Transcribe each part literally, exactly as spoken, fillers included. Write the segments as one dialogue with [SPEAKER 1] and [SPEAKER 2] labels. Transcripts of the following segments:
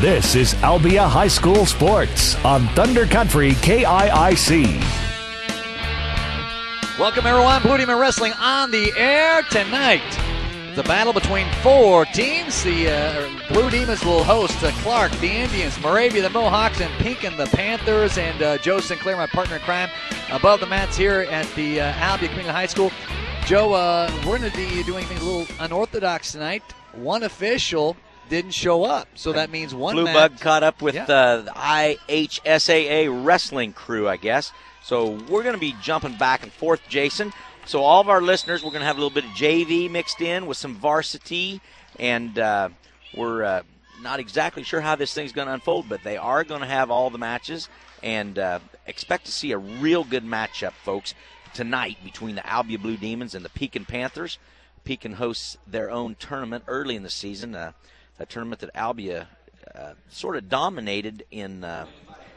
[SPEAKER 1] This is Albia High School Sports on Thunder Country K I I C.
[SPEAKER 2] Welcome, everyone. Blue Demon Wrestling on the air tonight. The battle between four teams. The uh, Blue Demons will host uh, Clark, the Indians, Moravia, the Mohawks, and Pekin, the Panthers. And uh, Joe Sinclair, my partner in crime, above the mats here at the uh, Albia Community High School. Joe, uh, we're going to be doing things a little unorthodox tonight. One official didn't show up, so that means one
[SPEAKER 3] Blue
[SPEAKER 2] match.
[SPEAKER 3] Bug caught up with
[SPEAKER 2] yeah.
[SPEAKER 3] uh, the I H S A A wrestling crew, I guess. So we're going to be jumping back and forth, Jason. So all of our listeners, we're going to have a little bit of J V mixed in with some varsity, and uh, we're uh, not exactly sure how this thing's going to unfold, but they are going to have all the matches, and uh, expect to see a real good matchup, folks, tonight between the Albia Blue Demons and the Pekin Panthers. Pekin hosts their own tournament early in the season, uh, a tournament that Albia uh, sort of dominated in uh,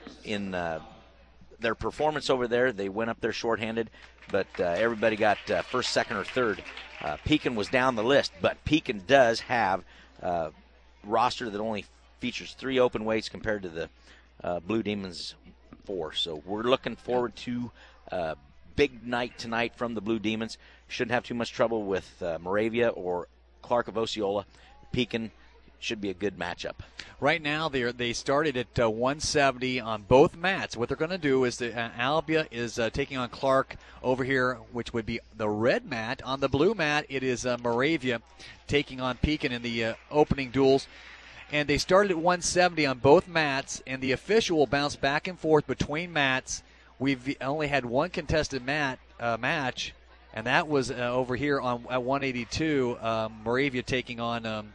[SPEAKER 3] in uh, their performance over there. They went up there shorthanded, but uh, everybody got uh, first, second, or third. Uh, Pekin was down the list, but Pekin does have a roster that only features three open weights compared to the uh, Blue Demons four. So we're looking forward to a big night tonight from the Blue Demons. Shouldn't have too much trouble with uh, Moravia or Clark of Osceola. Pekin should be a good matchup.
[SPEAKER 2] Right now, they they started at uh, one seventy on both mats. What they're going to do is the uh, Albia is uh, taking on Clark over here, which would be the red mat. On the blue mat, it is uh, Moravia taking on Pekin in the uh, opening duels. And they started at one seventy on both mats, and the official will bounce back and forth between mats. We've only had one contested mat uh, match, and that was uh, over here on at one eighty-two. Um, Moravia taking on um,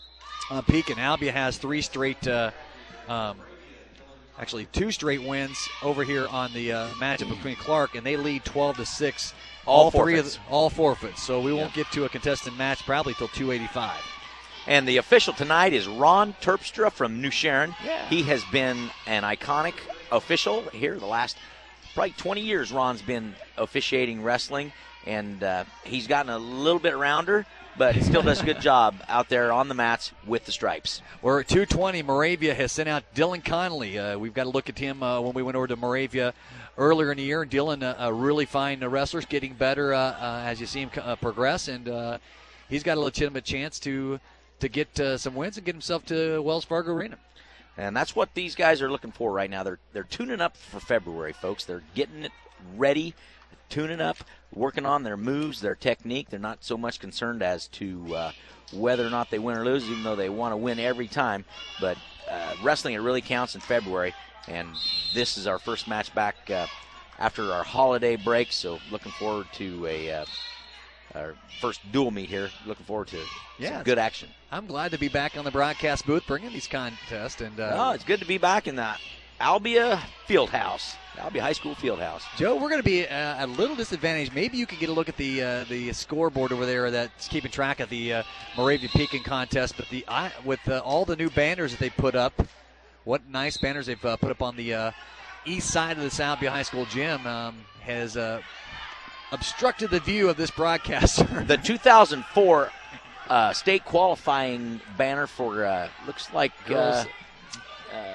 [SPEAKER 2] Uh, Pekin. Albia has three straight, uh, um, actually two straight wins over here on the uh, matchup between Clark, and they lead twelve to six.
[SPEAKER 3] All,
[SPEAKER 2] all three
[SPEAKER 3] forfeits.
[SPEAKER 2] of the, all forfeits. So we won't
[SPEAKER 3] Yeah.
[SPEAKER 2] get to a contested match probably till two eighty-five.
[SPEAKER 3] And the official tonight is Ron Terpstra from New Sharon.
[SPEAKER 2] Yeah.
[SPEAKER 3] He has been an iconic official here the last probably twenty years. Ron's been officiating wrestling, and uh, he's gotten a little bit rounder, but he still does a good job out there on the mats with the stripes.
[SPEAKER 2] We're at two twenty. Moravia has sent out Dylan Connolly. Uh, we've got to look at him uh, when we went over to Moravia earlier in the year. Dylan, uh, a really fine uh, wrestler, getting better uh, uh, as you see him uh, progress, and uh, he's got a legitimate chance to to get uh, some wins and get himself to Wells Fargo Arena.
[SPEAKER 3] And that's what these guys are looking for right now. They're they're tuning up for February, folks. They're getting it ready, tuning up, working on their moves, their technique. They're not so much concerned as to uh, whether or not they win or lose, even though they want to win every time. But uh, wrestling, it really counts in February, and this is our first match back uh, after our holiday break, so looking forward to a uh, our first dual meet here. Looking forward to
[SPEAKER 2] Yeah,
[SPEAKER 3] some good action.
[SPEAKER 2] I'm glad to be back on the broadcast booth bringing these contests. And uh,
[SPEAKER 3] Oh, it's good to be back in the Albia Fieldhouse, Albia High School Fieldhouse.
[SPEAKER 2] Joe, we're going to be uh, a little disadvantaged. Maybe you could get a look at the uh, the scoreboard over there that's keeping track of the uh, Moravia Pekin contest. But the I, with uh, all the new banners that they put up, what nice banners they've uh, put up on the uh, east side of the Albia High School gym um, has uh, obstructed the view of this broadcaster.
[SPEAKER 3] The two thousand four uh, state qualifying banner for uh, looks like
[SPEAKER 2] Girls.
[SPEAKER 3] Uh, uh,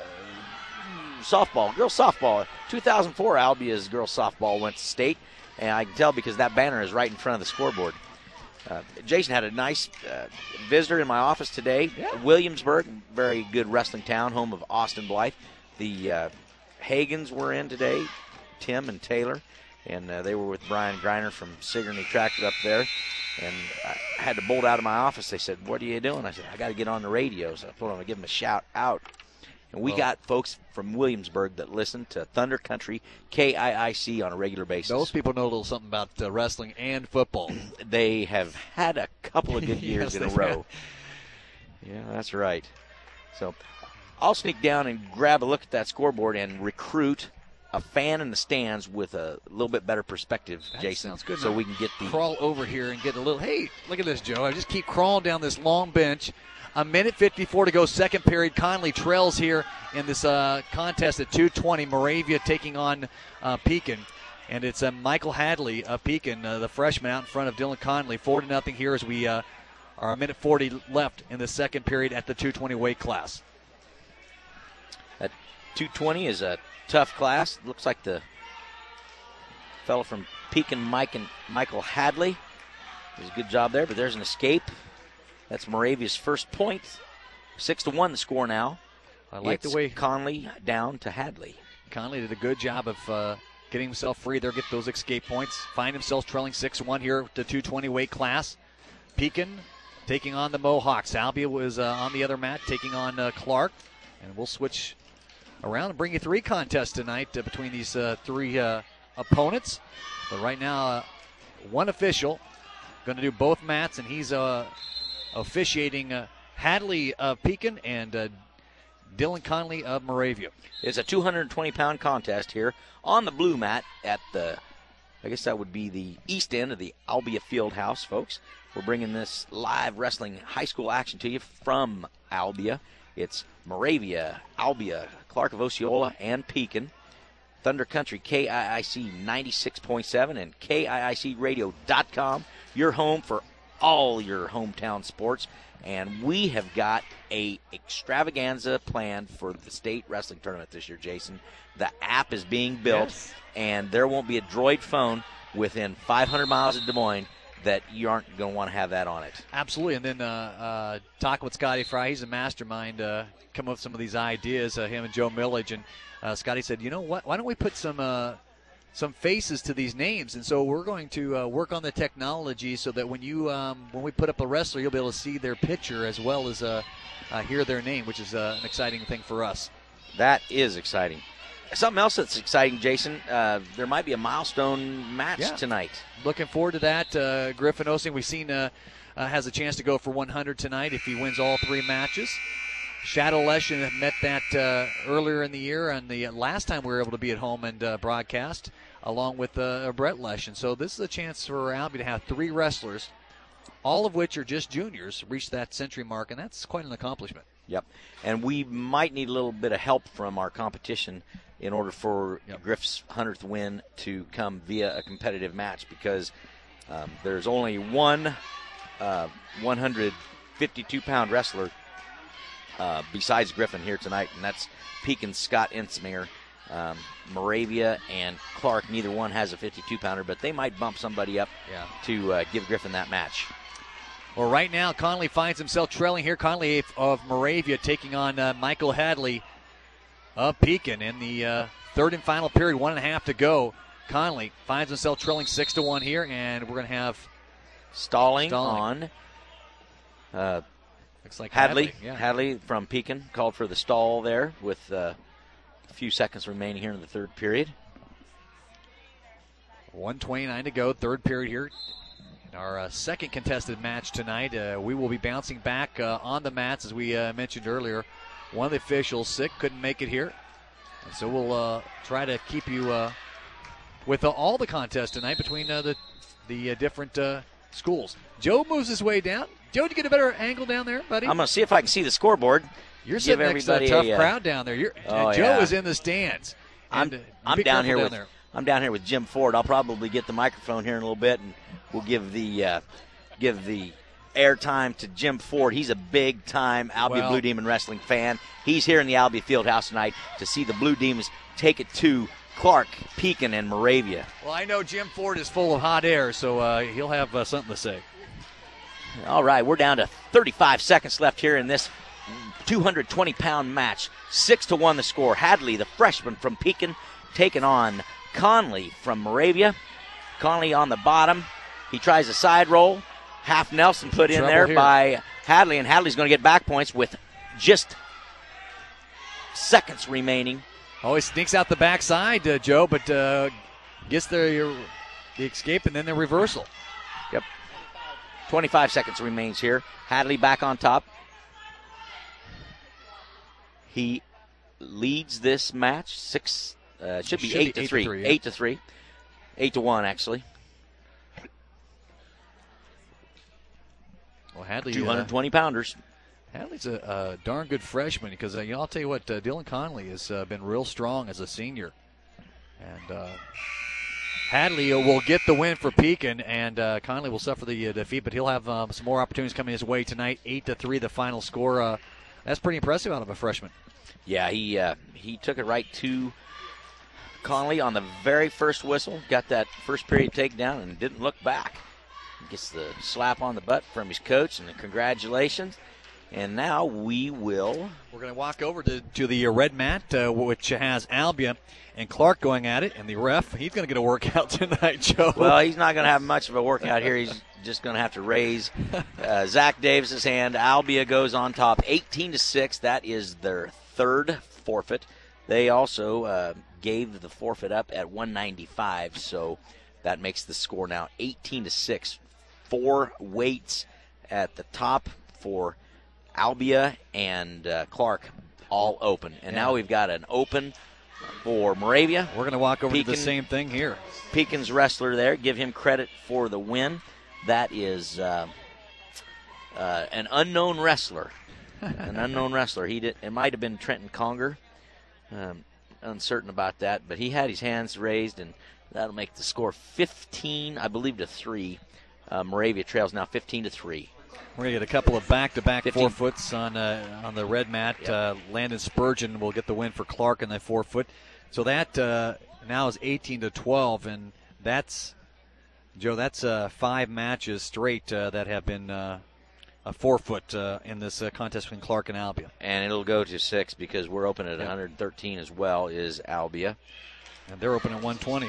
[SPEAKER 3] softball, girls softball. two thousand four Albia's girls softball went to state, and I can tell because that banner is right in front of the scoreboard. Uh, Jason had a nice uh, visitor in my office today.
[SPEAKER 2] Yeah.
[SPEAKER 3] Williamsburg, very good wrestling town, home of Austin Blythe. The uh, Hagans were in today, Tim and Taylor, and uh, they were with Brian Greiner from Sigourney Tractor up there. And I had to bolt out of my office. They said, "What are you doing?" I said, "I got to get on the radio." So I told them to give them a shout out. And we
[SPEAKER 2] Well,
[SPEAKER 3] got folks from Williamsburg that listen to Thunder Country K I I C on a regular basis.
[SPEAKER 2] Those people know a little something about uh, wrestling and football.
[SPEAKER 3] They have had a couple of good years
[SPEAKER 2] Yes,
[SPEAKER 3] in a
[SPEAKER 2] they've
[SPEAKER 3] row. Yeah, that's right. So I'll sneak down and grab a look at that scoreboard and recruit a fan in the stands with a little bit better perspective,
[SPEAKER 2] That
[SPEAKER 3] Jason.
[SPEAKER 2] sounds good.
[SPEAKER 3] So
[SPEAKER 2] Now,
[SPEAKER 3] we can get the
[SPEAKER 2] crawl over here and get a little. Hey, look at this, Joe. I just keep crawling down this long bench. A minute fifty-four to go, second period. Conley trails here in this uh, contest at two twenty. Moravia taking on uh, Pekin. And it's uh, Michael Hadley of Pekin, uh, the freshman, out in front of Dylan Conley. Four to nothing here as we uh, are a minute forty left in the second period at the two twenty weight class.
[SPEAKER 3] That two twenty is a tough class. Looks like the fellow from Pekin, Mike and Michael Hadley, does a good job there, but there's an escape. That's Moravia's first point. Six to one the score now.
[SPEAKER 2] I like
[SPEAKER 3] it's
[SPEAKER 2] the way
[SPEAKER 3] Conley down to Hadley.
[SPEAKER 2] Conley did a good job of uh, getting himself free there, get those escape points. Find himself trailing six one here to two twenty weight class. Pekin taking on the Mohawks. Albia was uh, on the other mat taking on uh, Clark. And we'll switch around and bring you three contests tonight uh, between these uh, three uh, opponents. But right now, uh, one official going to do both mats, and he's uh, officiating uh, Hadley of Pekin and uh, Dylan Conley of Moravia.
[SPEAKER 3] It's a two hundred twenty pound contest here on the blue mat at the, I guess that would be the east end of the Albia Field House, folks. We're bringing this live wrestling high school action to you from Albia. It's Moravia, Albia, Clark of Osceola, and Pekin. Thunder Country, K I I C ninety-six point seven and K I I C radio dot com. Your home for all your hometown sports. And we have got a extravaganza planned for the state wrestling tournament this year, Jason. The app is being built,
[SPEAKER 2] Yes.
[SPEAKER 3] and there won't be a Droid phone within five hundred miles of Des Moines that you aren't going to want to have that on it.
[SPEAKER 2] Absolutely. And then uh, uh, talk with Scotty Fry. He's a mastermind. Uh, come up with some of these ideas, uh, him and Joe Millage. And uh, Scotty said, you know what, why don't we put some uh, some faces to these names? And so we're going to uh, work on the technology so that when you um, when we put up a wrestler, you'll be able to see their picture as well as uh, uh, hear their name, which is uh, an exciting thing for us.
[SPEAKER 3] That is exciting. Something else that's exciting, Jason, uh, there might be a milestone match
[SPEAKER 2] Yeah.
[SPEAKER 3] tonight.
[SPEAKER 2] Looking forward to that. Uh, Griffin Osing, we've seen, uh, uh, has a chance to go for one hundred tonight if he wins all three matches. Shadow Leshin met that uh, earlier in the year, and the last time we were able to be at home and uh, broadcast, along with uh, Brett Leshin. So this is a chance for Albie to have three wrestlers, all of which are just juniors, reach that century mark, and that's quite an accomplishment.
[SPEAKER 3] Yep. And we might need a little bit of help from our competition in order for
[SPEAKER 2] Yep.
[SPEAKER 3] Griff's hundredth win to come via a competitive match, because um, there's only one uh, one hundred fifty-two pound wrestler uh, besides Griffin here tonight, and that's Pekin's Scott Insminger. Um, Moravia and Clark, neither one has a fifty-two pounder, but they might bump somebody up
[SPEAKER 2] Yeah.
[SPEAKER 3] to uh, give Griffin that match.
[SPEAKER 2] Well, right now, Conley finds himself trailing here. Conley of Moravia taking on uh, Michael Hadley of Pekin in the uh, third and final period. One and a half to go. Conley finds himself trailing six to one here, and we're going to have
[SPEAKER 3] Stalling,
[SPEAKER 2] Stalling.
[SPEAKER 3] on uh,
[SPEAKER 2] looks like
[SPEAKER 3] Hadley.
[SPEAKER 2] Hadley. Yeah.
[SPEAKER 3] Hadley from Pekin called for the stall there with uh, a few seconds remaining here in the third period.
[SPEAKER 2] one twenty-nine to go, third period here. In our uh, second contested match tonight, uh, we will be bouncing back uh, on the mats, as we uh, mentioned earlier. One of the officials sick, couldn't make it here. And so we'll uh, try to keep you uh, with uh, all the contests tonight between uh, the the uh, different uh, schools. Joe moves his way down. Joe, did you get a better angle down there, buddy?
[SPEAKER 3] I'm going to see if I can see the scoreboard.
[SPEAKER 2] You're
[SPEAKER 3] give
[SPEAKER 2] sitting next to a
[SPEAKER 3] everybody
[SPEAKER 2] tough
[SPEAKER 3] a, uh,
[SPEAKER 2] crowd down there. You're,
[SPEAKER 3] Oh,
[SPEAKER 2] Joe
[SPEAKER 3] yeah.
[SPEAKER 2] is in the stands.
[SPEAKER 3] I'm
[SPEAKER 2] And, uh,
[SPEAKER 3] I'm
[SPEAKER 2] be
[SPEAKER 3] down
[SPEAKER 2] careful
[SPEAKER 3] here
[SPEAKER 2] down
[SPEAKER 3] with
[SPEAKER 2] there.
[SPEAKER 3] I'm down here with Jim Ford. I'll probably get the microphone here in a little bit, and we'll give the uh, give the airtime to Jim Ford. He's a big time Albia
[SPEAKER 2] Well-
[SPEAKER 3] Blue Demon Wrestling fan. He's here in the Albia Fieldhouse tonight to see the Blue Demons take it to Clark, Pekin, and Moravia.
[SPEAKER 2] Well, I know Jim Ford is full of hot air, so uh, he'll have uh, something to say.
[SPEAKER 3] All right, we're down to thirty-five seconds left here in this two hundred twenty pound match. Six to one the score. Hadley, the freshman from Pekin, taking on Conley from Moravia. Conley on the bottom. He tries a side roll. Half Nelson put in
[SPEAKER 2] Trouble
[SPEAKER 3] there
[SPEAKER 2] here.
[SPEAKER 3] by Hadley, and Hadley's going to get back points with just seconds remaining.
[SPEAKER 2] Oh, he sneaks out the backside, uh, Joe, but uh, gets the, the escape and then the reversal.
[SPEAKER 3] Yep. twenty-five seconds remains here. Hadley back on top. He leads this match six. Uh, should be
[SPEAKER 2] Should
[SPEAKER 3] eight
[SPEAKER 2] be
[SPEAKER 3] to
[SPEAKER 2] eight to
[SPEAKER 3] three.
[SPEAKER 2] three, yeah.
[SPEAKER 3] Eight to three. Eight to one, actually.
[SPEAKER 2] Well, Hadley,
[SPEAKER 3] Two
[SPEAKER 2] uh,
[SPEAKER 3] hundred twenty pounders.
[SPEAKER 2] Hadley's a, a darn good freshman because uh, you know, I'll tell you what, uh, Dylan Conley has uh, been real strong as a senior. And uh, Hadley will get the win for Pekin, and uh, Conley will suffer the uh, defeat, but he'll have um, some more opportunities coming his way tonight. Eight to three, the final score uh, That's pretty impressive out of a freshman.
[SPEAKER 3] Yeah, he uh, he took it right to Connolly on the very first whistle. Got that first period takedown and didn't look back. Gets the slap on the butt from his coach and the congratulations. And now we will.
[SPEAKER 2] We're going to walk over to, to the red mat, uh, which has Albia and Clark going at it. And the ref, he's going to get a workout tonight, Joe.
[SPEAKER 3] Well, he's not going to have much of a workout here. He's just going to have to raise uh, Zach Davis's hand. Albia goes on top, eighteen to six. That is their third forfeit. They also uh, gave the forfeit up at one ninety-five, so that makes the score now eighteen to six. Four weights at the top for Albia and uh, Clark, all open. And
[SPEAKER 2] yeah.
[SPEAKER 3] now we've got an open for Moravia.
[SPEAKER 2] We're going to walk over
[SPEAKER 3] Pekin,
[SPEAKER 2] to the same thing here.
[SPEAKER 3] Pekin's wrestler there. Give him credit for the win. That is uh, uh, an unknown wrestler. An unknown wrestler. He did. It might have been Trenton Conger. Um, uncertain about that, but he had his hands raised, and that'll make the score fifteen, I believe, to three. Uh, Moravia trails now fifteen to three.
[SPEAKER 2] We're going to get a couple of back-to-back
[SPEAKER 3] fifteen.
[SPEAKER 2] four-foots on uh, on the red mat.
[SPEAKER 3] Yep.
[SPEAKER 2] Uh, Landon Spurgeon will get the win for Clark in the four-foot. So that uh, now is eighteen to twelve, and that's, Joe, that's uh, five matches straight uh, that have been uh, a four-foot uh, in this uh, contest between Clark and Albia.
[SPEAKER 3] And it'll go to six because we're open at
[SPEAKER 2] Yep.
[SPEAKER 3] one thirteen as well, is Albia.
[SPEAKER 2] And they're open at one twenty.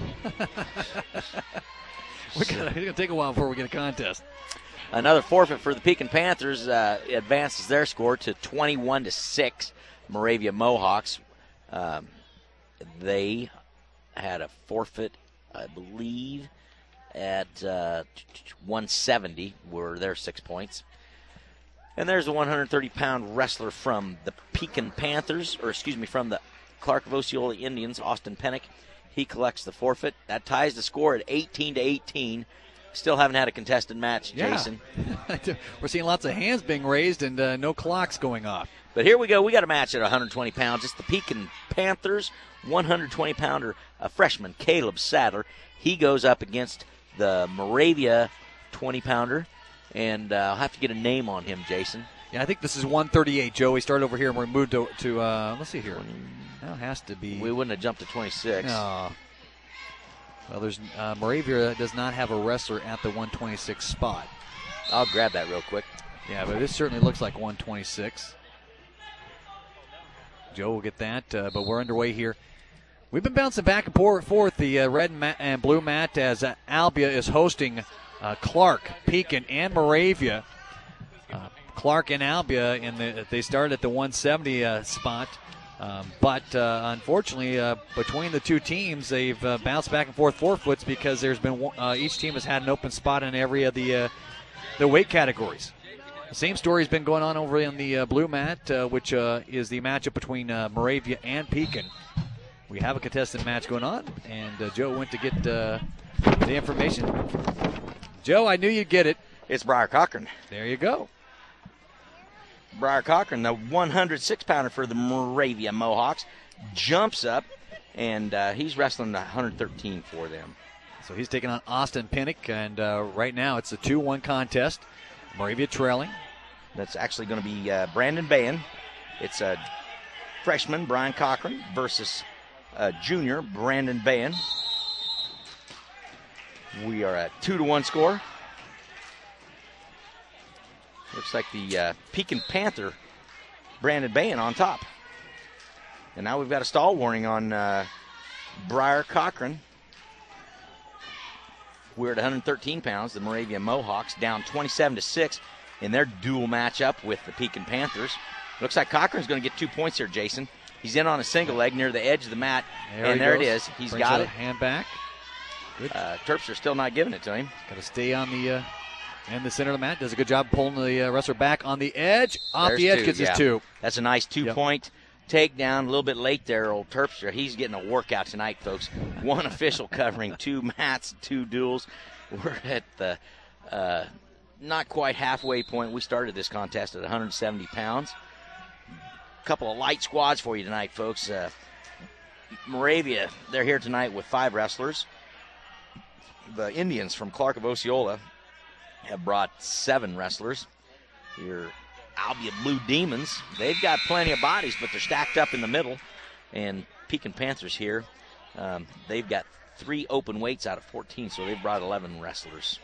[SPEAKER 2] We're going to take a while before we get a contest.
[SPEAKER 3] Another forfeit for the Pekin Panthers uh, advances their score to twenty-one to six. Moravia Mohawks. Um, they had a forfeit, I believe, at uh, one seventy were their six points. And there's a one thirty pound wrestler from the Pekin Panthers, or excuse me, from the Clark of Osceola Indians, Austin Pennick. He collects the forfeit. That ties the score at eighteen to eighteen. Still haven't had a contested match,
[SPEAKER 2] Yeah.
[SPEAKER 3] Jason.
[SPEAKER 2] We're seeing lots of hands being raised and uh, no clocks going off.
[SPEAKER 3] But here we go. We got a match at one twenty pounds. It's the Pekin Panthers, one twenty pounder, a freshman, Caleb Sadler. He goes up against the Moravia twenty pounder, and uh, I'll have to get a name on him, Jason.
[SPEAKER 2] Yeah, I think this is one thirty-eight, Joe. We started over here and we moved to, to uh, let's see here. That has to be.
[SPEAKER 3] We wouldn't have jumped to twenty-six.
[SPEAKER 2] No. Well, there's uh, Moravia does not have a wrestler at the one twenty-six spot.
[SPEAKER 3] I'll grab that real quick.
[SPEAKER 2] Yeah, but this certainly looks like one twenty-six. Joe will get that, uh, but we're underway here. We've been bouncing back and forth the uh, red mat and blue mat as uh, Albia is hosting uh, Clark, Pekin, and Moravia. Uh, Clark and Albia, in the, they started at the one seventy uh, spot. Um, but uh, unfortunately, uh, between the two teams, they've uh, bounced back and forth four-foots because there's been one, uh, each team has had an open spot in every of the uh, the weight categories. The same story has been going on over in the uh, blue mat, uh, which uh, is the matchup between uh, Moravia and Pekin. We have a contested match going on, and uh, Joe went to get uh, the information. Joe, I knew you'd get it.
[SPEAKER 3] It's Briar Cochran.
[SPEAKER 2] There you go.
[SPEAKER 3] Briar Cochran, the one oh six pounder for the Moravia Mohawks, jumps up, and uh, he's wrestling the one thirteen for them.
[SPEAKER 2] So he's taking on Austin Pinnock, and uh, right now it's a two one contest. Moravia trailing.
[SPEAKER 3] That's actually going to be uh, Brandon Bayan. It's a freshman, Brian Cochran, versus a junior, Brandon Bayan. We are at two to one score. Looks like the uh, Pekin Panther, Brandon Bayan, on top. And now we've got a stall warning on uh, Briar Cochran. We're at one thirteen pounds. The Moravia Mohawks down twenty-seven to six in their dual matchup with the Pekin Panthers. Looks like Cochran's going to get two points here, Jason. He's in on a single leg near the edge of the mat,
[SPEAKER 2] There
[SPEAKER 3] and
[SPEAKER 2] he
[SPEAKER 3] there
[SPEAKER 2] goes.
[SPEAKER 3] it is. He's
[SPEAKER 2] Brings
[SPEAKER 3] got
[SPEAKER 2] that
[SPEAKER 3] it.
[SPEAKER 2] Hand back. Good.
[SPEAKER 3] Uh, Terps are still not giving it to him.
[SPEAKER 2] Got to stay on the uh, in the center of the mat. Does a good job pulling the uh, wrestler back on the edge. Off
[SPEAKER 3] There's
[SPEAKER 2] the edge
[SPEAKER 3] two,
[SPEAKER 2] gets
[SPEAKER 3] yeah.
[SPEAKER 2] his two.
[SPEAKER 3] That's a nice two-point takedown. A little bit late there, old Terpster. He's getting a workout tonight, folks. One official covering two mats, two duels. We're at the uh, not quite halfway point. We started this contest at one seventy pounds. A couple of light squads for you tonight, folks. Uh, Moravia, they're here tonight with five wrestlers. The Indians from Clark of Osceola have brought seven wrestlers. Your Albia Blue Demons. They've got plenty of bodies, but they're stacked up in the middle. And Pekin Panthers here, um, they've got three open weights out of fourteen, so they've brought eleven wrestlers.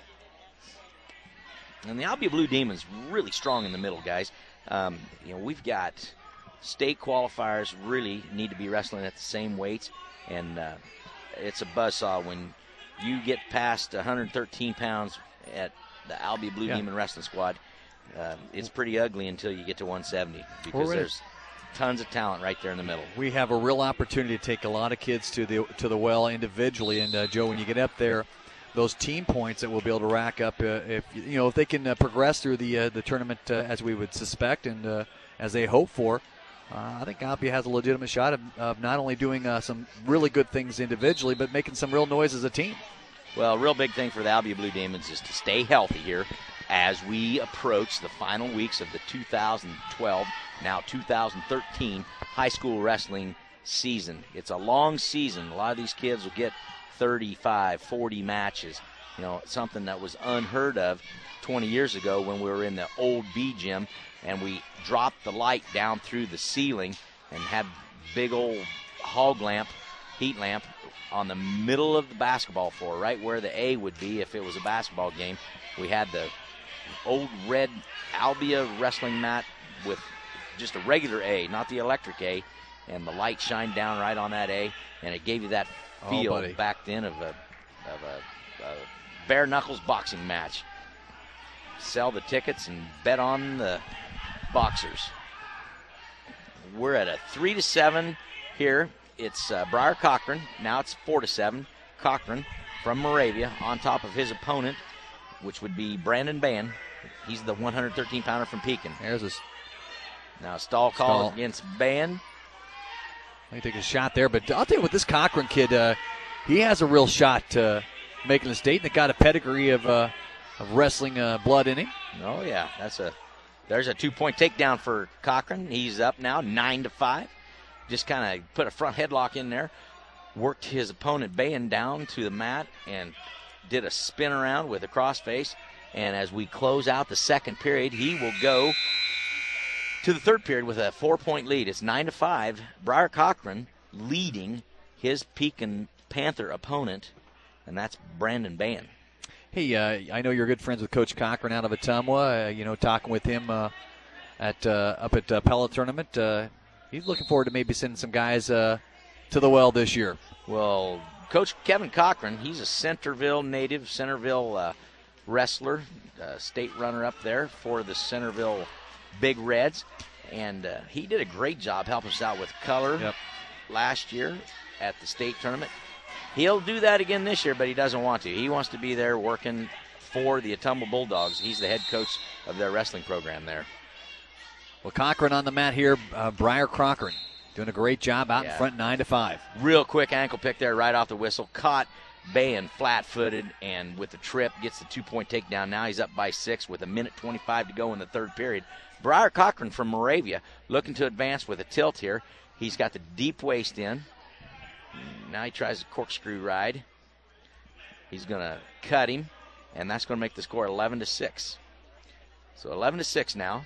[SPEAKER 3] And the Albia Blue Demons really strong in the middle, guys. Um, you know, we've got state qualifiers really need to be wrestling at the same weights, and uh, it's a buzzsaw when you get past one hundred thirteen pounds at the Albia Blue yeah. Demon Wrestling Squad. Uh, it's pretty ugly until you get to one seventy because there's tons of talent right there in the middle.
[SPEAKER 2] We have a real opportunity to take a lot of kids to the to the well individually, and uh, Joe, when you get up there, those team points that we'll be able to rack up, uh, if you know if they can uh, progress through the uh, the tournament uh, as we would suspect and uh, as they hope for, uh, I think Albia has a legitimate shot of, of not only doing uh, some really good things individually, but making some real noise as a team.
[SPEAKER 3] Well, a real big thing for the Albia Blue Demons is to stay healthy here as we approach the final weeks of the two thousand twelve, now two thousand thirteen high school wrestling season. It's a long season. A lot of these kids will get thirty-five, forty matches. You know, something that was unheard of twenty years ago when we were in the old B gym and we dropped the light down through the ceiling and had big old hog lamp, heat lamp, on the middle of the basketball floor, right where the A would be if it was a basketball game. We had the old red Albia wrestling mat with just a regular A, not the electric A, and the light shined down right on that A, and it gave you that feel
[SPEAKER 2] oh,
[SPEAKER 3] back then of a of a, a bare knuckles boxing match. Sell the tickets and bet on the boxers. We're at a three to seven here. It's uh, Briar Cochran. Now it's four to seven. Cochran from Moravia on top of his opponent, which would be Brandon Ban. He's the one hundred thirteen pounder from Pekin.
[SPEAKER 2] There's a
[SPEAKER 3] now a stall call
[SPEAKER 2] stall.
[SPEAKER 3] against Ban.
[SPEAKER 2] Let me take a shot there, but I'll tell you what, this Cochran kid, uh, he has a real shot uh, making the state, and got a pedigree of uh, of wrestling uh, blood in him.
[SPEAKER 3] Oh yeah, that's a there's a two-point takedown for Cochran. He's up now nine to five. Just kind of put a front headlock in there, worked his opponent Ban down to the mat, and did a spin around with a crossface. And as we close out the second period, he will go to the third period with a four-point lead. It's nine to five. Briar Cochran leading his Pekin Panther opponent, and that's Brandon Ban.
[SPEAKER 2] Hey, uh, I know you're good friends with Coach Cochran out of Ottumwa. Uh, you know, talking with him uh, at uh, up at uh, Pella Tournament. Uh, he's looking forward to maybe sending some guys uh, to the well this year.
[SPEAKER 3] Well, Coach Kevin Cochran, he's a Centerville native, Centerville uh, wrestler, uh, state runner-up there for the Centerville Big Reds, and uh, he did a great job helping us out with color
[SPEAKER 2] yep.
[SPEAKER 3] last year at the state tournament. He'll do that again this year, but he doesn't want to. He wants to be there working for the Ottumwa Bulldogs. He's the head coach of their wrestling program there.
[SPEAKER 2] Well, Cochran on the mat here, uh, Briar Cochran doing a great job out yeah. in front, nine to five.
[SPEAKER 3] Real quick ankle pick there right off the whistle. Caught Ban flat-footed, and with the trip gets the two-point takedown. Now he's up by six with a minute twenty-five to go in the third period. Briar Cochran from Moravia looking to advance with a tilt here. He's got the deep waist in. Now he tries a corkscrew ride. He's going to cut him, and that's going to make the score eleven to six. So eleven to six now.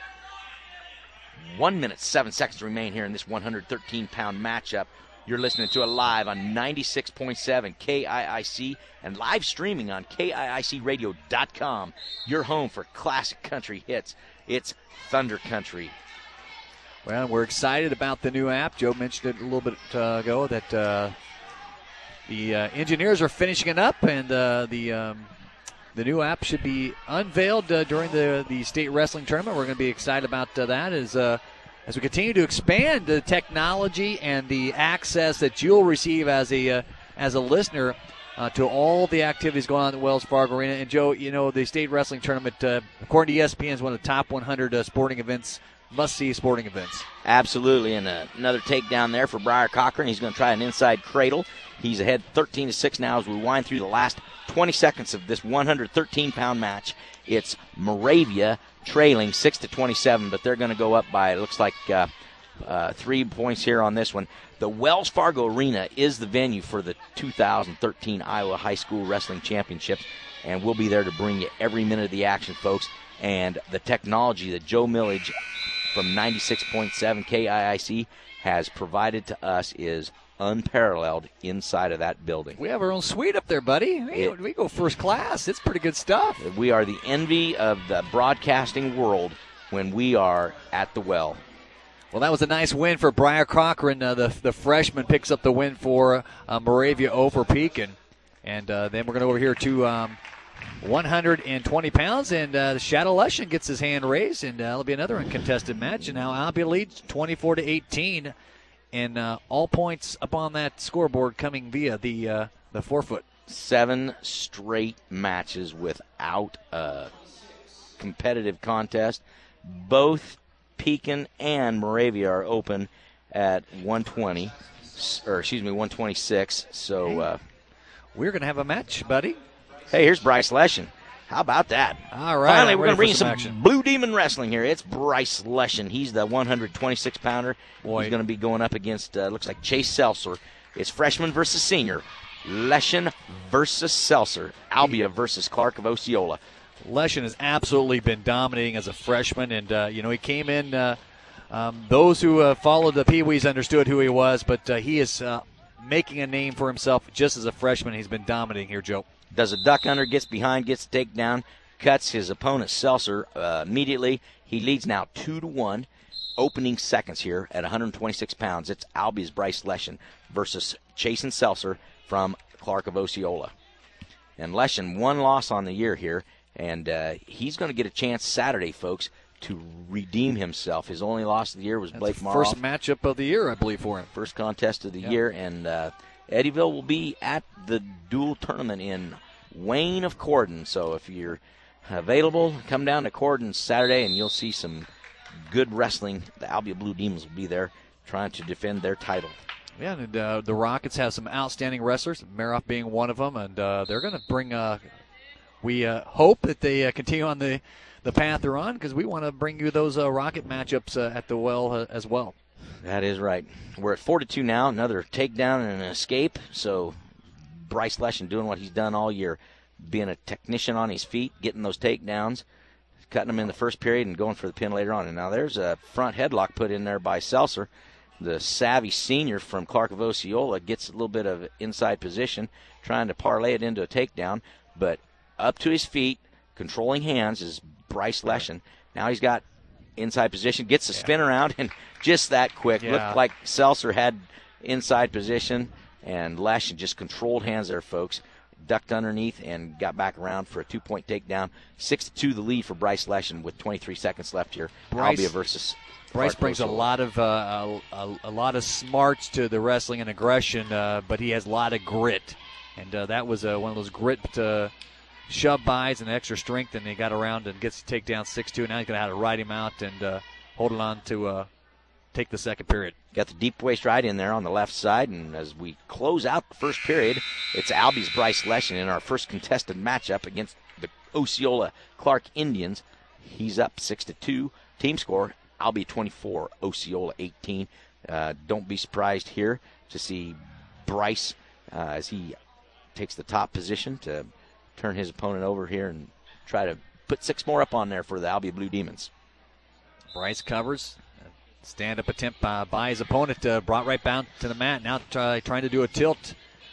[SPEAKER 3] One minute, seven seconds remain here in this one hundred thirteen pound matchup. You're listening to it live on ninety-six point seven K I I C and live streaming on K I I C radio dot com. Your home for classic country hits. It's Thunder Country.
[SPEAKER 2] Well, we're excited about the new app. Joe mentioned it a little bit uh, ago that uh, the uh, engineers are finishing it up, and uh, the um, the new app should be unveiled uh, during the the state wrestling tournament. We're going to be excited about uh, that as uh, as we continue to expand the technology and the access that you'll receive as a uh, as a listener uh, to all the activities going on at the Wells Fargo Arena. And Joe, you know, the state wrestling tournament, uh, according to E S P N, is one of the top one hundred uh, sporting events. Must-see sporting events.
[SPEAKER 3] Absolutely, and uh, another takedown there for Briar Cochran. He's going to try an inside cradle. He's ahead thirteen to six now as we wind through the last twenty seconds of this one hundred thirteen pound match. It's Moravia trailing six to twenty-seven, but they're going to go up by, it looks like, uh, uh, three points here on this one. The Wells Fargo Arena is the venue for the two thousand thirteen Iowa High School Wrestling Championships, and we'll be there to bring you every minute of the action, folks. and the technology that Joe Millage from ninety-six point seven K I I C has provided to us is unparalleled inside of that building.
[SPEAKER 2] We have our own suite up there, buddy. We,
[SPEAKER 3] It-
[SPEAKER 2] we go first class. It's pretty good stuff.
[SPEAKER 3] We are the envy of the broadcasting world when we are at the well.
[SPEAKER 2] Well, that was a nice win for Briar Cochran. Uh, the the freshman picks up the win for uh, Moravia over Pekin. And uh, then we're going to go over here to um, one hundred twenty pounds, and uh, Shadow Leshen gets his hand raised, and uh, that'll be another uncontested match. And now Albia leads twenty-four to eighteen, and uh, all points up on that scoreboard coming via the uh, the forefoot.
[SPEAKER 3] Seven straight matches without a competitive contest. Both Pekin and Moravia are open at one twenty, or excuse me, one twenty-six. So, uh,
[SPEAKER 2] We're going to have a match, buddy.
[SPEAKER 3] hey, here's Bryce Leshen. How about that?
[SPEAKER 2] All right,
[SPEAKER 3] Finally,
[SPEAKER 2] I'm
[SPEAKER 3] we're
[SPEAKER 2] ready
[SPEAKER 3] going to bring
[SPEAKER 2] for
[SPEAKER 3] you
[SPEAKER 2] some
[SPEAKER 3] some
[SPEAKER 2] action.
[SPEAKER 3] Blue Demon Wrestling here. It's Bryce Leshen. He's the one twenty-six pounder.
[SPEAKER 2] Boy.
[SPEAKER 3] He's going to be going up against, uh, looks like Chase Seltzer. It's freshman versus senior. Leshen versus Seltzer. Albia versus Clark of Osceola.
[SPEAKER 2] Leshen has absolutely been dominating as a freshman, and uh, you know he came in. Uh, um, those who uh, followed the Pee Wees understood who he was, but uh, he is uh, making a name for himself just as a freshman. He's been dominating here, Joe.
[SPEAKER 3] Does a duck under, gets behind, gets the takedown, cuts his opponent Seltzer uh, immediately. He leads now two to one. Opening seconds here at one twenty-six pounds. It's Albia's Bryce Leshen versus Chasen Seltzer from Clark of Osceola. And Leshen, one loss on the year here, and uh, he's going to get a chance Saturday, folks, to redeem himself. His only loss of the year was
[SPEAKER 2] That's
[SPEAKER 3] Blake
[SPEAKER 2] the
[SPEAKER 3] Maroff.
[SPEAKER 2] first matchup of the year, I believe, for him.
[SPEAKER 3] First contest of the
[SPEAKER 2] Yeah.
[SPEAKER 3] year, and uh, Eddyville will be at the dual tournament in Wayne of Corden. So if you're available, come down to Corden Saturday, and you'll see some good wrestling. The Albia Blue Demons will be there trying to defend their title.
[SPEAKER 2] Yeah, and uh, the Rockets have some outstanding wrestlers, Maroff being one of them, and uh, they're going to bring. Uh, we uh, hope that they uh, continue on the, the path they're on, because we want to bring you those uh, Rocket matchups uh, at the well uh, as well.
[SPEAKER 3] That is right. We're at four to two now. Another takedown and an escape. So Bryce Leshen doing what he's done all year, being a technician on his feet, getting those takedowns, cutting them in the first period and going for the pin later on. And now there's a front headlock put in there by Seltzer. The savvy senior from Clark of Osceola gets a little bit of inside position, trying to parlay it into a takedown. But up to his feet, controlling hands is Bryce Leshen. Now he's got inside position, gets the
[SPEAKER 2] Yeah.
[SPEAKER 3] spin around, and just that quick.
[SPEAKER 2] Yeah.
[SPEAKER 3] Looked like Seltzer had inside position, and Leshen just controlled hands there, folks. Ducked underneath and got back around for a two-point takedown. Six to two, the lead for Bryce Leshen with twenty-three seconds left here.
[SPEAKER 2] Bryce-
[SPEAKER 3] Albia versus
[SPEAKER 2] Bryce
[SPEAKER 3] Clark
[SPEAKER 2] brings a
[SPEAKER 3] Osceola.
[SPEAKER 2] lot of uh, a, a, a lot of smarts to the wrestling and aggression, uh, but he has a lot of grit, and uh, that was uh, one of those grit uh, shove bys and extra strength, and he got around and gets the takedown six two. Now he's going to have to ride him out and uh, hold it on to uh, take the second period.
[SPEAKER 3] Got the deep waist right in there on the left side, and as we close out the first period, it's Albia's Bryce Leshen in our first contested matchup against the Osceola Clark Indians. He's up six to two. Team score: Albia twenty-four, Osceola eighteen. Uh, don't be surprised here to see Bryce uh, as he takes the top position to turn his opponent over here and try to put six more up on there for the Albia Blue Demons.
[SPEAKER 2] Bryce covers. Stand-up attempt uh, by his opponent, uh, brought right down to the mat. Now try, trying to do a tilt.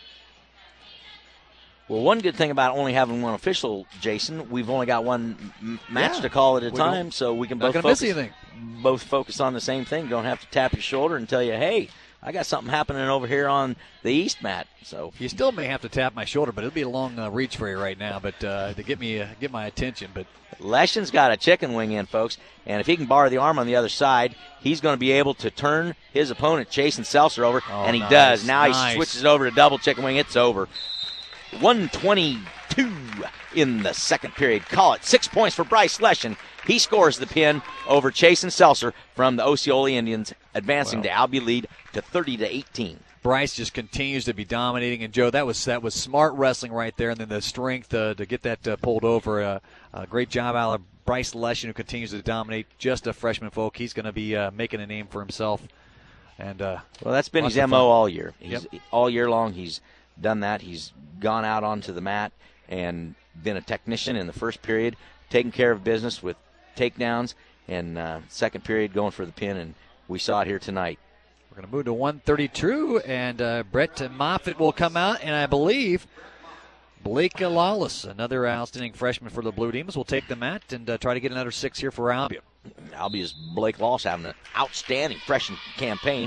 [SPEAKER 3] Well, one good thing about only having one official, Jason, we've only got one m- match
[SPEAKER 2] Yeah.
[SPEAKER 3] to call at a
[SPEAKER 2] We
[SPEAKER 3] time,
[SPEAKER 2] don't-
[SPEAKER 3] so we can
[SPEAKER 2] Not
[SPEAKER 3] both
[SPEAKER 2] going to
[SPEAKER 3] focus,
[SPEAKER 2] miss anything.
[SPEAKER 3] both focus on the same thing. Don't have to tap your shoulder and tell you, hey, I got something happening over here on the east mat. So
[SPEAKER 2] You still may have to tap my shoulder, but it'll be a long uh, reach for you right now. But uh, to get me uh, get my attention, but
[SPEAKER 3] Leshen's got a chicken wing in, folks, and if he can bar the arm on the other side, he's going to be able to turn his opponent, Chasen Seltzer, over,
[SPEAKER 2] Oh,
[SPEAKER 3] and he
[SPEAKER 2] nice,
[SPEAKER 3] does. Now
[SPEAKER 2] nice.
[SPEAKER 3] he switches over to double chicken wing. It's over. one twenty-two in the second period. Call it six points for Bryce Leshen. He scores the pin over Chasen Seltzer from the Osceola Indians, advancing
[SPEAKER 2] Wow.
[SPEAKER 3] to Albia lead to thirty to eighteen.
[SPEAKER 2] Bryce just continues to be dominating. And Joe, that was that was smart wrestling right there, and then the strength uh, to get that uh, pulled over. Uh, uh, great job out of Bryce Leshen, who continues to dominate. Just a freshman, folk. He's going to be uh, making a name for himself. And uh,
[SPEAKER 3] Well, that's been
[SPEAKER 2] Lots
[SPEAKER 3] his
[SPEAKER 2] of
[SPEAKER 3] M O
[SPEAKER 2] fun.
[SPEAKER 3] all year. He's,
[SPEAKER 2] Yep.
[SPEAKER 3] All year long, he's done that. He's gone out onto the mat and been a technician in the first period, taking care of business with takedowns, and uh, second period going for the pin, and we saw it here tonight.
[SPEAKER 2] We're going to move to one thirty-two, and uh, Brett Moffitt will come out, and I believe Blake Lawless, another outstanding freshman for the Blue Demons, will take the mat and uh, try to get another six here for Albia.
[SPEAKER 3] Albia's Blake Lawless having an outstanding freshman campaign.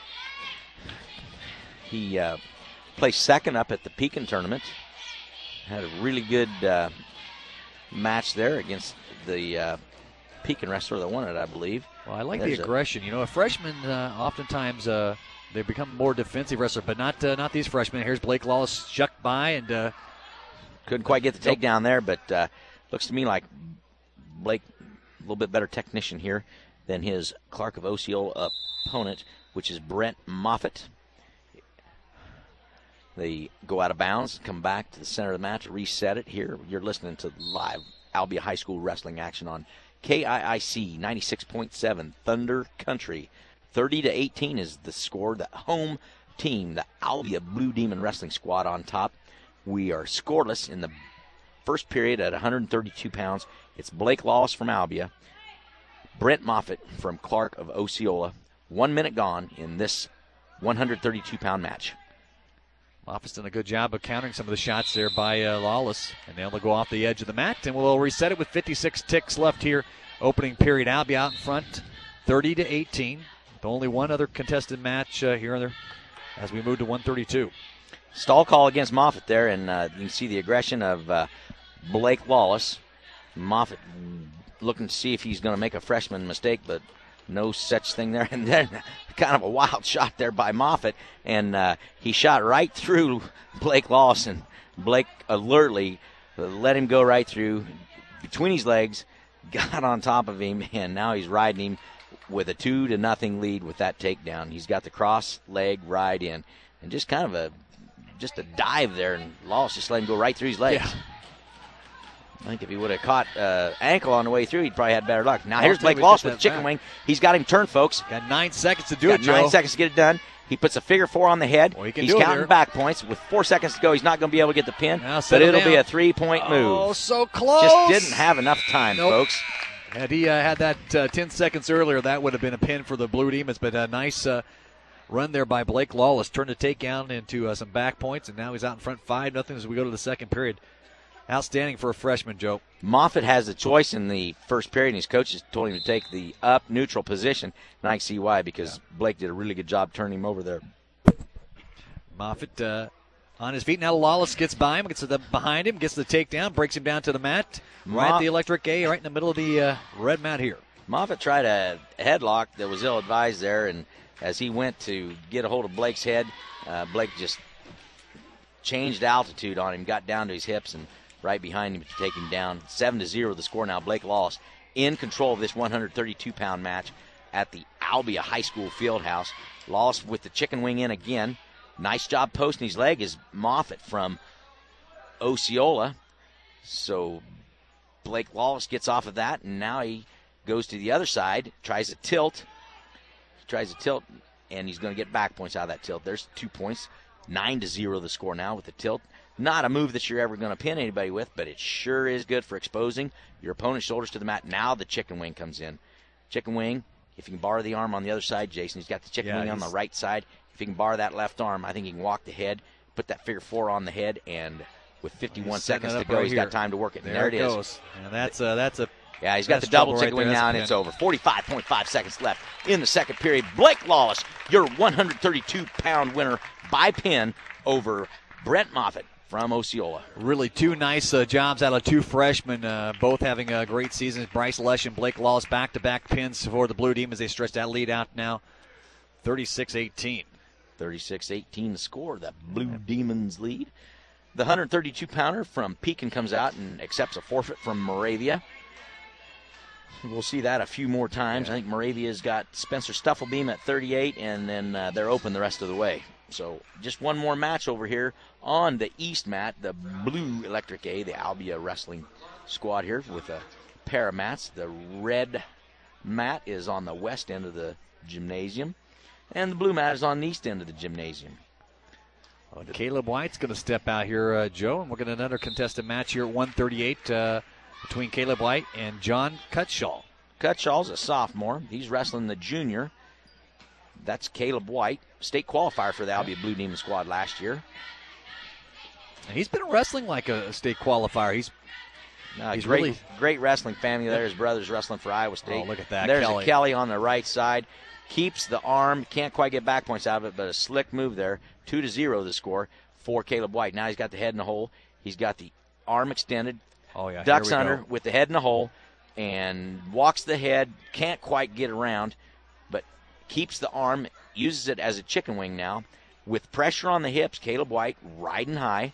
[SPEAKER 3] He uh, placed second up at the Pekin tournament. Had a really good uh, match there against the uh, Pekin wrestler that won it, I believe.
[SPEAKER 2] Well, I like
[SPEAKER 3] There's
[SPEAKER 2] the aggression. You know, a freshman uh, oftentimes uh, they become more defensive wrestler, but not uh, not these freshmen. Here's Blake Lawless shucked by and uh,
[SPEAKER 3] couldn't quite get the takedown there, but uh, looks to me like Blake a little bit better technician here than his Clark of Osceola opponent, which is Brent Moffitt. They go out of bounds, come back to the center of the match, reset it here. You're listening to live Albia High School wrestling action on K I I C ninety-six point seven Thunder Country. thirty to eighteen is the score. The home team, the Albia Blue Demon Wrestling Squad on top. We are scoreless in the first period at one hundred thirty-two pounds. It's Blake Lawless from Albia, Brent Moffitt from Clark of Osceola. One minute gone in this one hundred thirty-two pound match.
[SPEAKER 2] Moffitt's done a good job of countering some of the shots there by uh, Lawless, and they'll go off the edge of the mat, and we'll reset it with fifty-six ticks left here. Opening period, Albia out in front, thirty to eighteen. With only one other contested match uh, here there as we move to one thirty-two.
[SPEAKER 3] Stall call against Moffitt there, and uh, you can see the aggression of uh, Blake Lawless. Moffitt looking to see if he's going to make a freshman mistake, but no such thing there. And then kind of a wild shot there by Moffitt, and uh, he shot right through Blake Lawless, and Blake alertly let him go right through between his legs, got on top of him, and now he's riding him with a two to nothing lead with that takedown. He's got the cross leg ride in, and just kind of a just a dive there, and Lawless just let him go right through his legs.
[SPEAKER 2] Yeah.
[SPEAKER 3] I think if he would have caught uh, ankle on the way through, he'd probably had better luck. Now here's Blake Lawless with the chicken
[SPEAKER 2] back.
[SPEAKER 3] wing. He's got him turned, folks.
[SPEAKER 2] Got nine seconds to do
[SPEAKER 3] got
[SPEAKER 2] it, Joe.
[SPEAKER 3] Nine seconds to get it done. He puts a figure four on the head.
[SPEAKER 2] Well, he can
[SPEAKER 3] he's
[SPEAKER 2] do it
[SPEAKER 3] counting
[SPEAKER 2] there.
[SPEAKER 3] back points. With four seconds to go, he's not going to be able to get the pin,
[SPEAKER 2] Now
[SPEAKER 3] but
[SPEAKER 2] settle
[SPEAKER 3] it'll
[SPEAKER 2] down.
[SPEAKER 3] be a three-point move.
[SPEAKER 2] Oh, so close.
[SPEAKER 3] Just didn't have enough time,
[SPEAKER 2] Nope.
[SPEAKER 3] folks.
[SPEAKER 2] Had he uh, had that uh, ten seconds earlier, that would have been a pin for the Blue Demons, but a nice uh, run there by Blake Lawless. Turned the takedown into uh, some back points, and now he's out in front five nothing as we go to the second period. Outstanding for a freshman, Joe.
[SPEAKER 3] Moffitt has the choice in the first period, and his coaches told him to take the up neutral position, and I can see why, because yeah. Blake did a really good job turning him over there.
[SPEAKER 2] Moffitt uh, on his feet. Now Lawless gets by him, gets the, behind him, gets the takedown, breaks him down to the mat.
[SPEAKER 3] Mo-
[SPEAKER 2] right at the electric A, right in the middle of the uh, red mat here.
[SPEAKER 3] Moffitt tried a headlock that was ill-advised there, and as he went to get a hold of Blake's head, uh, Blake just changed altitude on him, got down to his hips, and right behind him to take him down. seven to zero the score now. Blake Lawless in control of this one hundred thirty-two pound match at the Albia High School Fieldhouse. Lawless with the chicken wing in again. Nice job posting his leg is Moffitt from Osceola. So Blake Lawless gets off of that, and now he goes to the other side, tries to tilt. He tries to tilt, and he's going to get back points out of that tilt. There's two points. nine to zero the score now with the tilt. Not a move that you're ever going to pin anybody with, but it sure is good for exposing your opponent's shoulders to the mat. Now the chicken wing comes in. Chicken wing, if you can bar the arm on the other side, Jason, he's got the chicken
[SPEAKER 2] yeah,
[SPEAKER 3] wing on the right side. If he can bar that left arm, I think he can walk the head, put that figure four on the head, and with fifty-one seconds to go,
[SPEAKER 2] right
[SPEAKER 3] he's
[SPEAKER 2] here.
[SPEAKER 3] got time to work it.
[SPEAKER 2] There,
[SPEAKER 3] and there it
[SPEAKER 2] goes.
[SPEAKER 3] is.
[SPEAKER 2] And that's, uh, that's a
[SPEAKER 3] Yeah, he's got
[SPEAKER 2] that's
[SPEAKER 3] the double
[SPEAKER 2] right
[SPEAKER 3] chicken wing
[SPEAKER 2] there.
[SPEAKER 3] now,
[SPEAKER 2] That's
[SPEAKER 3] and it's over. forty-five point five seconds left in the second period. Blake Lawless, your one hundred thirty-two pound winner by pin over Brent Moffitt from Osceola.
[SPEAKER 2] Really two nice uh, jobs out of two freshmen, uh, both having a great season. Bryce Lesh and Blake Lawless back-to-back pins for the Blue Demons. They stretch that lead out now thirty-six eighteen.
[SPEAKER 3] thirty-six eighteen the score, the Blue Demons lead. The one hundred thirty-two pounder from Pekin comes out and accepts a forfeit from Moravia. We'll see that a few more times. I think Moravia's got Spencer Stufflebeam at thirty-eight, and then uh, they're open the rest of the way. So just one more match over here on the east mat, the blue Electric A, the Albia Wrestling Squad here with a pair of mats. The red mat is on the west end of the gymnasium, and the blue mat is on the east end of the gymnasium.
[SPEAKER 2] Well, Caleb White's going to step out here, uh, Joe, and we're going to another contested match here at one thirty-eight. Uh, between Caleb White and John Cutshaw.
[SPEAKER 3] Cutshaw's a sophomore. He's wrestling the junior. That's Caleb White, state qualifier for the Albia Blue Demon squad last year.
[SPEAKER 2] And he's been wrestling like a state qualifier. He's
[SPEAKER 3] Uh,
[SPEAKER 2] he's
[SPEAKER 3] great,
[SPEAKER 2] really
[SPEAKER 3] great wrestling family there. His brother's wrestling for Iowa State.
[SPEAKER 2] Oh, look at that,
[SPEAKER 3] There's
[SPEAKER 2] Kelly.
[SPEAKER 3] a Kelly on the right side. Keeps the arm. Can't quite get back points out of it, but a slick move there. Two to zero the score for Caleb White. Now he's got the head in the hole. He's got the arm extended.
[SPEAKER 2] Oh yeah,
[SPEAKER 3] Ducks
[SPEAKER 2] here we
[SPEAKER 3] under
[SPEAKER 2] go.
[SPEAKER 3] with the head in the hole and walks the head. Can't quite get around, but keeps the arm. Uses it as a chicken wing now. With pressure on the hips, Caleb White riding high.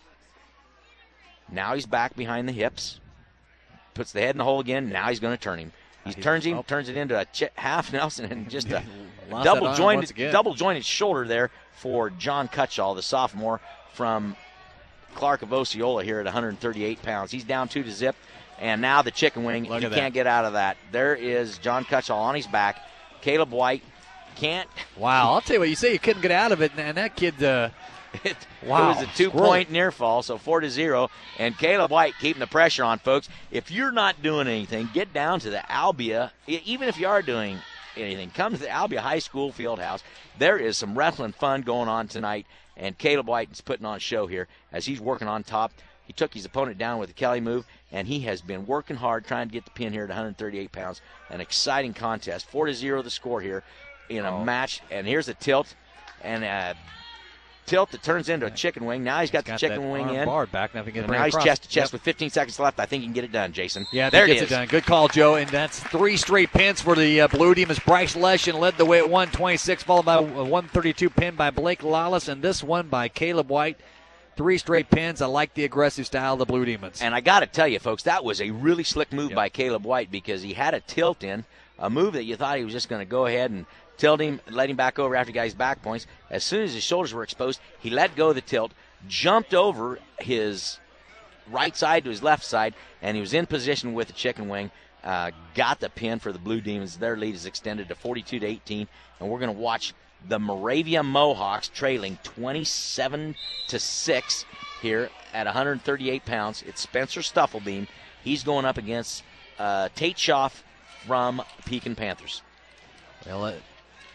[SPEAKER 3] Now he's back behind the hips. Puts the head in the hole again. Now he's going to turn him. He
[SPEAKER 2] He's-
[SPEAKER 3] turns him,
[SPEAKER 2] oh.
[SPEAKER 3] turns it into a ch- half Nelson and just a
[SPEAKER 2] Lost that
[SPEAKER 3] double
[SPEAKER 2] arm once
[SPEAKER 3] jointed,
[SPEAKER 2] again.
[SPEAKER 3] double jointed shoulder there for John Cutshaw, the sophomore from Clark of Osceola here at one hundred thirty-eight pounds. He's down two to zip, and now the chicken wing.
[SPEAKER 2] Look
[SPEAKER 3] He
[SPEAKER 2] at
[SPEAKER 3] can't
[SPEAKER 2] that.
[SPEAKER 3] get out of that. There is John Cutshaw on his back. Caleb White can't.
[SPEAKER 2] Wow, I'll tell you what, you say you couldn't get out of it, and that kid, uh,
[SPEAKER 3] It,
[SPEAKER 2] Wow.
[SPEAKER 3] it was a two-point near fall, so four to zero. And Caleb White keeping the pressure on, folks. If you're not doing anything, get down to the Albia. E- Even if you are doing anything, come to the Albia High School Fieldhouse. There is some wrestling fun going on tonight, and Caleb White is putting on a show here as he's working on top. He took his opponent down with the Kelly move, and he has been working hard trying to get the pin here at one hundred thirty-eight pounds. An exciting contest. four to zero the score here in a
[SPEAKER 2] Oh.
[SPEAKER 3] match. And here's a tilt, and a tilt that turns into a chicken wing. Now he's got,
[SPEAKER 2] got
[SPEAKER 3] the chicken
[SPEAKER 2] that
[SPEAKER 3] wing
[SPEAKER 2] arm
[SPEAKER 3] in.
[SPEAKER 2] barred back. Now if he can
[SPEAKER 3] And
[SPEAKER 2] bring
[SPEAKER 3] now
[SPEAKER 2] it
[SPEAKER 3] he's
[SPEAKER 2] across.
[SPEAKER 3] chest to chest
[SPEAKER 2] Yep.
[SPEAKER 3] with fifteen seconds left. I think he can get it done, Jason.
[SPEAKER 2] Yeah,
[SPEAKER 3] there
[SPEAKER 2] that
[SPEAKER 3] it
[SPEAKER 2] gets
[SPEAKER 3] is.
[SPEAKER 2] it done. Good call, Joe. And that's three straight pins for the uh, Blue Demons. Bryce Leshin led the way at one twenty-six, followed by a one thirty-two pin by Blake Lawless, and this one by Caleb White. Three straight pins. I like the aggressive style of the Blue Demons.
[SPEAKER 3] And I got to tell you, folks, that was a really slick move
[SPEAKER 2] Yep.
[SPEAKER 3] by Caleb White because he had a tilt in, a move that you thought he was just going to go ahead and tilt him, let him back over after he got his back points. As soon as his shoulders were exposed, he let go of the tilt, jumped over his right side to his left side, and he was in position with the chicken wing. Uh, got the pin for the Blue Demons. Their lead is extended to forty-two to eighteen, and we're going to watch the Moravia Mohawks trailing twenty-seven to six here at one hundred thirty-eight pounds. It's Spencer Stufflebeam. He's going up against uh, Tate Schaff from Pekin Panthers.
[SPEAKER 2] Well, uh,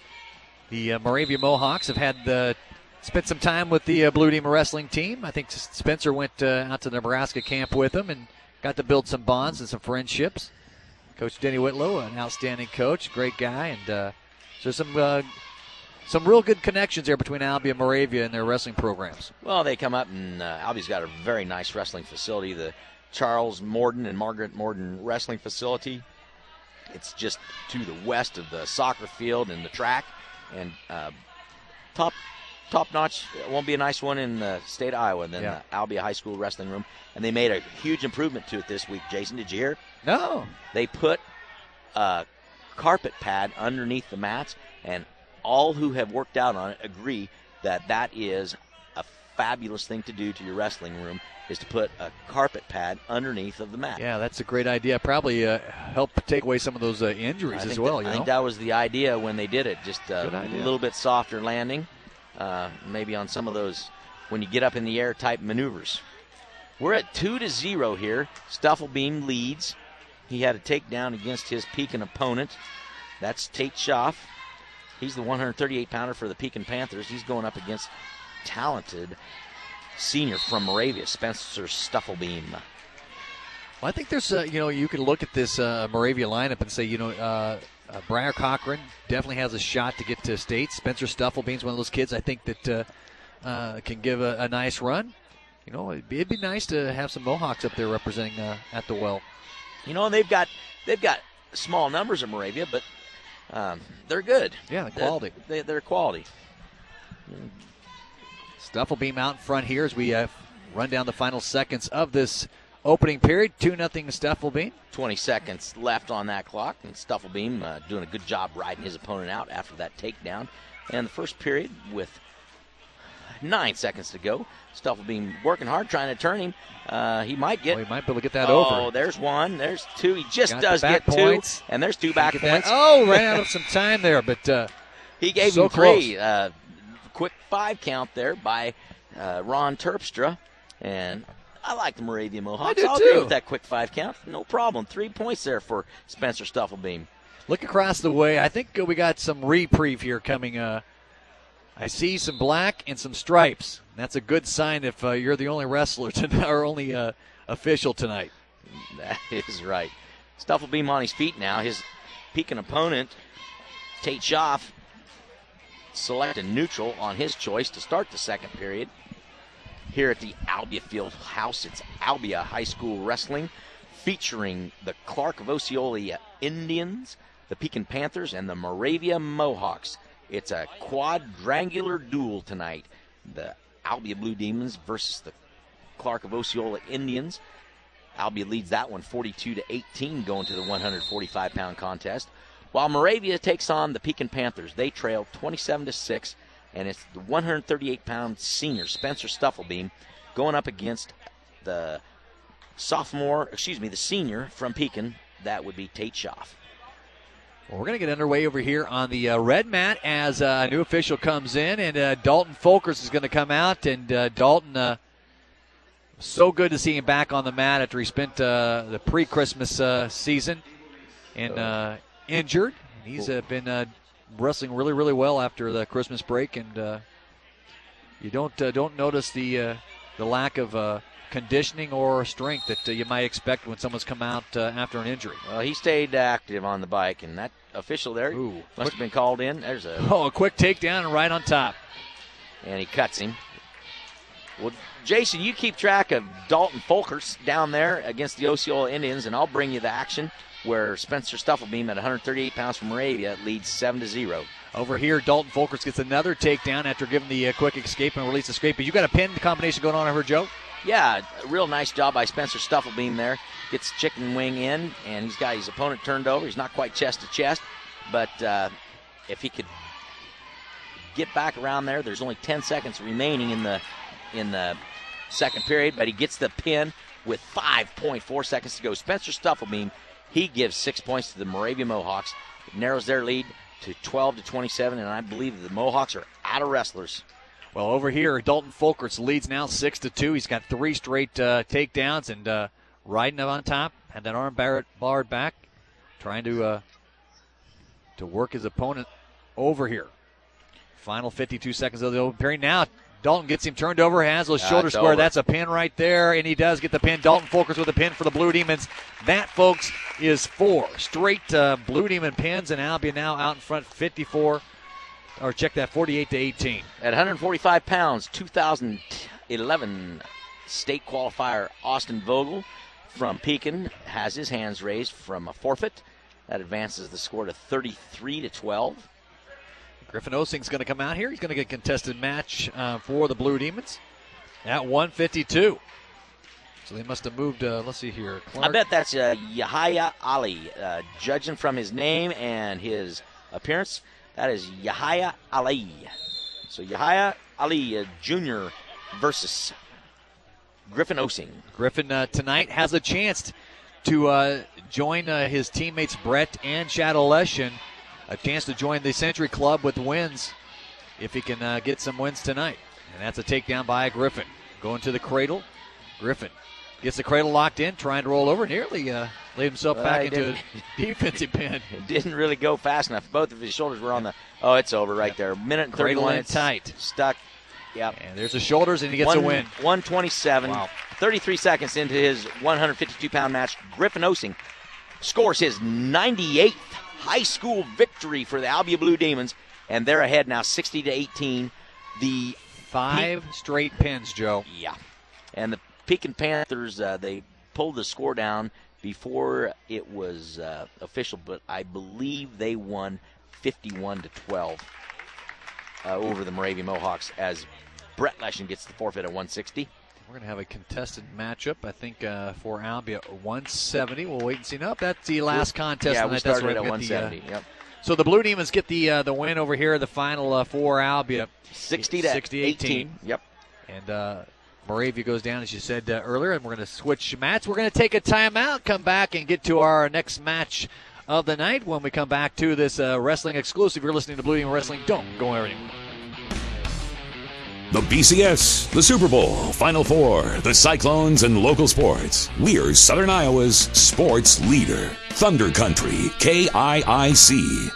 [SPEAKER 2] the uh, Moravia Mohawks have had uh, spent some time with the uh, Blue Demon wrestling team. I think Spencer went uh, out to the Nebraska camp with them and got to build some bonds and some friendships. Coach Denny Whitlow, an outstanding coach, great guy, and uh, so some uh, some real good connections there between Albia and Moravia and their wrestling programs.
[SPEAKER 3] Well, they come up, and uh, Albia's got a very nice wrestling facility, the Charles Morden and Margaret Morden Wrestling Facility. It's just to the west of the soccer field and the track, and uh, top top notch. It won't be a nice one in the state of Iowa than
[SPEAKER 2] Yeah.
[SPEAKER 3] the Albia High School Wrestling Room. And they made a huge improvement to it this week. Jason, did you hear?
[SPEAKER 2] No.
[SPEAKER 3] They put a carpet pad underneath the mats, and all who have worked out on it agree that that is a fabulous thing to do to your wrestling room, is to put a carpet pad underneath of the mat.
[SPEAKER 2] Yeah, that's a great idea. Probably uh, help take away some of those uh, injuries
[SPEAKER 3] I
[SPEAKER 2] as
[SPEAKER 3] think
[SPEAKER 2] well.
[SPEAKER 3] that,
[SPEAKER 2] you
[SPEAKER 3] I
[SPEAKER 2] know?
[SPEAKER 3] think that was the idea when they did it. Just
[SPEAKER 2] Good
[SPEAKER 3] a
[SPEAKER 2] idea.
[SPEAKER 3] little bit softer landing, uh, maybe on some of those when you get up in the air type maneuvers. We're at two to zero here. Stufflebeam leads. He had a takedown against his Pekin opponent. That's Tate Schaff. He's the one thirty-eight pounder for the Pekin Panthers. He's going up against talented senior from Moravia, Spencer Stufflebeam.
[SPEAKER 2] Well, I think there's, uh, you know, you can look at this uh, Moravia lineup and say, you know, uh, uh, Briar Cochran definitely has a shot to get to state. Spencer Stufflebeam's one of those kids I think that uh, uh, can give a, a nice run. You know, it'd be, it'd be nice to have some Mohawks up there representing uh, at the well.
[SPEAKER 3] You know, they've got they've got small numbers in Moravia, but um, they're good.
[SPEAKER 2] Yeah, the quality.
[SPEAKER 3] They, they're quality.
[SPEAKER 2] Stufflebeam out in front here as we uh, run down the final seconds of this opening period. two nothing Stufflebeam.
[SPEAKER 3] twenty seconds left on that clock, and Stufflebeam uh, doing a good job riding his opponent out after that takedown. And the first period with nine seconds to go. Stufflebeam working hard, trying to turn him. Uh, he might get.
[SPEAKER 2] Well, he might be able to get that
[SPEAKER 3] oh,
[SPEAKER 2] over.
[SPEAKER 3] there's one. There's two. He just
[SPEAKER 2] Got
[SPEAKER 3] does
[SPEAKER 2] the back
[SPEAKER 3] get
[SPEAKER 2] points.
[SPEAKER 3] two, and there's two back
[SPEAKER 2] Get that-
[SPEAKER 3] points.
[SPEAKER 2] Oh, ran out of some time there, but uh,
[SPEAKER 3] He gave
[SPEAKER 2] so
[SPEAKER 3] him three. Uh, quick five count there by uh, Ron Terpstra. And I like the Moravia Mohawks.
[SPEAKER 2] I do
[SPEAKER 3] I'll
[SPEAKER 2] too.
[SPEAKER 3] agree with that quick five count. No problem. Three points there for Spencer Stufflebeam.
[SPEAKER 2] Look across the way. I think uh, we got some reprieve here coming. Uh, I see some black and some stripes. That's a good sign if uh, you're the only wrestler tonight, or only uh, official tonight.
[SPEAKER 3] That is right. Stufflebeam on his feet now. His Pekin opponent, Tate Schaff, selected neutral on his choice to start the second period. Here at the Albia Field House, it's Albia High School Wrestling, featuring the Clark of Osceola Indians, the Pekin Panthers, and the Moravia Mohawks. It's a quadrangular duel tonight. The Albia Blue Demons versus the Clark of Osceola Indians. Albia leads that one forty-two to eighteen going to the one forty-five pound contest. While Moravia takes on the Pekin Panthers. They trail twenty-seven to six, and it's the one thirty-eight pound senior Spencer Stufflebeam going up against the sophomore, excuse me, the senior from Pekin. That would be Tate Schaff.
[SPEAKER 2] Well, we're going to get underway over here on the uh, red mat as uh, a new official comes in, and uh, Dalton Folkers is going to come out. And uh, Dalton, uh, so good to see him back on the mat after he spent uh, the pre-Christmas uh, season and uh, injured. He's uh, been uh, wrestling really, really well after the Christmas break, and uh, you don't uh, don't notice the uh, the lack of uh, conditioning or strength that uh, you might expect when someone's come out uh, after an injury.
[SPEAKER 3] Well, he stayed active on the bike, and that official there
[SPEAKER 2] Ooh,
[SPEAKER 3] must
[SPEAKER 2] quick,
[SPEAKER 3] have been called in. There's a
[SPEAKER 2] oh, a quick takedown and right on top.
[SPEAKER 3] And he cuts him. Well, Jason, you keep track of Dalton Folkers down there against the Osceola Indians, and I'll bring you the action where Spencer Stufflebeam at one thirty-eight pounds from Moravia leads seven to zero.
[SPEAKER 2] Over here, Dalton Folkers gets another takedown after giving the uh, quick escape and release the scrape. But you got a pin combination going on over, Joe?
[SPEAKER 3] Yeah, a real nice job by Spencer Stufflebeam there. Gets chicken wing in, and he's got his opponent turned over. He's not quite chest to chest, but uh, if he could get back around there, there's only ten seconds remaining in the in the second period, but he gets the pin with five point four seconds to go. Spencer Stufflebeam, he gives six points to the Moravia Mohawks. It narrows their lead to twelve to twenty-seven, and I believe the Mohawks are out of wrestlers.
[SPEAKER 2] Well, over here, Dalton Folkers leads now six to two. He's got three straight uh, takedowns and uh, riding up on top. Had that arm bar- barred back, trying to uh, to work his opponent over here. Final fifty-two seconds of the open period. Now, Dalton gets him turned over, has those
[SPEAKER 3] That's
[SPEAKER 2] shoulder square.
[SPEAKER 3] over.
[SPEAKER 2] That's a pin right there, and he does get the pin. Dalton Folkers with a pin for the Blue Demons. That, folks, is four straight uh, Blue Demon pins, and Albia now out in front fifty-four. Or check that, forty-eight to eighteen.
[SPEAKER 3] At one forty-five pounds, two thousand eleven state qualifier Austin Vogel from Pekin has his hands raised from a forfeit. That advances the score to thirty-three to twelve.
[SPEAKER 2] Griffin Osing's going to come out here. He's going to get a contested match uh, for the Blue Demons at one fifty-two. So they must have moved, uh, let's see here. Clark.
[SPEAKER 3] I bet that's uh, Yahya Ali. Uh, judging from his name and his appearance, that is Yahya Ali. So Yahya Ali uh, Junior versus Griffin Osing.
[SPEAKER 2] Griffin uh, tonight has a chance to uh, join uh, his teammates Brett and Shadow Lesh, and a chance to join the Century Club with wins if he can uh, get some wins tonight. And that's a takedown by Griffin. Going to the cradle. Griffin gets the cradle locked in, trying to roll over. Nearly uh, laid himself
[SPEAKER 3] Well,
[SPEAKER 2] back
[SPEAKER 3] he
[SPEAKER 2] into
[SPEAKER 3] didn't.
[SPEAKER 2] a defensive pin.
[SPEAKER 3] It didn't really go fast enough. Both of his shoulders were on the. Oh, it's over right there. Minute and
[SPEAKER 2] Cradle
[SPEAKER 3] thirty-one.
[SPEAKER 2] in
[SPEAKER 3] It's
[SPEAKER 2] tight.
[SPEAKER 3] Stuck. Yep.
[SPEAKER 2] And there's the shoulders, and he gets
[SPEAKER 3] One,
[SPEAKER 2] a win.
[SPEAKER 3] one twenty-seven.
[SPEAKER 2] Wow.
[SPEAKER 3] thirty-three seconds into his one fifty-two pound match, Griffin Osing scores his ninety-eighth high school victory for the Albia Blue Demons, and they're ahead now sixty to eighteen. The
[SPEAKER 2] Five
[SPEAKER 3] Pe-
[SPEAKER 2] straight pins, Joe.
[SPEAKER 3] Yeah. And the Pekin Panthers, uh, they pulled the score down before it was uh, official, but I believe they won fifty-one to twelve uh, over the Moravia Mohawks as Brett Leshen gets the forfeit at one sixty.
[SPEAKER 2] We're going to have a contested matchup, I think, uh, for Albia one seventy. We'll wait and see. Nope, that's the last contest.
[SPEAKER 3] Yeah,
[SPEAKER 2] of the
[SPEAKER 3] we
[SPEAKER 2] night. That's
[SPEAKER 3] started
[SPEAKER 2] right.
[SPEAKER 3] at
[SPEAKER 2] We got
[SPEAKER 3] one
[SPEAKER 2] the,
[SPEAKER 3] seventy.
[SPEAKER 2] uh,
[SPEAKER 3] Yep.
[SPEAKER 2] So the Blue Demons get the uh, the win over here, the final uh, for Albia.
[SPEAKER 3] sixty to
[SPEAKER 2] sixty eighteen.
[SPEAKER 3] Yep.
[SPEAKER 2] And uh, Moravia goes down, as you said uh, earlier, and we're going to switch mats. We're going to take a timeout, come back, and get to our next match of the night when we come back to this uh, wrestling exclusive. You're listening to Blue Demon Wrestling. Don't go anywhere.
[SPEAKER 4] The B C S, the Super Bowl, Final Four, the Cyclones, and local sports. We're Southern Iowa's sports leader. Thunder Country, K I I C.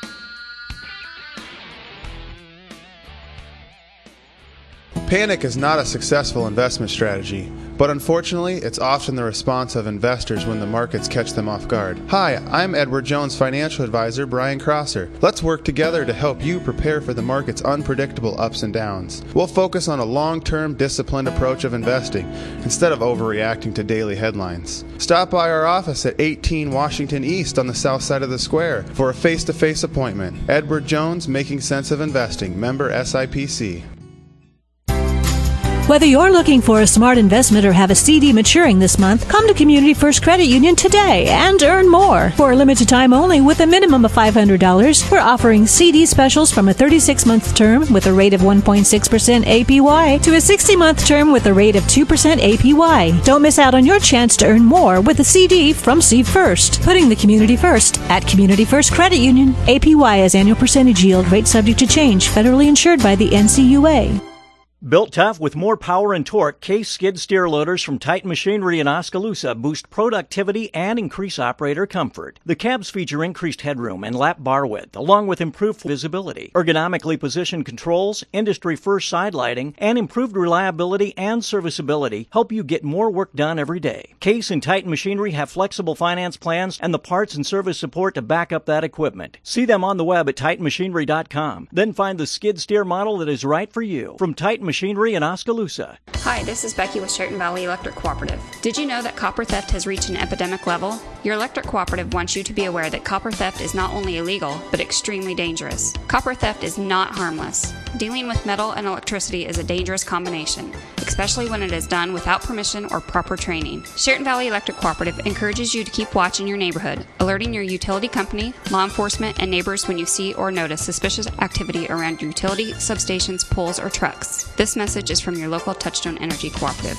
[SPEAKER 5] Panic is not a successful investment strategy, but unfortunately, it's often the response of investors when the markets catch them off guard. Hi, I'm Edward Jones financial advisor Brian Crosser. Let's work together to help you prepare for the market's unpredictable ups and downs. We'll focus on a long-term, disciplined approach of investing instead of overreacting to daily headlines. Stop by our office at eighteen Washington East on the south side of the square for a face-to-face appointment. Edward Jones, Making Sense of Investing, member S I P C.
[SPEAKER 6] Whether you're looking for a smart investment or have a C D maturing this month, come to Community First Credit Union today and earn more. For a limited time only with a minimum of five hundred dollars, we're offering C D specials from a thirty-six month term with a rate of one point six percent A P Y to a sixty month term with a rate of two percent A P Y. Don't miss out on your chance to earn more with a C D from C First. Putting the community first at Community First Credit Union. A P Y as annual percentage yield, rate subject to change, federally insured by the N C U A.
[SPEAKER 7] Built tough with more power and torque, Case skid steer loaders from Titan Machinery in Oskaloosa boost productivity and increase operator comfort. The cabs feature increased headroom and lap bar width, along with improved visibility, ergonomically positioned controls, industry-first side lighting, and improved reliability and serviceability help you get more work done every day. Case and Titan Machinery have flexible finance plans and the parts and service support to back up that equipment. See them on the web at titan machinery dot com. Then find the skid steer model that is right for you. From Titan Machinery in Oskaloosa.
[SPEAKER 8] Hi, this is Becky with Churton Valley Electric Cooperative. Did you know that copper theft has reached an epidemic level? Your electric cooperative wants you to be aware that copper theft is not only illegal, but extremely dangerous. Copper theft is not harmless. Dealing with metal and electricity is a dangerous combination, especially when it is done without permission or proper training. Churton Valley Electric Cooperative encourages you to keep watch in your neighborhood, alerting your utility company, law enforcement, and neighbors when you see or notice suspicious activity around your utility, substations, poles, or trucks. This message is from your local Touchstone Energy Cooperative.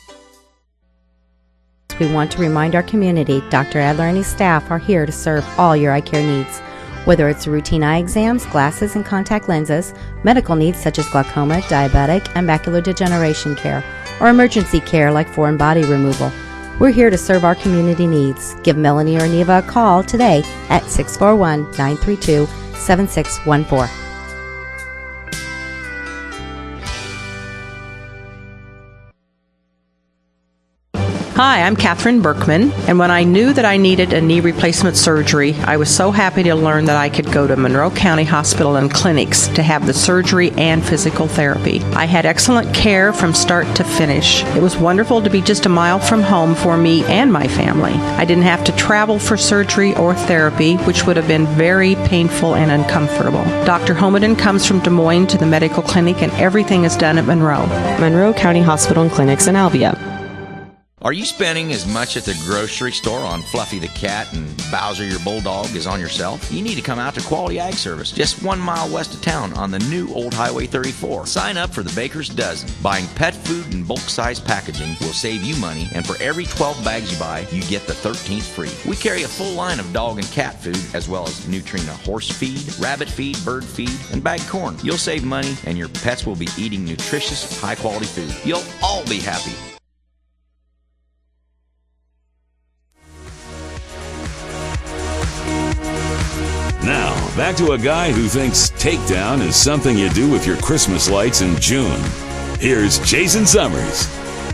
[SPEAKER 9] We want to remind our community Doctor Adler and his staff are here to serve all your eye care needs. Whether it's routine eye exams, glasses and contact lenses, medical needs such as glaucoma, diabetic, and macular degeneration care, or emergency care like foreign body removal, we're here to serve our community needs. Give Melanie or Neva a call today at six four one, nine three two, seven six one four.
[SPEAKER 10] Hi, I'm Catherine Berkman, and when I knew that I needed a knee replacement surgery, I was so happy to learn that I could go to Monroe County Hospital and Clinics to have the surgery and physical therapy. I had excellent care from start to finish. It was wonderful to be just a mile from home for me and my family. I didn't have to travel for surgery or therapy, which would have been very painful and uncomfortable. Doctor Homeden comes from Des Moines to the medical clinic, and everything is done at Monroe.
[SPEAKER 11] Monroe County Hospital and Clinics in Albia.
[SPEAKER 12] Are you spending as much at the grocery store on Fluffy the cat and Bowser your bulldog as on yourself? You need to come out to Quality Ag Service, just one mile west of town on the new Old Highway thirty-four. Sign up for the Baker's Dozen. Buying pet food and bulk-size packaging will save you money, and for every twelve bags you buy, you get the thirteenth free. We carry a full line of dog and cat food, as well as Nutrina horse feed, rabbit feed, bird feed, and bagged corn. You'll save money, and your pets will be eating nutritious, high-quality food. You'll all be happy.
[SPEAKER 4] Now, back to a guy who thinks takedown is something you do with your Christmas lights in June. Here's Jason Summers.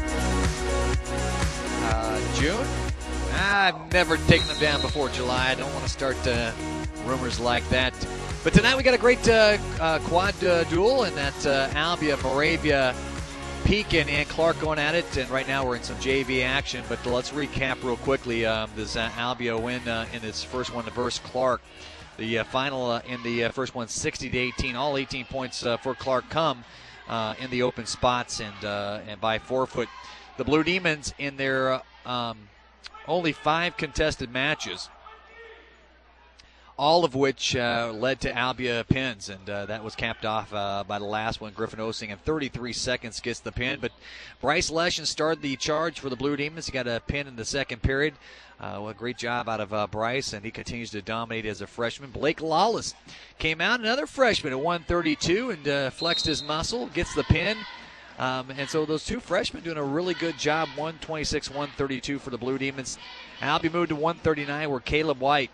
[SPEAKER 2] Uh, June? I've never taken them down before July. I don't want to start uh, rumors like that. But tonight we got a great uh, uh, quad uh, duel, and that's uh, Albia, Moravia, Pekin, and Clark going at it. And right now we're in some J V action. But let's recap real quickly. Um, this uh, Albia win uh, in its first one versus Clark. The uh, final uh, in the uh, first one, sixty to eighteen. All eighteen points uh, for Clark come uh, in the open spots and uh, and by forefoot. The Blue Demons in their uh, um, only five contested matches, all of which uh, led to Albia pins, and uh, that was capped off uh, by the last one. Griffin Osing in thirty-three seconds gets the pin, but Bryce Leshen started the charge for the Blue Demons. He got a pin in the second period. Uh, well, great job out of uh, Bryce, and he continues to dominate as a freshman. Blake Lawless came out, another freshman at one thirty-two, and uh, flexed his muscle, gets the pin. Um, and so those two freshmen doing a really good job. one twenty-six, one thirty-two for the Blue Demons. Albie moved to one thirty-nine, where Caleb White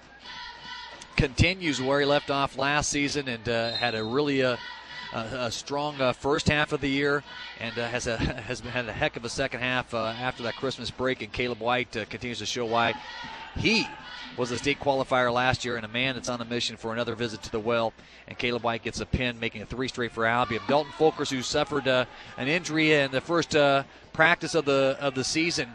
[SPEAKER 2] continues where he left off last season and uh, had a really uh, a, a strong uh, first half of the year, and uh, has a has had a heck of a second half uh, after that Christmas break. And Caleb White uh, continues to show why he was a state qualifier last year and a man that's on a mission for another visit to the well. And Caleb White gets a pin, making it three straight for Albion. Dalton Folkers, who suffered uh, an injury in the first uh, practice of the of the season,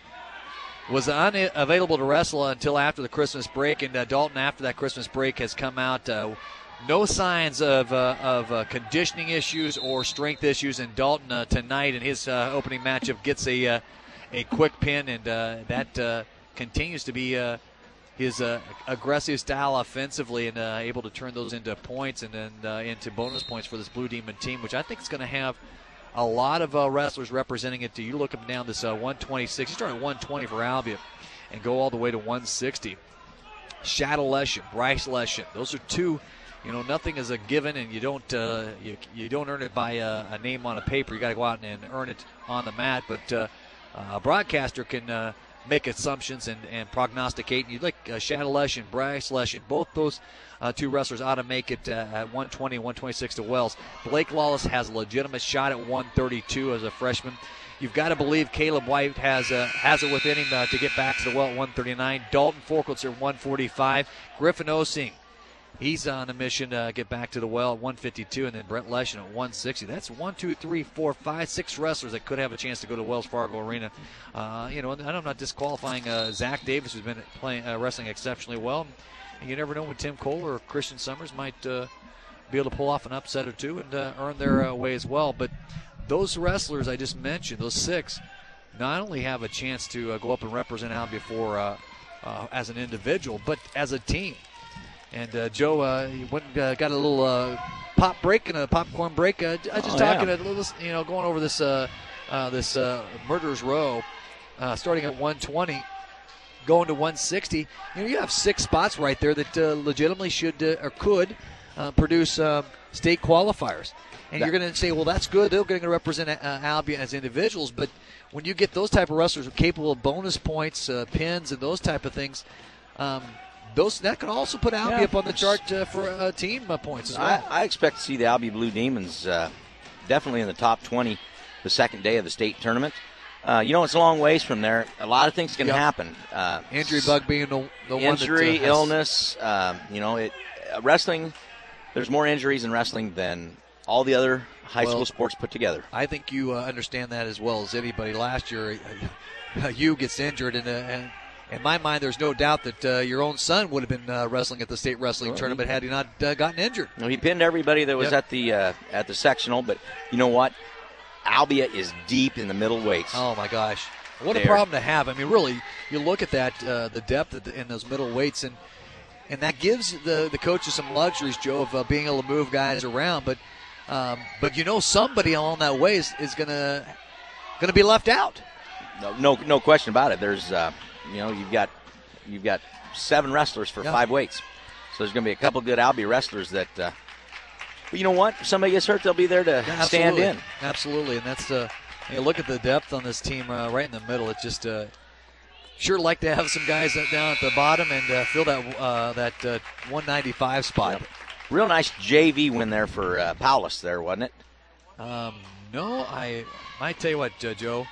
[SPEAKER 2] was unavailable to wrestle until after the Christmas break. And uh, Dalton, after that Christmas break, has come out uh, no signs of uh, of uh, conditioning issues or strength issues. And Dalton uh, tonight in his uh, opening matchup gets a uh, a quick pin, and uh, that uh, continues to be uh, his uh, aggressive style offensively, and uh, able to turn those into points and then uh, into bonus points for this Blue Demon team, which I think is going to have a lot of uh, wrestlers representing it. You look up down this uh, one twenty-six. You start at one twenty for Albion and go all the way to one sixty. Shadow Leshen, Bryce Leshen. Those are two. You know, nothing is a given, and you don't uh, you, you don't earn it by a, a name on a paper. You got to go out and earn it on the mat. But uh, a broadcaster can uh, make assumptions and, and prognosticate. You like uh, Shadow Leshen, Bryce Leshen, both those uh, two wrestlers ought to make it uh, at one twenty, one twenty-six to Wells. Blake Lawless has a legitimate shot at one thirty-two as a freshman. You've got to believe Caleb White has uh, has it within him uh, to get back to the well at one thirty-nine. Dalton Folkers at one forty-five. Griffin Osing, he's on a mission to get back to the well at one fifty-two, and then Brett Leshen at one sixty. That's one, two, three, four, five, six wrestlers that could have a chance to go to Wells Fargo Arena. Uh, you know, and I'm not disqualifying uh, Zach Davis, who's been playing uh, wrestling exceptionally well. And you never know when Tim Kohler or Christian Summers might uh, be able to pull off an upset or two and uh, earn their uh, way as well. But those wrestlers I just mentioned, those six, not only have a chance to uh, go up and represent Albion for uh, uh, as an individual, but as a team. And uh, Joe uh, went and, uh, got a little uh, pop break and a popcorn break. Uh, I just
[SPEAKER 3] oh,
[SPEAKER 2] talking
[SPEAKER 3] yeah.
[SPEAKER 2] a little, you know, going over this uh, uh, this uh, Murderers Row, uh, starting at one twenty, going to one sixty. You know, you have six spots right there that uh, legitimately should uh, or could uh, produce uh, state qualifiers. And you're going to say, well, that's good. They're going to represent uh, Albion as individuals. But when you get those type of wrestlers capable of bonus points, uh, pins, and those type of things, um, those that can also put Albion
[SPEAKER 3] yeah.
[SPEAKER 2] up on the chart uh, for uh, team uh, points as well.
[SPEAKER 3] I, I expect to see the Albion Blue Demons uh, definitely in the top twenty the second day of the state tournament. Uh, you know, it's a long ways from there. A lot of things can
[SPEAKER 2] yep.
[SPEAKER 3] happen. Uh,
[SPEAKER 2] injury bug being the, the
[SPEAKER 3] injury,
[SPEAKER 2] one that, uh,
[SPEAKER 3] illness. Um, you know, it uh, wrestling. There's more injuries in wrestling than all the other high
[SPEAKER 2] well,
[SPEAKER 3] school sports put together.
[SPEAKER 2] I think you uh, understand that as well as anybody. Last year, uh, you gets injured, and, uh, and in my mind, there's no doubt that uh, your own son would have been uh, wrestling at the state wrestling
[SPEAKER 3] well,
[SPEAKER 2] tournament had he not uh, gotten injured.
[SPEAKER 3] You know, he pinned everybody that was
[SPEAKER 2] yep.
[SPEAKER 3] at the uh, at the sectional, but you know what? Albia is deep in the middle weights.
[SPEAKER 2] Oh my gosh, what
[SPEAKER 3] there.
[SPEAKER 2] a problem to have! I mean, really, you look at that uh, the depth in those middle weights, and and that gives the the coaches some luxuries, Joe, of uh, being able to move guys around, but. Um, but you know, somebody along that way is, is gonna gonna be left out.
[SPEAKER 3] No, no, no question about it. There's, uh, you know, you've got you've got seven wrestlers for
[SPEAKER 2] yeah.
[SPEAKER 3] five weights, so there's gonna be a couple good Albie wrestlers that. Uh, but you know what? If somebody gets hurt, they'll be there to
[SPEAKER 2] yeah,
[SPEAKER 3] stand in.
[SPEAKER 2] Absolutely, and that's uh, you know, look at the depth on this team uh, right in the middle. It's just uh, sure like to have some guys down at the bottom and uh, fill that uh, that uh, one ninety-five spot.
[SPEAKER 3] Yep. Real nice J V win there for uh, Paulus there, wasn't it?
[SPEAKER 2] Um, no, I might tell you what, uh, Joe.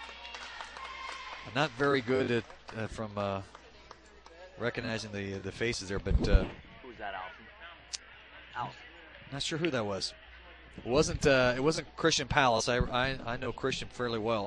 [SPEAKER 2] I'm not very good at uh, from uh, recognizing the the faces there, but uh,
[SPEAKER 3] who was that, Alton? Alton.
[SPEAKER 2] Not sure who that was. It wasn't uh, it wasn't Christian Paulus. I, I I know Christian fairly well.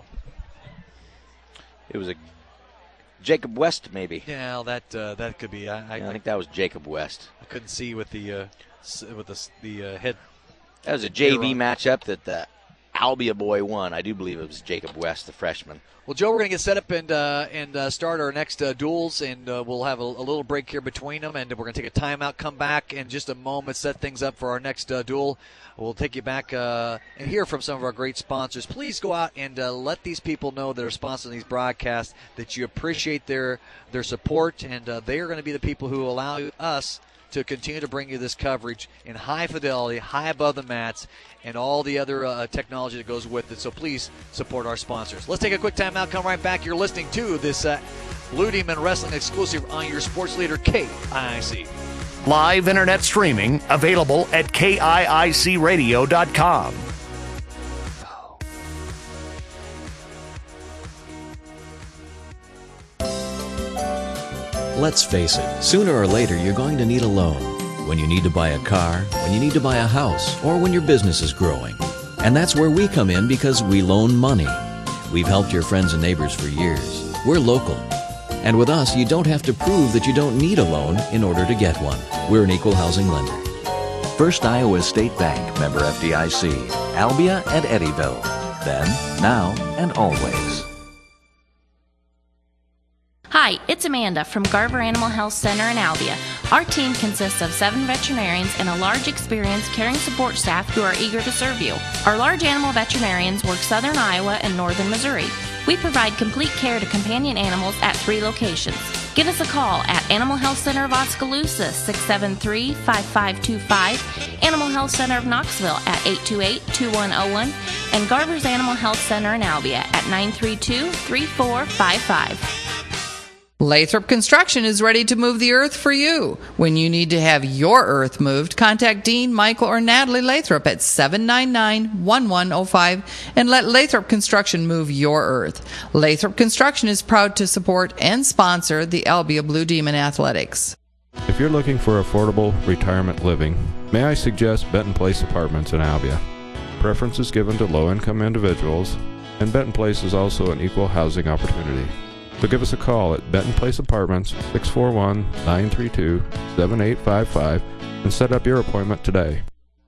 [SPEAKER 3] It was a Jacob West, maybe.
[SPEAKER 2] Yeah, that uh, that could be. I, I,
[SPEAKER 3] yeah, I think that was Jacob West.
[SPEAKER 2] I couldn't see with the uh, with the the uh, head.
[SPEAKER 3] That was a J V matchup that the Albia boy won. I do believe it was Jacob West, the freshman.
[SPEAKER 2] Well, Joe, we're going to get set up and uh, and uh, start our next uh, duels, and uh, we'll have a, a little break here between them, and we're going to take a timeout, come back in just a moment, set things up for our next uh, duel. We'll take you back uh, and hear from some of our great sponsors. Please go out and uh, let these people know that are sponsoring these broadcasts that you appreciate their their support, and uh, they are going to be the people who allow us to continue to bring you this coverage in high fidelity, high above the mats, and all the other uh, technology that goes with it. So please support our sponsors. Let's take a quick time out. Come right back. You're listening to this uh, Blue Demon Wrestling exclusive on your sports leader, K I I C.
[SPEAKER 1] Live internet streaming available at K I I C radio dot com.
[SPEAKER 13] Let's face it, sooner or later you're going to need a loan. When you need to buy a car, when you need to buy a house, or when your business is growing. And that's where we come in because we loan money. We've helped your friends and neighbors for years. We're local. And with us, you don't have to prove that you don't need a loan in order to get one. We're an equal housing lender. First Iowa State Bank, member F D I C, Albia and Eddyville. Then, now, and always.
[SPEAKER 14] Hi, it's Amanda from Garver Animal Health Center in Albia. Our team consists of seven veterinarians and a large experienced caring support staff who are eager to serve you. Our large animal veterinarians work southern Iowa and northern Missouri. We provide complete care to companion animals at three locations. Give us a call at Animal Health Center of Oskaloosa, six seven three, five five two five, Animal Health Center of Knoxville at eight two eight, two one zero one, and Garver's Animal Health Center in Albia at nine three two, three four five five.
[SPEAKER 15] Lathrop Construction is ready to move the earth for you. When you need to have your earth moved, contact Dean, Michael, or Natalie Lathrop at seven nine nine, one one zero five and let Lathrop Construction move your earth. Lathrop Construction is proud to support and sponsor the Albia Blue Demon Athletics.
[SPEAKER 16] If you're looking for affordable retirement living, may I suggest Benton Place Apartments in Albia. Preference is given to low-income individuals, and Benton Place is also an equal housing opportunity. So give us a call at Benton Place Apartments, six four one, nine three two, seven eight five five, and set up your appointment today.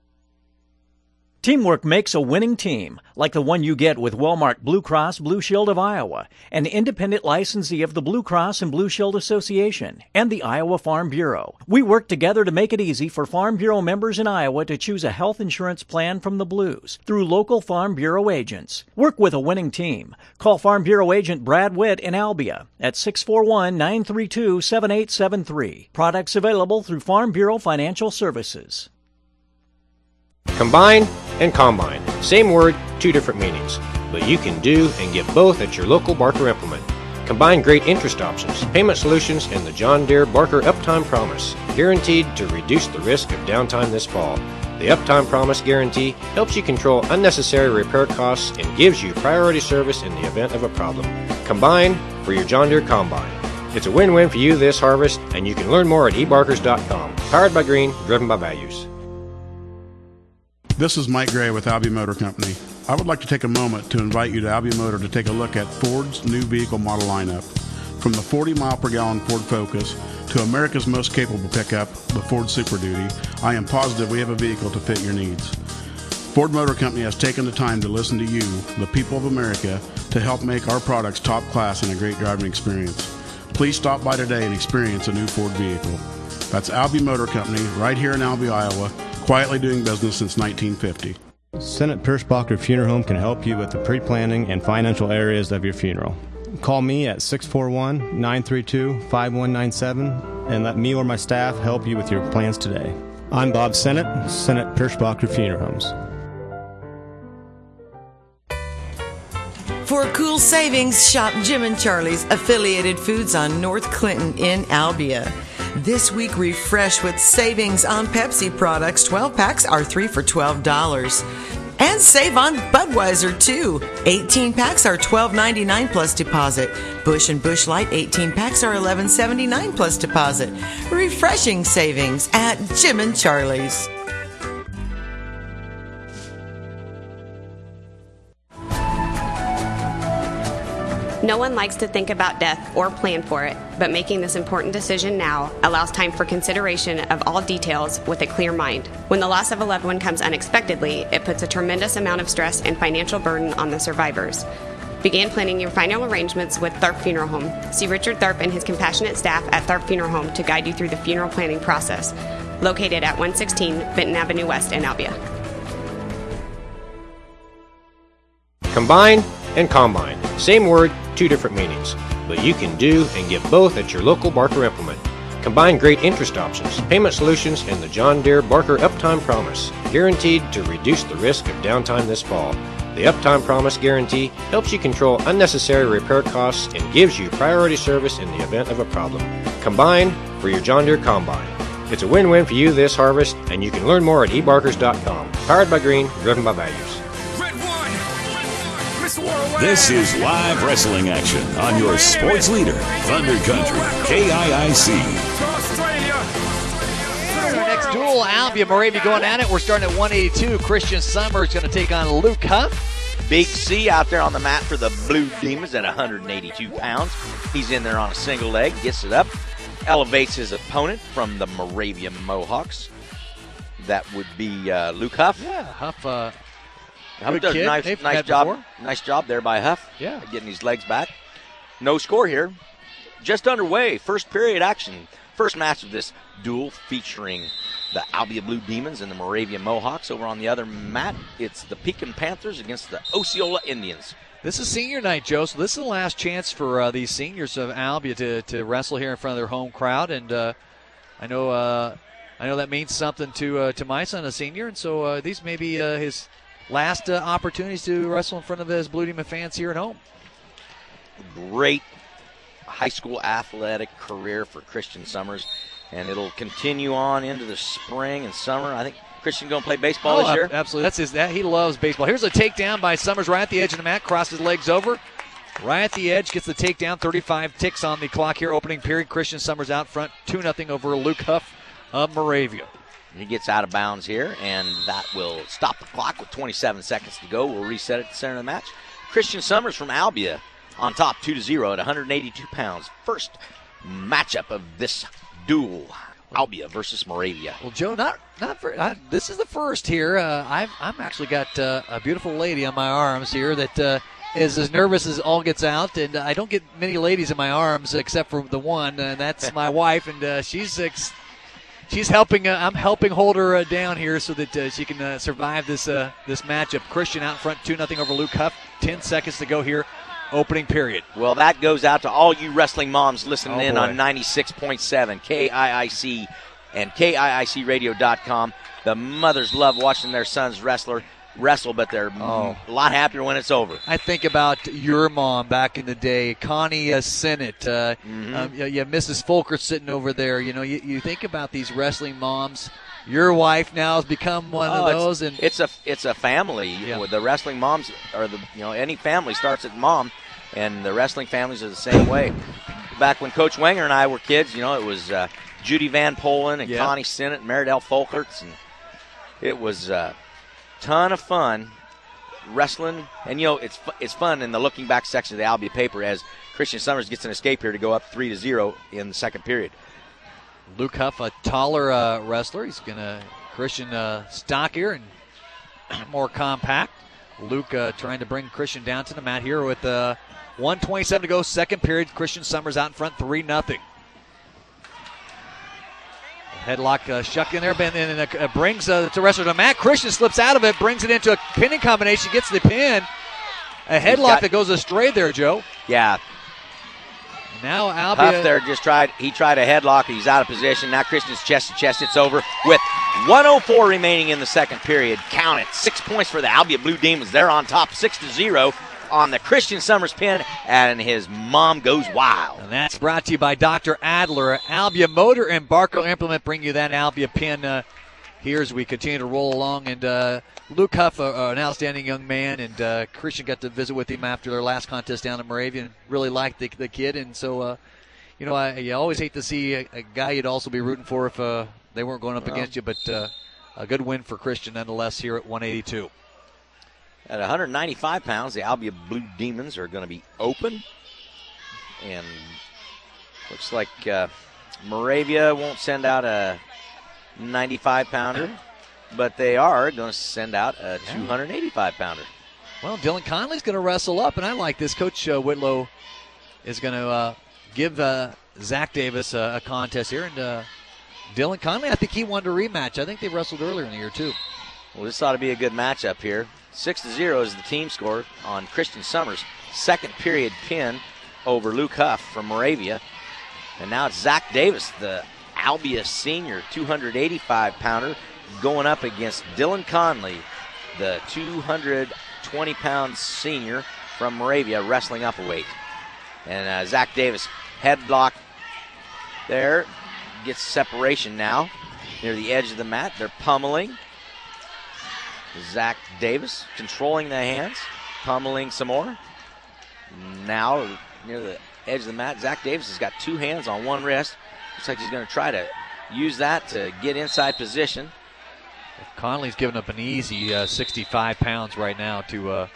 [SPEAKER 7] Teamwork makes a winning team, like the one you get with Walmart Blue Cross Blue Shield of Iowa, an independent licensee of the Blue Cross and Blue Shield Association and the Iowa Farm Bureau. We work together to make it easy for Farm Bureau members in Iowa to choose a health insurance plan from the Blues through local Farm Bureau agents. Work with a winning team. Call Farm Bureau agent Brad Witt in Albia at six four one, nine three two, seven eight seven three. Products available through Farm Bureau Financial Services.
[SPEAKER 17] Combine and combine. Same word, two different meanings. But you can do and get both at your local Barker Implement. Combine great interest options, payment solutions, and the John Deere Barker Uptime Promise, guaranteed to reduce the risk of downtime this fall. The Uptime Promise guarantee helps you control unnecessary repair costs and gives you priority service in the event of a problem. Combine for your John Deere Combine. It's a win-win for you this harvest, and you can learn more at e barkers dot com. Powered by Green, driven by values.
[SPEAKER 18] This is Mike Gray with Albia Motor Company. I would like to take a moment to invite you to Albia Motor to take a look at Ford's new vehicle model lineup. From the forty mile per gallon Ford Focus to America's most capable pickup, the Ford Super Duty, I am positive we have a vehicle to fit your needs. Ford Motor Company has taken the time to listen to you, the people of America, to help make our products top class and a great driving experience. Please stop by today and experience a new Ford vehicle. That's Albia Motor Company right here in Albia, Iowa, quietly doing business since nineteen fifty.
[SPEAKER 19] Senate Pirschbacher Funeral Home can help you with the pre-planning and financial areas of your funeral. Call me at six four one, nine three two, five one nine seven and let me or my staff help you with your plans today. I'm Bob Sennett, Senate Pirschbacher Funeral Homes.
[SPEAKER 20] For cool savings, shop Jim and Charlie's Affiliated Foods on North Clinton in Albia. This week, refresh with savings on Pepsi products. twelve packs are three for twelve dollars. And save on Budweiser, too. eighteen packs are twelve ninety-nine plus deposit. Busch and Busch Light eighteen packs are eleven seventy-nine plus deposit. Refreshing savings at Jim and Charlie's.
[SPEAKER 8] No one likes to think about death or plan for it, but making this important decision now allows time for consideration of all details with a clear mind. When the loss of a loved one comes unexpectedly, it puts a tremendous amount of stress and financial burden on the survivors. Begin planning your final arrangements with Tharp Funeral Home. See Richard Tharp and his compassionate staff at Tharp Funeral Home to guide you through the funeral planning process. Located at one sixteen Benton Avenue West in Albia.
[SPEAKER 17] Combine and combine. Same word, two different meanings. But you can do and get both at your local Barker Implement. Combine great interest options, payment solutions, and the John Deere Barker Uptime Promise, guaranteed to reduce the risk of downtime this fall. The Uptime Promise Guarantee helps you control unnecessary repair costs and gives you priority service in the event of a problem. Combine for your John Deere Combine. It's a win-win for you this harvest, and you can learn more at e barkers dot com. Powered by Green, driven by values.
[SPEAKER 4] This is live wrestling action on your sports leader, Thunder Country, K I I C.
[SPEAKER 2] Our next duel, Albia Moravia going at it. We're starting at one eighty-two. Christian Summers going to take on Luke Huff.
[SPEAKER 3] Big C out there on the mat for the Blue Demons at one hundred eighty-two pounds. He's in there on a single leg, gets it up, elevates his opponent from the Moravia Mohawks. That would be uh, Luke Huff.
[SPEAKER 2] Yeah, Huff. Uh,
[SPEAKER 3] Huff
[SPEAKER 2] good
[SPEAKER 3] does
[SPEAKER 2] kid.
[SPEAKER 3] a nice,
[SPEAKER 2] They've
[SPEAKER 3] nice
[SPEAKER 2] met
[SPEAKER 3] job.
[SPEAKER 2] before.
[SPEAKER 3] Nice job there by Huff.
[SPEAKER 2] Yeah,
[SPEAKER 3] getting his legs back. No score here. Just underway. First period action. First match of this duel featuring the Albia Blue Demons and the Moravia Mohawks. Over on the other mat, it's the Pekin Panthers against the Osceola Indians.
[SPEAKER 2] This is senior night, Joe, so this is the last chance for uh, these seniors of Albia to, to wrestle here in front of their home crowd. And uh, I know uh, I know that means something to uh, to my son, a senior, and so uh, these may be uh, his last uh, opportunities to wrestle in front of his Blue Demon fans here at home.
[SPEAKER 3] Great high school athletic career for Christian Summers, and it'll continue on into the spring and summer. I think Christian going to play baseball
[SPEAKER 2] oh,
[SPEAKER 3] this year.
[SPEAKER 2] Absolutely. That's his. That he loves baseball. Here's a takedown by Summers right at the edge of the mat. Crosses legs over. Right at the edge. Gets the takedown. thirty-five ticks on the clock here. Opening period. Christian Summers out front. two nothing over Luke Huff of Moravia.
[SPEAKER 3] He gets out of bounds here, and that will stop the clock with twenty-seven seconds to go. We'll reset at the center of the match. Christian Summers from Albia on top two to zero at one hundred eighty-two pounds. First matchup of this duel. Albia versus Moravia.
[SPEAKER 2] Well, Joe, not not for I, this is the first here. Uh, I've I'm actually got uh, a beautiful lady on my arms here that uh, is as nervous as all gets out, and I don't get many ladies in my arms except for the one, and that's my wife, and uh, she's ex- she's helping. Uh, I'm helping hold her uh, down here so that uh, she can uh, survive this uh, this matchup. Christian out front, two nothing over Luke Huff. Ten seconds to go here. Opening period.
[SPEAKER 3] Well, that goes out to all you wrestling moms listening
[SPEAKER 2] oh,
[SPEAKER 3] in
[SPEAKER 2] boy.
[SPEAKER 3] on ninety-six point seven K I I C and K I I C radio dot com. The mothers love watching their sons wrestler wrestle, but they're
[SPEAKER 2] oh.
[SPEAKER 3] a lot happier when it's over.
[SPEAKER 2] I think about your mom back in the day, Connie uh, Sinnott, uh,
[SPEAKER 3] mm-hmm.
[SPEAKER 2] um, yeah, yeah, Missus Folker sitting over there. You know, you, you think about these wrestling moms. Your wife now has become one
[SPEAKER 3] oh,
[SPEAKER 2] of those,
[SPEAKER 3] it's,
[SPEAKER 2] and
[SPEAKER 3] it's a it's a family.
[SPEAKER 2] Yeah.
[SPEAKER 3] The wrestling moms, or the you know any family starts at mom, and the wrestling families are the same way. Back when Coach Wenger and I were kids, you know, it was uh, Judy Van Polen and
[SPEAKER 2] yeah.
[SPEAKER 3] Connie Sinnott and Meridell Folkerts, and it was a uh, ton of fun wrestling. And you know, it's it's fun in the looking back section of the Albia paper as Christian Summers gets an escape here to go up three to zero in the second period.
[SPEAKER 2] Luke Huff, a taller uh, wrestler. He's going to Christian uh, stockier and more compact. Luke uh, trying to bring Christian down to the mat here with uh, one twenty-seven to go, second period. Christian Summers out in front, three nothing. Headlock uh, shucked in there, and, and uh, brings uh, the wrestler to the mat. Christian slips out of it, brings it into a pinning combination, gets the pin. A headlock got, that goes astray there, Joe.
[SPEAKER 3] Yeah.
[SPEAKER 2] Now Albia.
[SPEAKER 3] Huff there just tried, he tried a headlock. He's out of position. Now Christian's chest to chest. It's over with one oh four remaining in the second period. Count it. Six points for the Albia Blue Demons. They're on top six to zero on the Christian Summers pin, and his mom goes wild.
[SPEAKER 2] And that's brought to you by Doctor Adler. Albia Motor and Barco Implement bring you that Albia pin uh, here as we continue to roll along. And uh, Luke Huff, uh, uh, an outstanding young man, and uh, Christian got to visit with him after their last contest down in Moravia and really liked the, the kid. And so, uh, you know, I, you always hate to see a, a guy you'd also be rooting for if uh, they weren't going up well. against you, but uh, a good win for Christian nonetheless here at one eighty-two.
[SPEAKER 3] At one hundred ninety-five pounds, the Albia Blue Demons are going to be open. And looks like uh, Moravia won't send out a ninety-five pounder, but they are going to send out a two hundred eighty-five pounder.
[SPEAKER 2] Well, Dylan Conley's going to wrestle up, and I like this. Coach uh, Whitlow is going to uh, give uh, Zach Davis a, a contest here. And uh, Dylan Conley, I think he wanted a rematch. I think they wrestled earlier in the year, too.
[SPEAKER 3] Well, this ought to be a good matchup here. Six to zero is the team score on Christian Summers' second period pin over Luke Huff from Moravia. And now it's Zach Davis, the Albia senior, two hundred eighty-five pounder, going up against Dylan Conley, the two hundred twenty pound senior from Moravia, wrestling up a weight. And uh, Zach Davis headlock there, gets separation now near the edge of the mat. They're pummeling. Zach Davis controlling the hands, pummeling some more. Now near the edge of the mat, Zach Davis has got two hands on one wrist. Looks like he's going to try to use that to get inside position.
[SPEAKER 2] Conley's giving up an easy uh, sixty-five pounds right now to uh,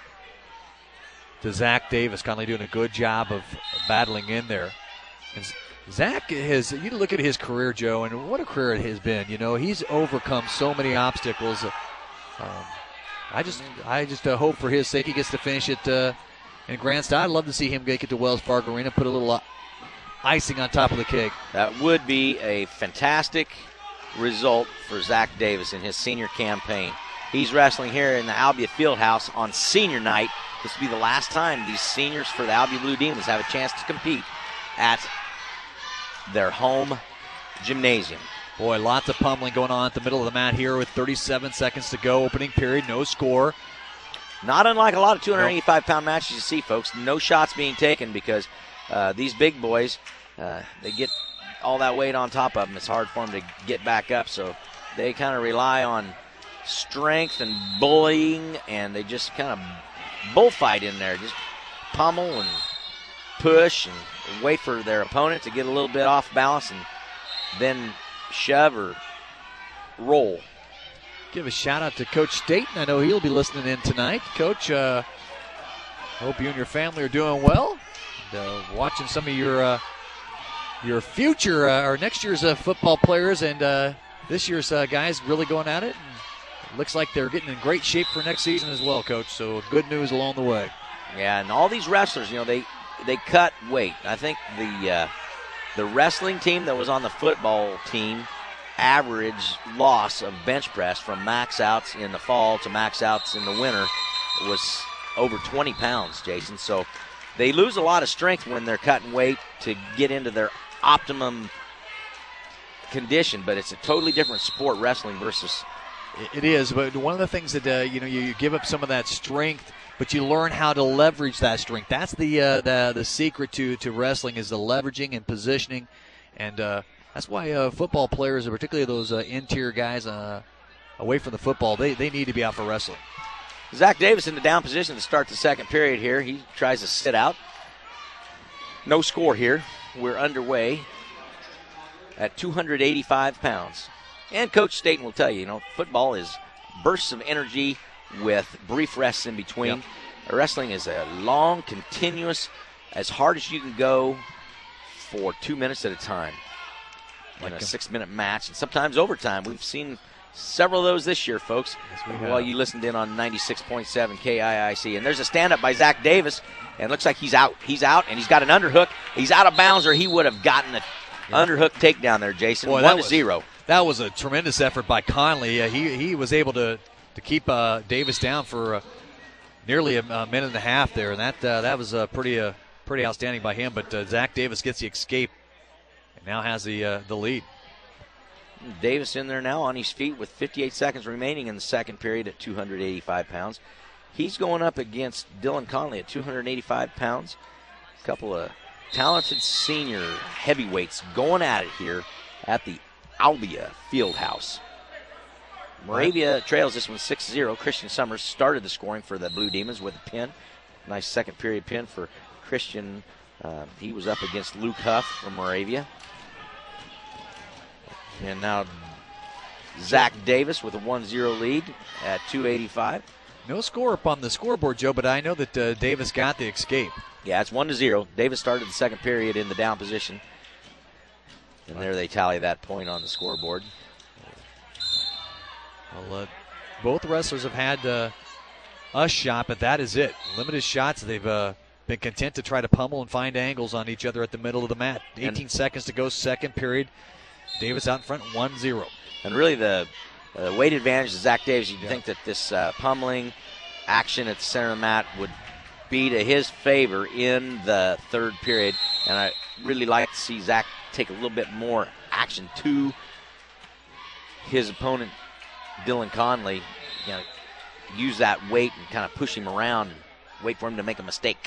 [SPEAKER 2] to Zach Davis. Conley doing a good job of battling in there. And Zach has, you look at his career, Joe, and what a career it has been. You know, he's overcome so many obstacles. Um, I just I just uh, hope for his sake he gets to finish it uh, in grand style. I'd love to see him make it to Wells Fargo Arena, put a little uh, icing on top of the cake.
[SPEAKER 3] That would be a fantastic result for Zach Davis in his senior campaign. He's wrestling here in the Albia Fieldhouse on senior night. This will be the last time these seniors for the Albia Blue Demons have a chance to compete at their home gymnasium.
[SPEAKER 2] Boy, lots of pummeling going on at the middle of the mat here with thirty-seven seconds to go. Opening period, no score.
[SPEAKER 3] Not unlike a lot of two hundred eighty-five pound matches you see, folks. No shots being taken because uh, these big boys, uh, they get all that weight on top of them. It's hard for them to get back up, so they kind of rely on strength and bullying, and they just kind of bullfight in there. Just pummel and push and wait for their opponent to get a little bit off balance and then shove or roll.
[SPEAKER 2] Give a shout out to Coach Staten. I know he'll be listening in tonight. Coach, uh, hope you and your family are doing well. And, uh, watching some of your uh, your future uh, or next year's uh, football players and uh, this year's uh, guys really going at it. And it looks like they're getting in great shape for next season as well, Coach. So good news along the way.
[SPEAKER 3] Yeah, and all these wrestlers, you know, they they cut weight. I think the uh, the wrestling team that was on the football team average loss of bench press from max outs in the fall to max outs in the winter was over twenty pounds, Jason. So they lose a lot of strength when they're cutting weight to get into their optimum condition, but it's a totally different sport, wrestling versus.
[SPEAKER 2] It is, but one of the things that uh, you know you, you give up some of that strength, but you learn how to leverage that strength. That's the uh, the the secret to to wrestling is the leveraging and positioning, and uh, that's why uh, football players, particularly those uh, interior guys uh, away from the football, they they need to be out for wrestling.
[SPEAKER 3] Zach Davis in the down position to start the second period here. He tries to sit out. No score here. We're underway at two hundred eighty-five pounds. And Coach Staten will tell you, you know, football is bursts of energy with brief rests in between. Yep. Wrestling is a long, continuous, as hard as you can go for two minutes at a time in like a six-minute match, and sometimes overtime. We've seen several of those this year, folks. Yes, while you listened in on ninety-six point seven K I I C. And there's a stand-up by Zach Davis, and it looks like he's out. He's out, and he's got an underhook. He's out of bounds, or he would have gotten an yeah. underhook takedown there, Jason.
[SPEAKER 2] Boy,
[SPEAKER 3] One
[SPEAKER 2] was,
[SPEAKER 3] to zero.
[SPEAKER 2] That was a tremendous effort by Conley. Uh, he he was able to to keep uh, Davis down for uh, nearly a, a minute and a half there, and that uh, that was uh, pretty uh, pretty outstanding by him. But uh, Zach Davis gets the escape and now has the uh, the lead.
[SPEAKER 3] Davis in there now on his feet with fifty-eight seconds remaining in the second period at two hundred eighty-five pounds. He's going up against Dylan Conley at two hundred eighty-five pounds. A couple of talented senior heavyweights going at it here at the Albia Fieldhouse. Moravia trails this one six zero. Christian Summers started the scoring for the Blue Demons with a pin. Nice second period pin for Christian. Uh, he was up against Luke Huff from Moravia. And now Zach Davis with a one zero lead at two eighty-five.
[SPEAKER 2] No score up on the scoreboard, Joe, but I know that uh, Davis got the escape.
[SPEAKER 3] Yeah, it's one to zero. Davis started the second period in the down position. And there they tally that point on the scoreboard.
[SPEAKER 2] Well, uh, both wrestlers have had uh, a shot, but that is it. Limited shots. They've uh, been content to try to pummel and find angles on each other at the middle of the mat. eighteen and seconds to go, second period. Davis out in front, one zero.
[SPEAKER 3] And really the uh, weight advantage of Zach Davis, you'd yeah. think that this uh, pummeling action at the center of the mat would be to his favor in the third period. And I really like to see Zach take a little bit more action to his opponent, Dylan Conley. You know, use that weight and kind of push him around and wait for him to make a mistake.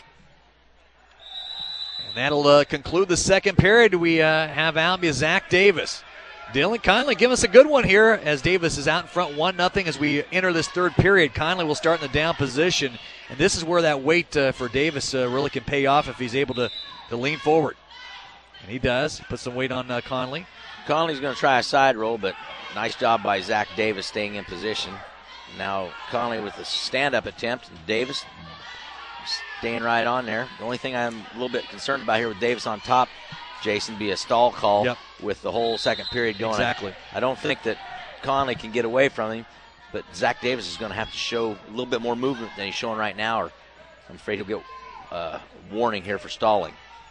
[SPEAKER 2] And that'll uh, conclude the second period. We uh, have Albia Zach Davis. Dylan Conley give us a good one here as Davis is out in front one nothing as we enter this third period. Conley will start in the down position, and this is where that weight uh, for Davis uh, really can pay off if he's able to, to lean forward. And he does. Put some weight on uh, Conley.
[SPEAKER 3] Conley's going to try a side roll, but nice job by Zach Davis staying in position. Now Conley with a stand-up attempt, and Davis staying right on there. The only thing I'm a little bit concerned about here with Davis on top, Jason, be a stall call
[SPEAKER 2] yep.
[SPEAKER 3] with the whole second period going.
[SPEAKER 2] Exactly.
[SPEAKER 3] I don't think that Conley can get away from him, but Zach Davis is going to have to show a little bit more movement than he's showing right now, or I'm afraid he'll get a uh, warning here for stalling.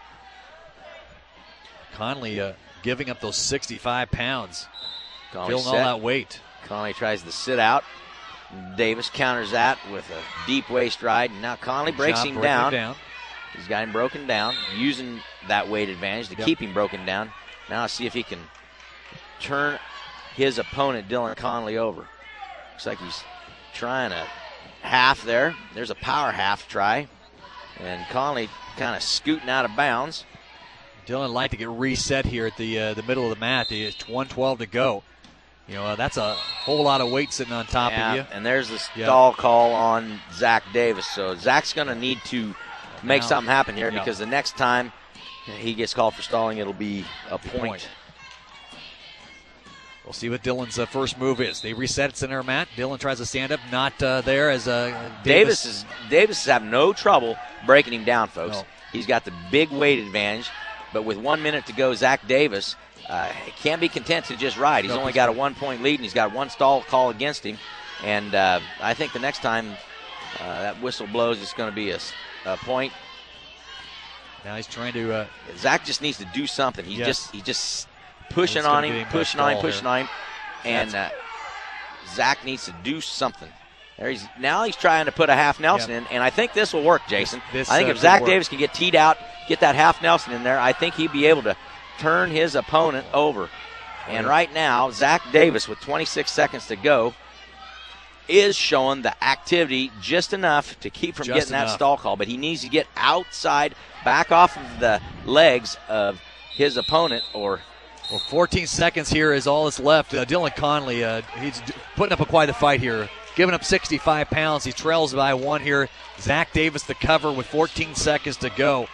[SPEAKER 2] Conley uh, giving up those sixty-five pounds,
[SPEAKER 3] Conley
[SPEAKER 2] feeling
[SPEAKER 3] set.
[SPEAKER 2] all that weight.
[SPEAKER 3] Conley tries to sit out. Davis counters that with a deep waist ride, and now Conley
[SPEAKER 2] Good
[SPEAKER 3] breaks
[SPEAKER 2] job
[SPEAKER 3] him
[SPEAKER 2] breaking
[SPEAKER 3] down.
[SPEAKER 2] him down.
[SPEAKER 3] He's got him broken down, using that weight advantage to
[SPEAKER 2] Yep.
[SPEAKER 3] keep him broken down. Now let's see if he can turn his opponent, Dylan Conley, over. Looks like he's trying a half there. There's a power half try. And Conley kind of scooting out of bounds.
[SPEAKER 2] Dylan like to get reset here at the uh, the middle of the mat. It's one twelve to go. You know, uh, that's a whole lot of weight sitting on top
[SPEAKER 3] Yeah,
[SPEAKER 2] of you.
[SPEAKER 3] and there's the
[SPEAKER 2] Yep.
[SPEAKER 3] stall call on Zach Davis. So Zach's going to need to make
[SPEAKER 2] Now-
[SPEAKER 3] something happen here
[SPEAKER 2] Yep.
[SPEAKER 3] because the next time he gets called for stalling, it'll be a point.
[SPEAKER 2] Point. We'll see what Dylan's uh, first move is. They reset it center mat. Dylan tries to stand up, not uh, there as uh,
[SPEAKER 3] Davis.
[SPEAKER 2] Davis.
[SPEAKER 3] is Davis is having no trouble breaking him down, folks.
[SPEAKER 2] No.
[SPEAKER 3] He's got the big weight advantage, but with one minute to go, Zach Davis uh, can't be content to just ride. He's
[SPEAKER 2] No,
[SPEAKER 3] only
[SPEAKER 2] he's
[SPEAKER 3] got a
[SPEAKER 2] not.
[SPEAKER 3] one-point lead, and he's got one stall call against him. And uh, I think the next time uh, that whistle blows, it's going to be a, s- a point.
[SPEAKER 2] Now he's trying to. Uh,
[SPEAKER 3] Zach just needs to do something. He's
[SPEAKER 2] Yes.
[SPEAKER 3] just he's just pushing
[SPEAKER 2] It's
[SPEAKER 3] on
[SPEAKER 2] gonna
[SPEAKER 3] him,
[SPEAKER 2] be a
[SPEAKER 3] pushing on him,
[SPEAKER 2] stall
[SPEAKER 3] pushing
[SPEAKER 2] here.
[SPEAKER 3] on him, and uh, Zach needs to do something. There he's now he's trying to put a half Nelson
[SPEAKER 2] Yep.
[SPEAKER 3] in, and I think this will work, Jason.
[SPEAKER 2] This-
[SPEAKER 3] I think
[SPEAKER 2] uh,
[SPEAKER 3] if
[SPEAKER 2] could
[SPEAKER 3] Zach
[SPEAKER 2] work.
[SPEAKER 3] Davis can get teed out, get that half Nelson in there, I think he'd be able to turn his opponent over. And right now, Zach Davis with twenty-six seconds to go is showing the activity just enough to keep from
[SPEAKER 2] Just
[SPEAKER 3] getting that
[SPEAKER 2] enough.
[SPEAKER 3] stall call, but he needs to get outside, back off of the legs of his opponent, or
[SPEAKER 2] Well, fourteen seconds here is all that's left. Uh, Dylan Conley, uh, he's d- putting up a quite a fight here. Giving up sixty-five pounds. He trails by one here. Zach Davis the cover with fourteen seconds to go.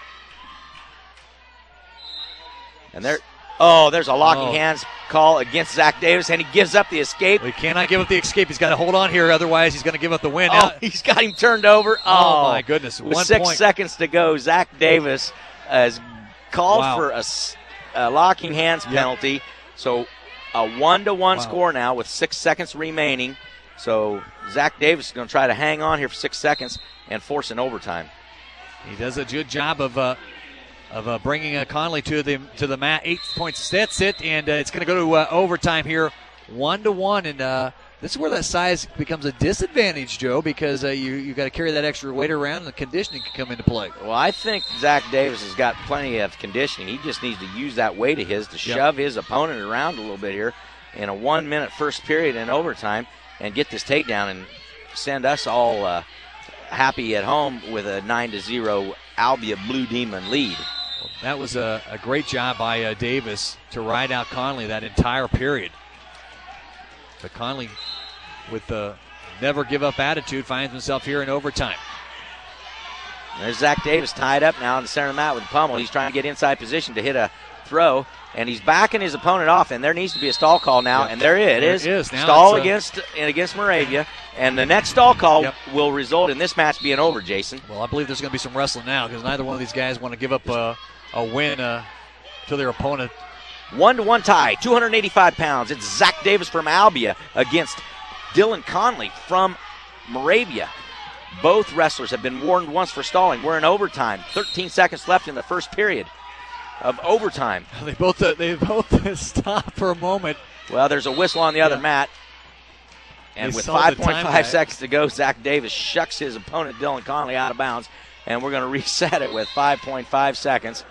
[SPEAKER 3] and there, oh, there's a locking
[SPEAKER 2] Oh.
[SPEAKER 3] hands call against Zach Davis, and he gives up the escape.
[SPEAKER 2] He cannot give up the escape. He's got to hold on here, otherwise he's going to give up the win.
[SPEAKER 3] Oh,
[SPEAKER 2] Now-
[SPEAKER 3] he's got him turned over.
[SPEAKER 2] Oh, my goodness.
[SPEAKER 3] With
[SPEAKER 2] One
[SPEAKER 3] six
[SPEAKER 2] point.
[SPEAKER 3] seconds to go, Zach Davis has called
[SPEAKER 2] Wow.
[SPEAKER 3] for a, s- a locking hands
[SPEAKER 2] Yep.
[SPEAKER 3] penalty. So a one-to-one
[SPEAKER 2] Wow.
[SPEAKER 3] score now with six seconds remaining. So Zach Davis is going to try to hang on here for six seconds and force an overtime.
[SPEAKER 2] He does a good job of uh, of uh, bringing uh, Conley to the to the mat. Eight points. That's it, and uh, it's going to go to uh, overtime here, one to one. And uh, this is where that size becomes a disadvantage, Joe, because uh, you you got to carry that extra weight around, and the conditioning can come into play.
[SPEAKER 3] Well, I think Zach Davis has got plenty of conditioning. He just needs to use that weight of his to
[SPEAKER 2] Yep.
[SPEAKER 3] shove his opponent around a little bit here in a one-minute first period in overtime and get this takedown and send us all uh, happy at home with a nine to zero Albia Blue Demon lead.
[SPEAKER 2] That was a, a great job by uh, Davis to ride out Conley that entire period. But Conley, with the never give up attitude, finds himself here in overtime.
[SPEAKER 3] There's Zach Davis tied up now in the center of the mat with the pummel. He's trying to get inside position to hit a throw, and he's backing his opponent off, and there needs to be a stall call now,
[SPEAKER 2] Yep.
[SPEAKER 3] and there it
[SPEAKER 2] There
[SPEAKER 3] is.
[SPEAKER 2] it is. Now
[SPEAKER 3] Stall
[SPEAKER 2] it's, uh,
[SPEAKER 3] against and against Moravia, and the next stall call
[SPEAKER 2] Yep.
[SPEAKER 3] will result in this match being over, Jason.
[SPEAKER 2] Well, I believe there's going to be some wrestling now because neither one of these guys want to give up uh, a win uh, to their opponent.
[SPEAKER 3] One-to-one tie, two hundred eighty-five pounds. It's Zach Davis from Albia against Dylan Conley from Moravia. Both wrestlers have been warned once for stalling. We're in overtime. thirteen seconds left in the first period of overtime.
[SPEAKER 2] They both uh, they both stop for a moment.
[SPEAKER 3] Well, there's a whistle on the other
[SPEAKER 2] Yeah.
[SPEAKER 3] mat. And
[SPEAKER 2] They
[SPEAKER 3] with
[SPEAKER 2] saw the
[SPEAKER 3] five point
[SPEAKER 2] time
[SPEAKER 3] five
[SPEAKER 2] back.
[SPEAKER 3] seconds to go, Zach Davis shucks his opponent, Dylan Conley, out of bounds. And we're going to reset it with five point five seconds.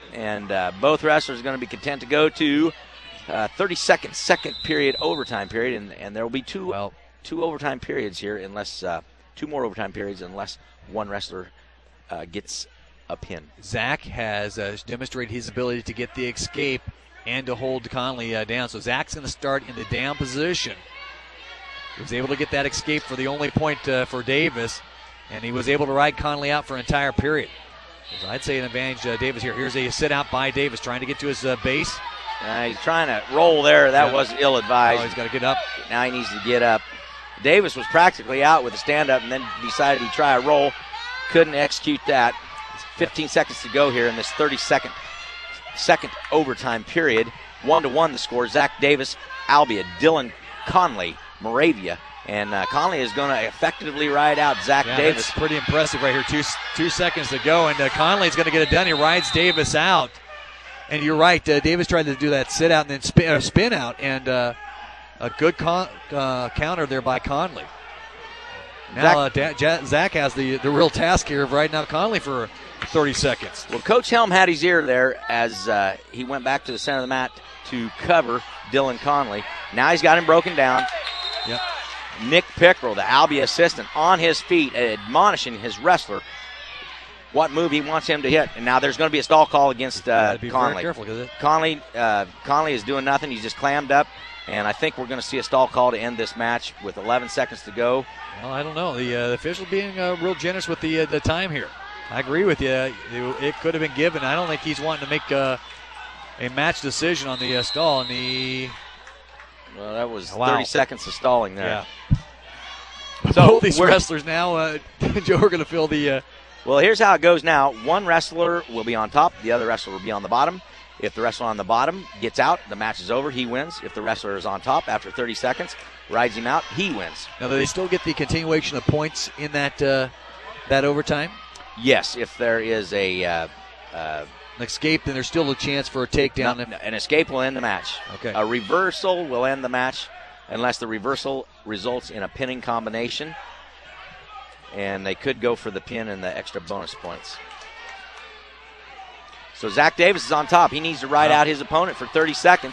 [SPEAKER 3] And uh, both wrestlers are going to be content to go to uh, thirty-second, second period, overtime period. And, and there will be two,
[SPEAKER 2] well,
[SPEAKER 3] two overtime periods here, unless uh, two more overtime periods, unless one wrestler uh, gets a pin.
[SPEAKER 2] Zach has uh, demonstrated his ability to get the escape and to hold Conley uh, down. So Zach's going to start in the down position. He was able to get that escape for the only point uh, for Davis, and he was able to ride Conley out for an entire period. So I'd say an advantage uh, Davis here. Here's a sit out by Davis, trying to get to his uh, base.
[SPEAKER 3] Uh, he's trying to roll there. That
[SPEAKER 2] yeah.
[SPEAKER 3] was ill-advised.
[SPEAKER 2] Oh, he's got to get up.
[SPEAKER 3] Now he needs to get up. Davis was practically out with a stand-up and then decided he'd try a roll. Couldn't execute that. fifteen seconds to go here in this thirty-second second overtime period. One to one the score. Zach Davis, Albia, Dylan Conley, Moravia. And uh, Conley is going to effectively ride out Zach
[SPEAKER 2] yeah,
[SPEAKER 3] Davis.
[SPEAKER 2] That's pretty impressive right here. Two two seconds to go, and uh, Conley's going to get it done. He rides Davis out. And you're right, uh, Davis tried to do that sit out and then spin, uh, spin out, and uh, a good con- uh, counter there by Conley. Now uh, da- ja- Zach has the, the real task here of riding out Conley for thirty seconds.
[SPEAKER 3] Well, Coach Helm had his ear there as uh, he went back to the center of the mat to cover Dylan Conley. Now he's got him broken down.
[SPEAKER 2] Yep.
[SPEAKER 3] Nick Pickrell, the Albia assistant, on his feet, admonishing his wrestler what move he wants him to hit. And now there's going to be a stall call against uh,
[SPEAKER 2] be
[SPEAKER 3] Conley.
[SPEAKER 2] Very careful, cause it-
[SPEAKER 3] Conley, uh, Conley is doing nothing. He's just clammed up. And I think we're going to see a stall call to end this match with eleven seconds to go.
[SPEAKER 2] Well, I don't know. The, uh, the official being uh, real generous with the uh, the time here. I agree with you. It, it could have been given. I don't think he's wanting to make uh, a match decision on the uh, stall. And the
[SPEAKER 3] well, that was
[SPEAKER 2] wow.
[SPEAKER 3] thirty seconds of stalling there.
[SPEAKER 2] Yeah.
[SPEAKER 3] So
[SPEAKER 2] both these wrestlers now, uh, Joe, are going to fill the. Uh,
[SPEAKER 3] well, here's how it goes now. One wrestler will be on top. The other wrestler will be on the bottom. If the wrestler on the bottom gets out, the match is over. He wins. If the wrestler is on top after thirty seconds, rides him out, he wins.
[SPEAKER 2] Now, do they still get the continuation of points in that uh, that overtime?
[SPEAKER 3] Yes, if there is a uh, uh,
[SPEAKER 2] an escape, then there's still a chance for a takedown.
[SPEAKER 3] No,
[SPEAKER 2] if-
[SPEAKER 3] no, an escape will end the match.
[SPEAKER 2] Okay.
[SPEAKER 3] A reversal will end the match unless the reversal results in a pinning combination. And they could go for the pin and the extra bonus points. So Zach Davis is on top. He needs to ride
[SPEAKER 2] wow.
[SPEAKER 3] out his opponent for thirty seconds.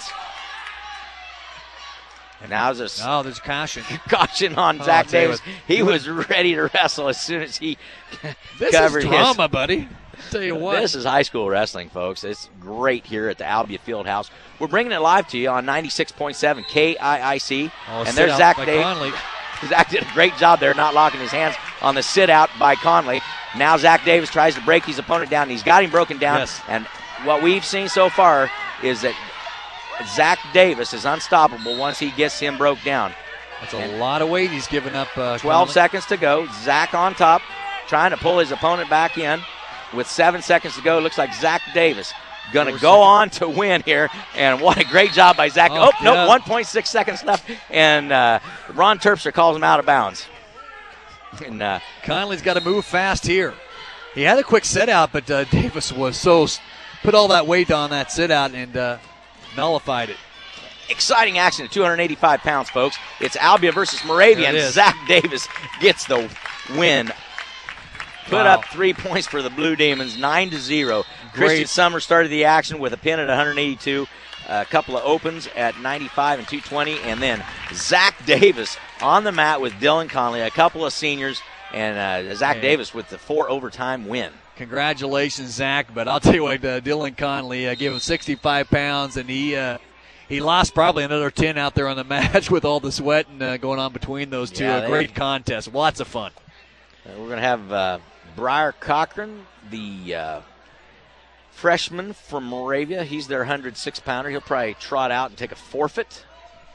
[SPEAKER 3] And now there's
[SPEAKER 2] oh, there's caution.
[SPEAKER 3] Caution on
[SPEAKER 2] oh,
[SPEAKER 3] Zach Davis. He
[SPEAKER 2] he
[SPEAKER 3] was ready to wrestle as soon as he
[SPEAKER 2] this
[SPEAKER 3] covered
[SPEAKER 2] is drama,
[SPEAKER 3] his.
[SPEAKER 2] buddy. I'll tell you what.
[SPEAKER 3] This is high school wrestling, folks. It's great here at the Albia Fieldhouse. We're bringing it live to you on ninety-six point seven K I I C.
[SPEAKER 2] Oh,
[SPEAKER 3] and there's Zach Davis. Zach did a great job there, not locking his hands on the sit out by Conley. Now Zach Davis tries to break his opponent down. He's got him broken down.
[SPEAKER 2] Yes.
[SPEAKER 3] And what we've seen so far is that Zach Davis is unstoppable once he gets him broke down.
[SPEAKER 2] That's a and lot of weight he's given up. Uh,
[SPEAKER 3] twelve
[SPEAKER 2] Conley.
[SPEAKER 3] seconds to go. Zach on top, trying to pull his opponent back in. With seven seconds to go, looks like Zach Davis going to go on to win here. And what a great job by Zach. Oh, oh yeah. no, one point six seconds left. And uh, Ron Terpster calls him out of bounds. And uh,
[SPEAKER 2] Conley's got to move fast here. He had a quick sit out, but uh, Davis was so put all that weight on that sit out and uh, nullified it.
[SPEAKER 3] Exciting action at two hundred eighty-five pounds, folks. It's Albia versus Moravia, and Zach Davis gets the win. Put
[SPEAKER 2] wow.
[SPEAKER 3] up three points for the Blue Demons, nine to zero.
[SPEAKER 2] Great.
[SPEAKER 3] Christian Summer started the action with a pin at one eighty-two, a couple of opens at ninety-five and two twenty, and then Zach Davis on the mat with Dylan Conley, a couple of seniors, and uh, Zach
[SPEAKER 2] hey.
[SPEAKER 3] Davis with the four overtime win.
[SPEAKER 2] Congratulations, Zach. But I'll tell you what, uh, Dylan Conley uh, gave him sixty-five pounds, and he uh, he lost probably another ten out there on the match with all the sweat and uh, going on between those two.
[SPEAKER 3] Yeah,
[SPEAKER 2] a great contest, lots of fun.
[SPEAKER 3] Uh, we're going to have uh, Briar Cochran, the uh, freshman from Moravia. He's their one hundred six pounder. He'll probably trot out and take a forfeit.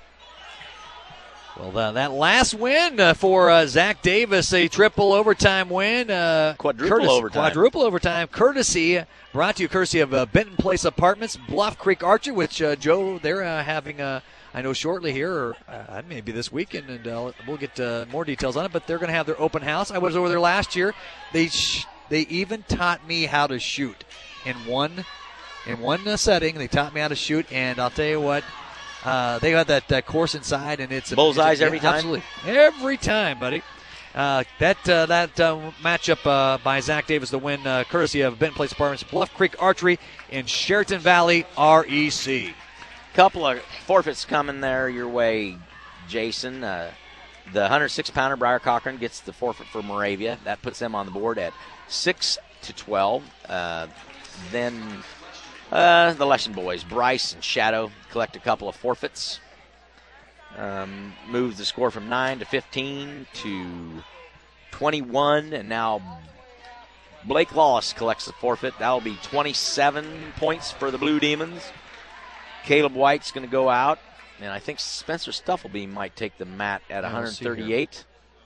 [SPEAKER 2] Well, uh, that last win uh, for uh, Zach Davis, a triple overtime win. Uh,
[SPEAKER 3] quadruple
[SPEAKER 2] courtesy,
[SPEAKER 3] overtime.
[SPEAKER 2] Quadruple overtime. Courtesy, brought to you courtesy of uh, Benton Place Apartments, Bluff Creek Archer, which, uh, Joe, they're uh, having, uh, I know, shortly here, or uh, maybe this weekend, and uh, we'll get uh, more details on it, but they're going to have their open house. I was over there last year. They sh- they even taught me how to shoot in one, in one uh, setting. They taught me how to shoot, and I'll tell you what, Uh, they got that, that course inside, and it's
[SPEAKER 3] bullseyes
[SPEAKER 2] a,
[SPEAKER 3] every time.
[SPEAKER 2] Absolutely, every time, buddy. Uh, that uh, that uh, matchup uh, by Zach Davis, the win, uh, courtesy of Benton Place Apartments, Bluff Creek Archery in Sheraton Valley, R E C.
[SPEAKER 3] Couple of forfeits coming there your way, Jason. Uh, the one oh six pounder Briar Cochran gets the forfeit for Moravia. That puts them on the board at six to twelve. Uh, then uh, the Leshen boys, Bryce and Shadow, collect a couple of forfeits. Um, moves the score from nine to fifteen to twenty-one, and now Blake Lawless collects the forfeit. That will be twenty-seven points for the Blue Demons. Caleb White's going to go out, and I think Spencer Stufflebeam might take the mat at one thirty-eight.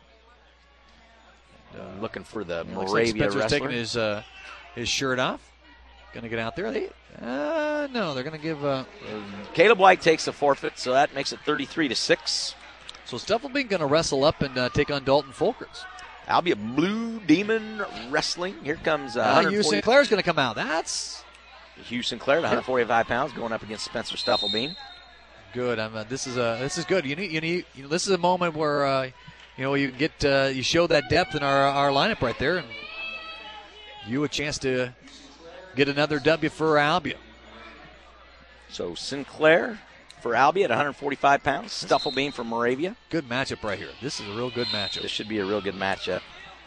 [SPEAKER 3] Uh, looking for the Moravia
[SPEAKER 2] like Spencer's
[SPEAKER 3] wrestler.
[SPEAKER 2] taking his uh, his shirt off. Going to get out there. They, uh, no, they're going to give. Uh,
[SPEAKER 3] Caleb White takes the forfeit, so that makes it thirty-three to six.
[SPEAKER 2] So Stufflebeam going to wrestle up and uh, take on Dalton Folkers.
[SPEAKER 3] Albia Blue Demon Wrestling. Here comes uh,
[SPEAKER 2] uh, Hugh Sinclair's going to come out. That's
[SPEAKER 3] Hugh Sinclair, one forty-five pounds, going up against Spencer Stufflebeam.
[SPEAKER 2] Good. I'm. Uh, this is a. This is good. You need. You need. You know, this is a moment where uh, you know you get. Uh, you show that depth in our our lineup right there, and you a chance to get another W for Albia.
[SPEAKER 3] So Sinclair for Albia at one forty-five pounds. Stufflebeam for Moravia.
[SPEAKER 2] Good matchup right here. This is a real good matchup.
[SPEAKER 3] This should be a real good matchup.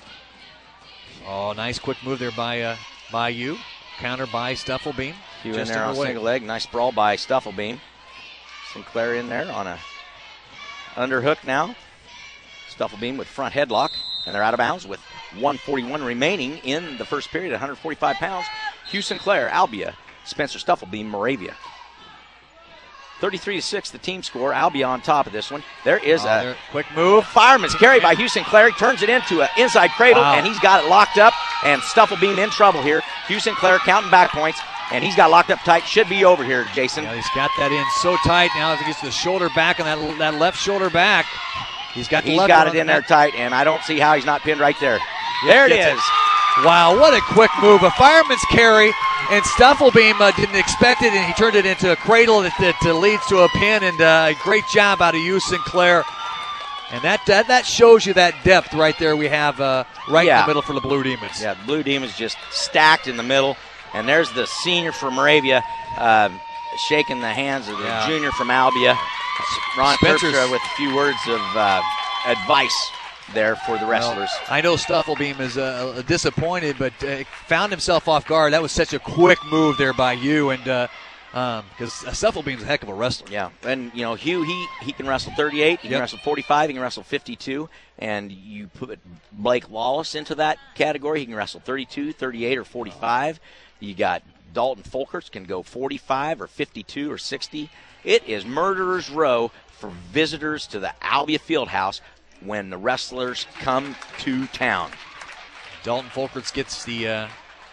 [SPEAKER 2] Oh, nice quick move there by uh, by you. Counter by Stufflebeam.
[SPEAKER 3] Hugh in there on a single leg. Nice brawl by Stufflebeam. Sinclair in there on a underhook now. Stufflebeam with front headlock. And they're out of bounds with one forty-one remaining in the first period at one forty-five pounds. Hugh Sinclair, Albia. Spencer Stufflebeam, Moravia. thirty-three to six, the team score. Albia on top of this one. There is
[SPEAKER 2] oh,
[SPEAKER 3] a
[SPEAKER 2] there. quick move.
[SPEAKER 3] Fireman's carry by Hugh Sinclair. He turns it into an inside cradle,
[SPEAKER 2] wow.
[SPEAKER 3] and he's got it locked up. And Stufflebeam in trouble here. Hugh Sinclair counting back points, and he's got locked up tight. Should be over here, Jason.
[SPEAKER 2] Yeah, he's got that in so tight now. If he gets the shoulder back on that, that left shoulder back, he's got the
[SPEAKER 3] He's got it in there tight, and I don't see how he's not pinned right there. There it is.
[SPEAKER 2] It. Wow, what a quick move. A fireman's carry, and Stufflebeam uh, didn't expect it, and he turned it into a cradle that, that uh, leads to a pin, and uh, a great job out of Hugh Sinclair. And that, that that shows you that depth right there we have uh, right
[SPEAKER 3] yeah.
[SPEAKER 2] in the middle for the Blue Demons.
[SPEAKER 3] Yeah, the Blue Demons just stacked in the middle. And there's the senior from Moravia uh, shaking the hands of the
[SPEAKER 2] yeah.
[SPEAKER 3] junior from Albia. Ron Terpstra with a few words of uh, advice there for the wrestlers.
[SPEAKER 2] Well, I know Stufflebeam is uh, disappointed, but uh, found himself off guard. That was such a quick move there by you, and uh, um, because Stufflebeam's a heck of a wrestler.
[SPEAKER 3] Yeah, and you know Hugh, he he can wrestle thirty-eight, he
[SPEAKER 2] yep.
[SPEAKER 3] can wrestle forty-five, he can wrestle fifty-two, and you put Blake Lawless into that category. He can wrestle thirty-two, thirty-eight, or forty-five. You got Dalton Folkers can go forty-five or fifty-two or sixty. It is murderer's row for visitors to the Albia Fieldhouse when the wrestlers come to town.
[SPEAKER 2] Dalton Folkers gets the uh,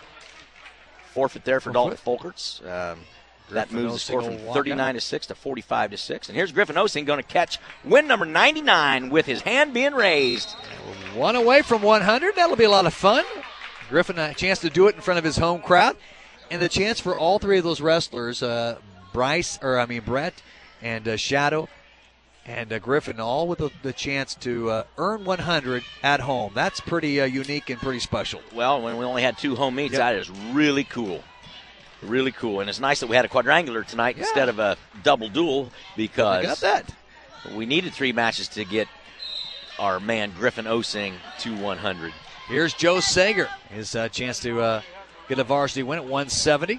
[SPEAKER 3] forfeit there for
[SPEAKER 2] forfeit.
[SPEAKER 3] Dalton Folkers. Um, that
[SPEAKER 2] Griffin
[SPEAKER 3] moves the score
[SPEAKER 2] Osing
[SPEAKER 3] from
[SPEAKER 2] will
[SPEAKER 3] thirty-nine to six to forty-five to six. And here's Griffin Osing going to catch win number ninety-nine with his hand being raised.
[SPEAKER 2] One away from one hundred. That'll be a lot of fun. Griffin a chance to do it in front of his home crowd, and the chance for all three of those wrestlers, uh, Bryce or I mean Brett and uh, Shadow and uh, Griffin, all with the, the chance to uh, earn one hundred at home. That's pretty uh, unique and pretty special.
[SPEAKER 3] Well, when we only had two home meets,
[SPEAKER 2] yep.
[SPEAKER 3] that is really cool. Really cool. And it's nice that we had a quadrangular tonight yeah. instead of a double duel because
[SPEAKER 2] we got that.
[SPEAKER 3] We needed three matches to get our man Griffin Osing to one hundred.
[SPEAKER 2] Here's Joe Sager. His uh, chance to uh, get a varsity win at one seventy.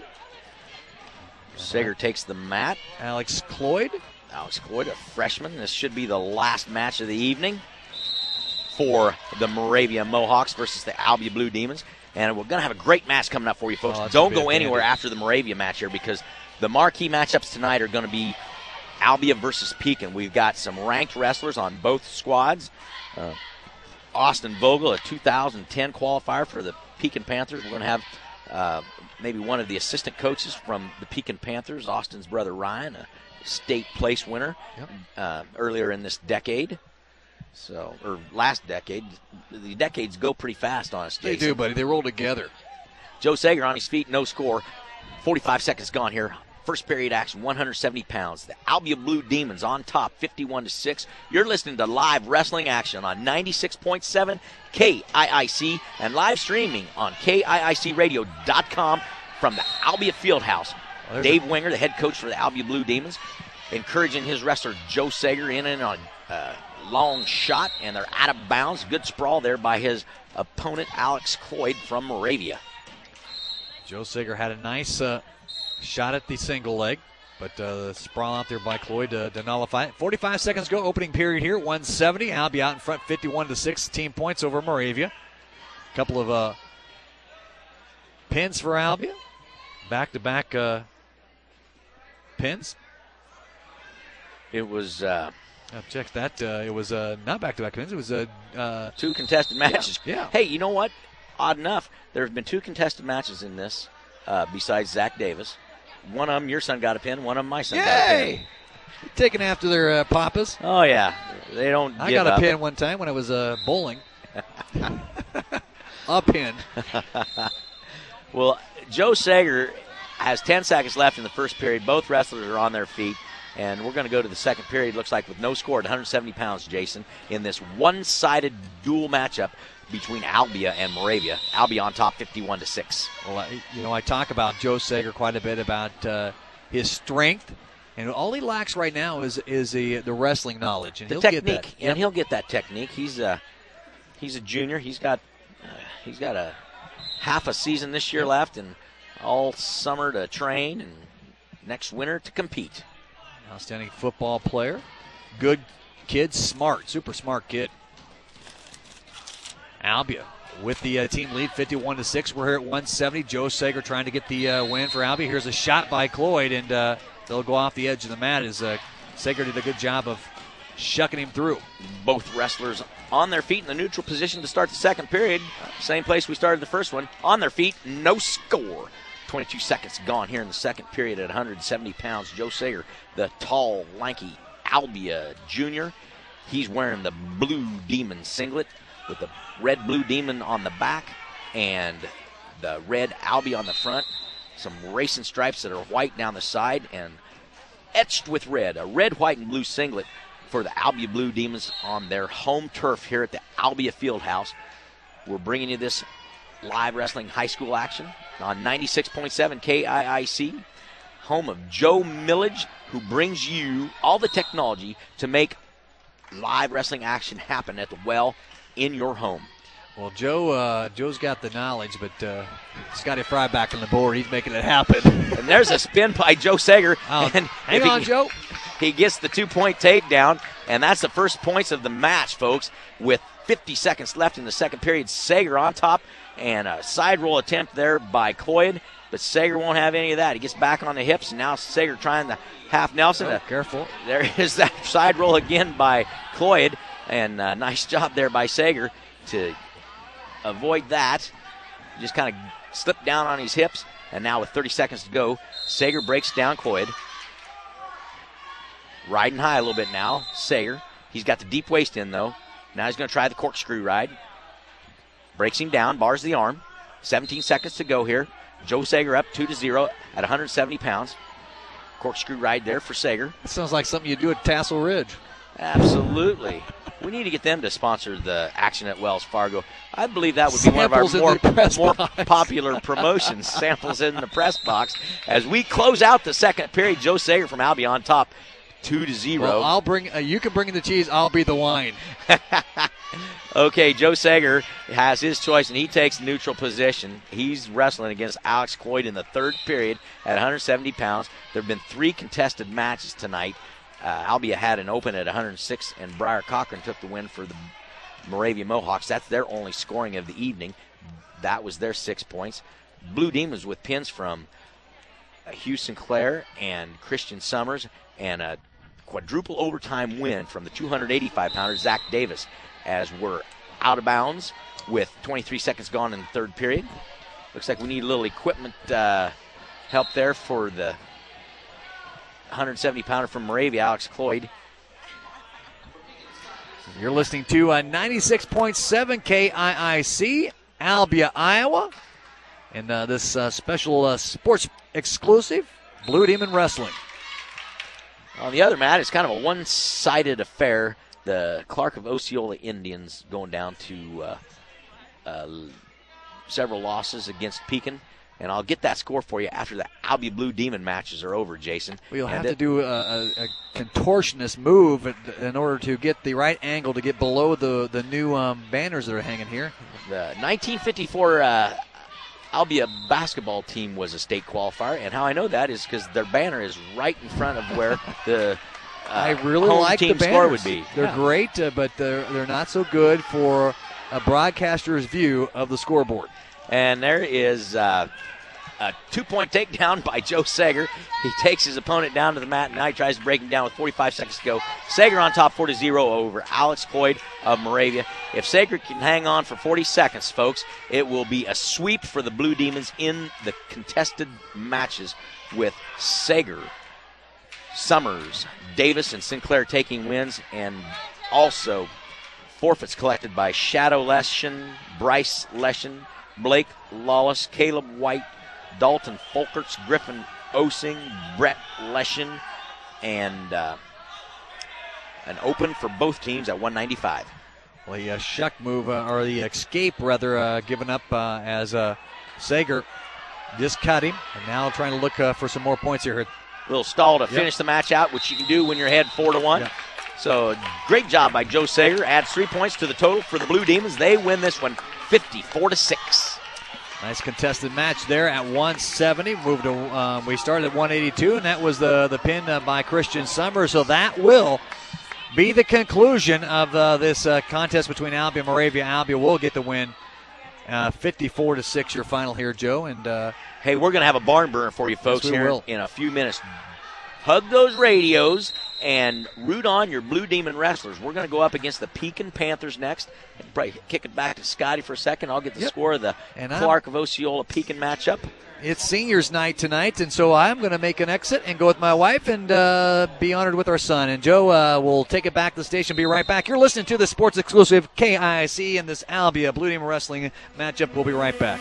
[SPEAKER 3] Sager uh-huh. takes the mat.
[SPEAKER 2] Alex Cloyd.
[SPEAKER 3] Alex Cloyd, a freshman. This should be the last match of the evening for the Moravia Mohawks versus the Albia Blue Demons. And we're going to have a great match coming up for you folks.
[SPEAKER 2] Oh,
[SPEAKER 3] Don't go anywhere after the Moravia match here because the marquee matchups tonight are going to be Albia versus Pekin. We've got some ranked wrestlers on both squads. Uh, Austin Vogel, a two thousand ten qualifier for the Pekin Panthers. We're going to have uh, maybe one of the assistant coaches from the Pekin Panthers, Austin's brother Ryan, a state place winner
[SPEAKER 2] yep.
[SPEAKER 3] uh, earlier in this decade. So, or last decade. The decades go pretty fast on us, Jason.
[SPEAKER 2] They do, buddy. They roll together.
[SPEAKER 3] Joe Sager on his feet, no score. forty-five seconds gone here. First period action, one hundred seventy pounds. The Albia Blue Demons on top, fifty-one to six. You're listening to live wrestling action on ninety-six point seven K I I C and live streaming on K I I C radio dot com from the Albia Fieldhouse. Well, Dave a- Winger, the head coach for the Albia Blue Demons, encouraging his wrestler Joe Sager in and on a long shot, and they're out of bounds. Good sprawl there by his opponent, Alex Cloyd from Moravia.
[SPEAKER 2] Joe Sager had a nice uh, shot at the single leg, but uh, the sprawl out there by Cloyd to, to nullify it. forty-five seconds go, opening period here, one seventy. Albia out in front, fifty-one to six, team points over Moravia. A couple of uh, pins for Albia, back-to-back uh, pins.
[SPEAKER 3] It was... Uh,
[SPEAKER 2] oh, check that. Uh, it was uh, not back-to-back pins. It was uh, uh,
[SPEAKER 3] two contested matches.
[SPEAKER 2] Yeah. yeah.
[SPEAKER 3] Hey, you know what? Odd enough, there have been two contested matches in this uh, besides Zach Davis. One of them, your son got a pin. One of them, my son
[SPEAKER 2] Yay!
[SPEAKER 3] got a pin.
[SPEAKER 2] Taking after their uh, papas.
[SPEAKER 3] Oh, yeah. They don't
[SPEAKER 2] I
[SPEAKER 3] give
[SPEAKER 2] got a
[SPEAKER 3] up.
[SPEAKER 2] pin one time when I was uh, bowling. a pin.
[SPEAKER 3] Well, Joe Sager has ten seconds left in the first period. Both wrestlers are on their feet. And we're going to go to the second period, looks like, with no score at one hundred seventy pounds, Jason, in this one-sided duel matchup between Albia and Moravia. Albia on top, fifty-one to six.
[SPEAKER 2] Well, I, you know, I talk about Joe Sager quite a bit about uh, his strength, and all he lacks right now is is the the wrestling knowledge, and
[SPEAKER 3] the
[SPEAKER 2] he'll
[SPEAKER 3] technique,
[SPEAKER 2] get that.
[SPEAKER 3] and
[SPEAKER 2] Yep.
[SPEAKER 3] he'll get that technique. He's a he's a junior. He's got uh, he's got a half a season this year left, and all summer to train, and next winter to compete.
[SPEAKER 2] Outstanding football player. Good kid, smart, super smart kid. Albia with the uh, team lead, fifty-one to six. We're here at one seventy. Joe Sager trying to get the uh, win for Albia. Here's a shot by Cloyd, and uh, they'll go off the edge of the mat as uh, Sager did a good job of shucking him through.
[SPEAKER 3] Both wrestlers on their feet in the neutral position to start the second period. Same place we started the first one. On their feet, no score. twenty-two seconds gone here in the second period at one hundred seventy pounds. Joe Sager, the tall, lanky Albia junior. He's wearing the Blue Demon singlet with the red Blue Demon on the back and the red Albia on the front. Some racing stripes that are white down the side and etched with red. A red, white, and blue singlet for the Albia Blue Demons on their home turf here at the Albia Fieldhouse. We're bringing you this live wrestling high school action on ninety-six point seven K I I C, home of Joe Millage, who brings you all the technology to make live wrestling action happen at the well in your home.
[SPEAKER 2] Well, Joe, uh, Joe's got the knowledge, but uh, Scotty Fry back on the board. He's making it happen.
[SPEAKER 3] And there's a spin by Joe Sager.
[SPEAKER 2] Oh,
[SPEAKER 3] and
[SPEAKER 2] hang
[SPEAKER 3] if
[SPEAKER 2] on,
[SPEAKER 3] he,
[SPEAKER 2] Joe.
[SPEAKER 3] He gets the two-point takedown, and that's the first points of the match, folks, with fifty seconds left in the second period. Sager on top, and a side roll attempt there by Cloyd, but Sager won't have any of that. He gets back on the hips, and now Sager trying the half Nelson.
[SPEAKER 2] Oh,
[SPEAKER 3] uh,
[SPEAKER 2] careful.
[SPEAKER 3] There is that side roll again by Cloyd, and uh, nice job there by Sager to avoid that. Just kind of slipped down on his hips, and now with thirty seconds to go, Sager breaks down Cloyd. Riding high a little bit now, Sager. He's got the deep waist in, though. Now he's going to try the corkscrew ride. Breaks him down, bars the arm. seventeen seconds to go here. Joe Sager up two to zero at one hundred seventy pounds. Corkscrew ride there for Sager.
[SPEAKER 2] That sounds like something you do at Tassel Ridge.
[SPEAKER 3] Absolutely. We need to get them to sponsor the action at Wells Fargo. I believe that would be
[SPEAKER 2] Samples
[SPEAKER 3] one of our more, more
[SPEAKER 2] box.
[SPEAKER 3] popular promotions. Samples in the press box. As we close out the second period, Joe Sager from Albia on top, two to zero.
[SPEAKER 2] Well, I'll bring. Uh, you can bring in the cheese. I'll be the wine.
[SPEAKER 3] Okay, Joe Sager has his choice, and he takes neutral position. He's wrestling against Alex Cloyd in the third period at one hundred seventy pounds. There have been three contested matches tonight. Uh, Albia had an open at one hundred six, and Briar Cochran took the win for the Moravia Mohawks. That's their only scoring of the evening. That was their six points. Blue Demons with pins from uh, Hugh Sinclair and Christian Summers, and a quadruple overtime win from the two hundred eighty-five pounder, Zach Davis, as we're out of bounds with twenty-three seconds gone in the third period. Looks like we need a little equipment uh, help there for the one hundred seventy pounder from Moravia, Alex Cloyd.
[SPEAKER 2] You're listening to uh, ninety-six point seven K I I C, Albia, Iowa. And uh, this uh, special uh, sports exclusive Blue Demon Wrestling.
[SPEAKER 3] On the other mat, it's kind of a one-sided affair. The Clark of Osceola Indians going down to uh, uh, several losses against Pekin. And I'll get that score for you after the Albia Blue Demon matches are over, Jason.
[SPEAKER 2] We'll
[SPEAKER 3] and
[SPEAKER 2] have
[SPEAKER 3] it,
[SPEAKER 2] to do a, a, a contortionist move in order to get the right angle to get below the, the new um, banners that are hanging here.
[SPEAKER 3] The nineteen fifty-four uh, Albia basketball team was a state qualifier, and how I know that is because their banner is right in front of where the uh,
[SPEAKER 2] I really
[SPEAKER 3] home
[SPEAKER 2] like
[SPEAKER 3] team
[SPEAKER 2] the
[SPEAKER 3] score
[SPEAKER 2] banners.
[SPEAKER 3] would be.
[SPEAKER 2] They're
[SPEAKER 3] Yeah.
[SPEAKER 2] great, uh, but they're, they're not so good for a broadcaster's view of the scoreboard.
[SPEAKER 3] And there is uh, a two-point takedown by Joe Sager. He takes his opponent down to the mat, and now he tries to break him down with forty-five seconds to go. Sager on top four to zero over Alex Hoyd of Moravia. If Sager can hang on for forty seconds, folks, it will be a sweep for the Blue Demons in the contested matches with Sager, Summers, Davis, and Sinclair taking wins, and also forfeits collected by Shadow Leshin, Bryce Leshin, Blake Lawless, Caleb White, Dalton Folkerts, Griffin Osing, Brett Leshin, and uh, an open for both teams at one ninety-five.
[SPEAKER 2] Well, the uh, shuck move, uh, or the escape, rather, uh, given up uh, as uh, Sager just cut him, and now trying to look uh, for some more points here.
[SPEAKER 3] Little stall to
[SPEAKER 2] Yep.
[SPEAKER 3] finish the match out, which you can do when you're ahead four to one.
[SPEAKER 2] Yep.
[SPEAKER 3] So great job by Joe Sager. Adds three points to the total for the Blue Demons. They win this one fifty-four to six.
[SPEAKER 2] Nice contested match there at one seventy. Moved to, um, we started at one eighty-two, and that was the, the pin uh, by Christian Summers. So that will be the conclusion of uh, this uh, contest between Albia and Moravia. Albia will get the win, uh, fifty-four to six. Your final here, Joe. And uh,
[SPEAKER 3] hey, we're going to have a barn burner for you folks
[SPEAKER 2] yes, we
[SPEAKER 3] here
[SPEAKER 2] will.
[SPEAKER 3] in a few minutes. Hug those radios and root on your Blue Demon wrestlers. We're going to go up against the Pekin Panthers next. And probably kick it back to Scotty for a second. I'll get the
[SPEAKER 2] Yep.
[SPEAKER 3] score of the
[SPEAKER 2] And I'm-
[SPEAKER 3] Clark of Osceola Pekin matchup.
[SPEAKER 2] it's seniors night tonight, and so I'm going to make an exit and go with my wife and uh, be honored with our son. And Joe uh, will take it back to the station. Be right back. You're listening to the sports exclusive K I I C and this Albia Blue Demon Wrestling matchup. We'll be right back.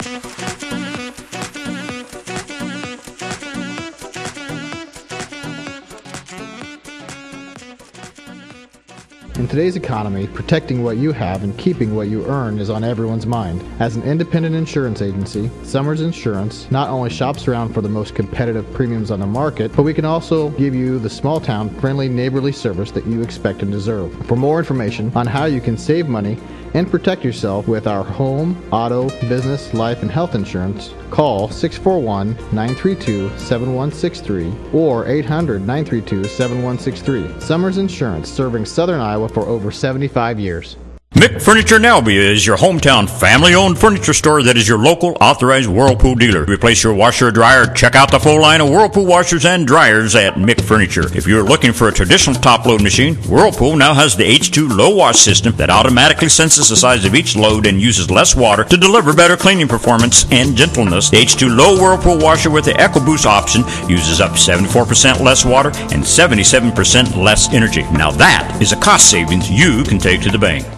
[SPEAKER 21] In today's economy, protecting what you have and keeping what you earn is on everyone's mind. As an independent insurance agency, Summers Insurance not only shops around for the most competitive premiums on the market, but we can also give you the small-town, friendly, neighborly service that you expect and deserve. For more information on how you can save money and protect yourself with our home, auto, business, life, and health insurance, call six four one, nine three two, seven one six three or eight hundred, nine three two, seven one six three. Summers Insurance, serving Southern Iowa for over seventy-five years.
[SPEAKER 22] Mick Furniture in Albia is your hometown family-owned furniture store that is your local authorized Whirlpool dealer. Replace your washer or dryer, check out the full line of Whirlpool washers and dryers at Mick Furniture. If you're looking for a traditional top-load machine, Whirlpool now has the H two low wash system that automatically senses the size of each load and uses less water to deliver better cleaning performance and gentleness. The H two low Whirlpool washer with the EcoBoost option uses up to seventy-four percent less water and seventy-seven percent less energy. Now that is a cost savings you can take to the bank.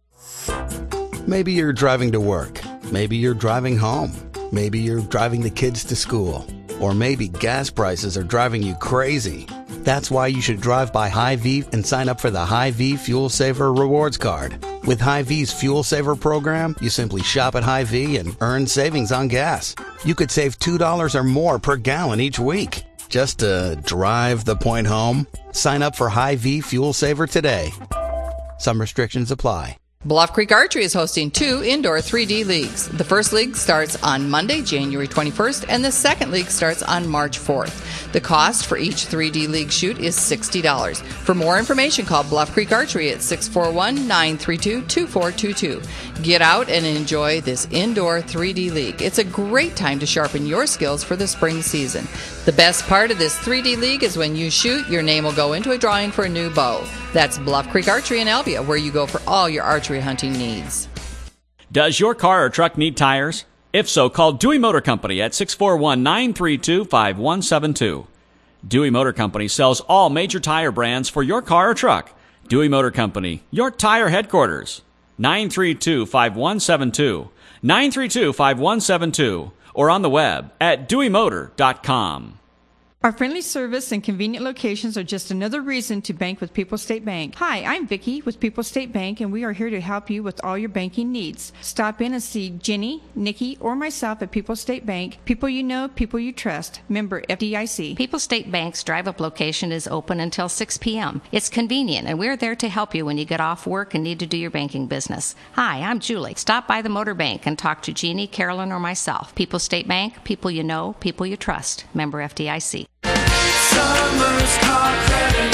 [SPEAKER 23] Maybe you're driving to work. Maybe you're driving home. Maybe you're driving the kids to school. Or maybe gas prices are driving you crazy. That's why you should drive by Hy-Vee and sign up for the Hy-Vee Fuel Saver Rewards Card. With Hy-Vee's Fuel Saver program, you simply shop at Hy-Vee and earn savings on gas. You could save two dollars or more per gallon each week. Just to drive the point home, sign up for Hy-Vee Fuel Saver today. Some restrictions apply.
[SPEAKER 15] Bluff Creek Archery is hosting two indoor three D leagues. The first league starts on Monday, January twenty-first, and the second league starts on March fourth. The cost for each three D league shoot is sixty dollars. For more information, call Bluff Creek Archery at six four one, nine three two, two four two two. Get out and enjoy this indoor three D league. It's a great time to sharpen your skills for the spring season. The best part of this three D league is when you shoot, your name will go into a drawing for a new bow. That's Bluff Creek Archery in Albia, where you go for all your archery hunting needs.
[SPEAKER 24] Does your car or truck need tires? If so, call Dewey Motor Company at six four one, nine three two, five one seven two. Dewey Motor Company sells all major tire brands for your car or truck. Dewey Motor Company, your tire headquarters. nine three two, five one seven two. nine three two, five one seven two. Or on the web at dewey motor dot com.
[SPEAKER 5] Our friendly service and convenient locations are just another reason to bank with People's State Bank. Hi, I'm Vicki with People's State Bank, and we are here to help you with all your banking needs. Stop in and see Jenny, Nikki, or myself at People's State Bank. People you know, people you trust. Member F D I C.
[SPEAKER 6] People's State Bank's drive-up location is open until six p.m. It's convenient, and we're there to help you when you get off work and need to do your banking business. Hi, I'm Julie. Stop by the Motor Bank and talk to Jeannie, Carolyn, or myself. People's State Bank, people you know, people you trust. Member F D I C.
[SPEAKER 9] Summers Car Credit.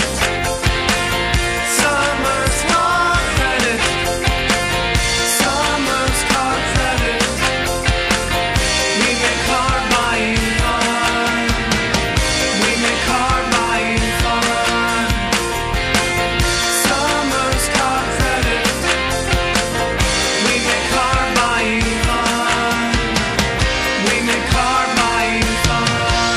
[SPEAKER 9] Summers Car Credit. Summers Car Credit. We make car buying fun. We make car buying fun. Summers Car Credit. We make car buying fun. We make car buying fun.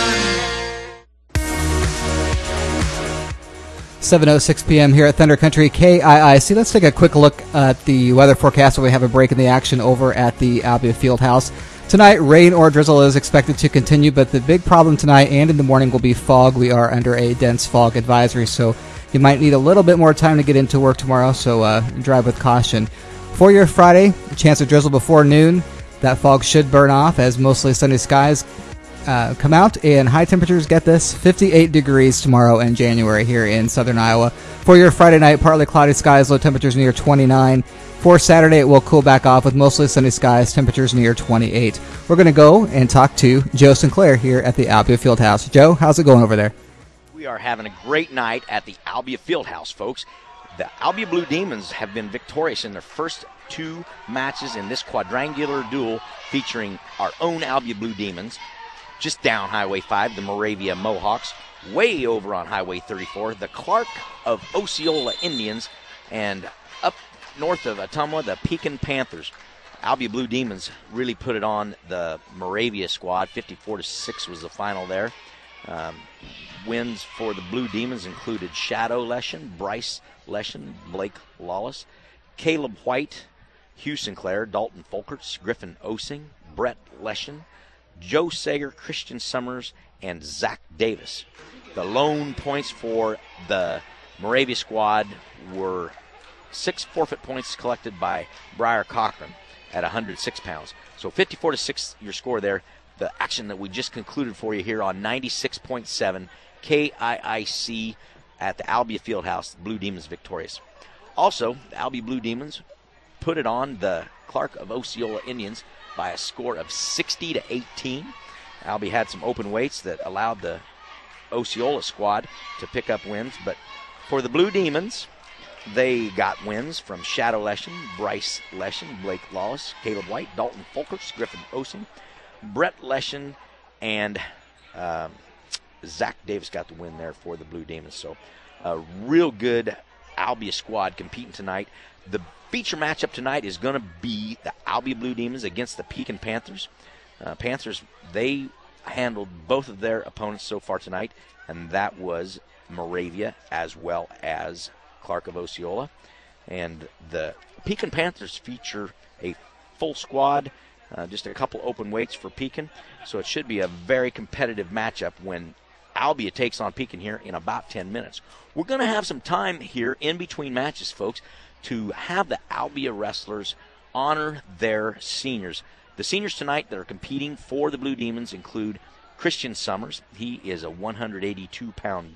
[SPEAKER 10] seven oh six p.m. here at Thunder Country K I I C. Let's take a quick look at the weather forecast while we have a break in the action over at the Albia Fieldhouse. Tonight, rain or drizzle is expected to continue, but the big problem tonight and in the morning will be fog. We are under a dense fog advisory, so you might need a little bit more time to get into work tomorrow, so uh, drive with caution. For your Friday, a chance of drizzle before noon. That fog should burn off as mostly sunny skies Uh, come out, and high temperatures, get this, fifty-eight degrees tomorrow in January here in southern Iowa. For your Friday night, partly cloudy skies, low temperatures near twenty-nine. For Saturday, it will cool back off with mostly sunny skies, temperatures near twenty-eight. We're going to go and talk to Joe Sinclair here at the Albia Fieldhouse. Joe, how's it going over there?
[SPEAKER 3] We are having a great night at the Albia Fieldhouse, folks. The Albia Blue Demons have been victorious in their first two matches in this quadrangular duel featuring our own Albia Blue Demons. Just down Highway five, the Moravia Mohawks. Way over on Highway thirty-four, the Clark of Osceola Indians. And up north of Ottumwa, the Pekin Panthers. Albia Blue Demons really put it on the Moravia squad. fifty-four to six was the final there. Um, wins for the Blue Demons included Shadow Leshen, Bryce Leshen, Blake Lawless, Caleb White, Hugh Sinclair, Dalton Folkerts, Griffin Osing, Brett Leshen, Joe Sager, Christian Summers, and Zach Davis. The lone points for the Moravia squad were six forfeit points collected by Briar Cochran at one hundred six pounds. So fifty-four to six your score there. The action that we just concluded for you here on ninety-six point seven K I I C at the Albia Fieldhouse. The Blue Demons victorious. Also, the Albia Blue Demons put it on the Clark of Osceola Indians by a score of sixty to eighteen. Albia had some open weights that allowed the Osceola squad to pick up wins, but for the Blue Demons, they got wins from Shadow Leshen, Bryce Leshen, Blake Lawless, Caleb White, Dalton Folkerts, Griffin Osing, Brett Leshen, and um, Zach Davis got the win there for the Blue Demons. So a real good Albia squad competing tonight. The feature matchup tonight is going to be the Albia Blue Demons against the Pekin Panthers. Uh, Panthers, they handled both of their opponents so far tonight, and that was Moravia as well as Clark of Osceola. And the Pekin Panthers feature a full squad, uh, just a couple open weights for Pekin, so it should be a very competitive matchup when Albia takes on Pekin here in about ten minutes. We're going to have some time here in between matches, folks, to have the Albia wrestlers honor their seniors. The seniors tonight that are competing for the Blue Demons include Christian Summers. He is a one hundred eighty-two pound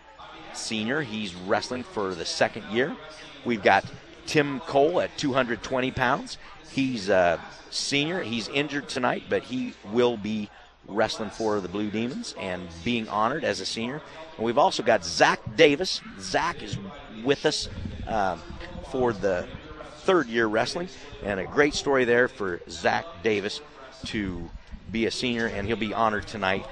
[SPEAKER 3] senior. He's wrestling for the second year. We've got Tim Cole at two hundred twenty pounds. He's a senior. He's injured tonight, but he will be wrestling for the Blue Demons and being honored as a senior. And we've also got Zach Davis. Zach is with us uh, for the third year wrestling, and a great story there for Zach Davis to be a senior, and he'll be honored tonight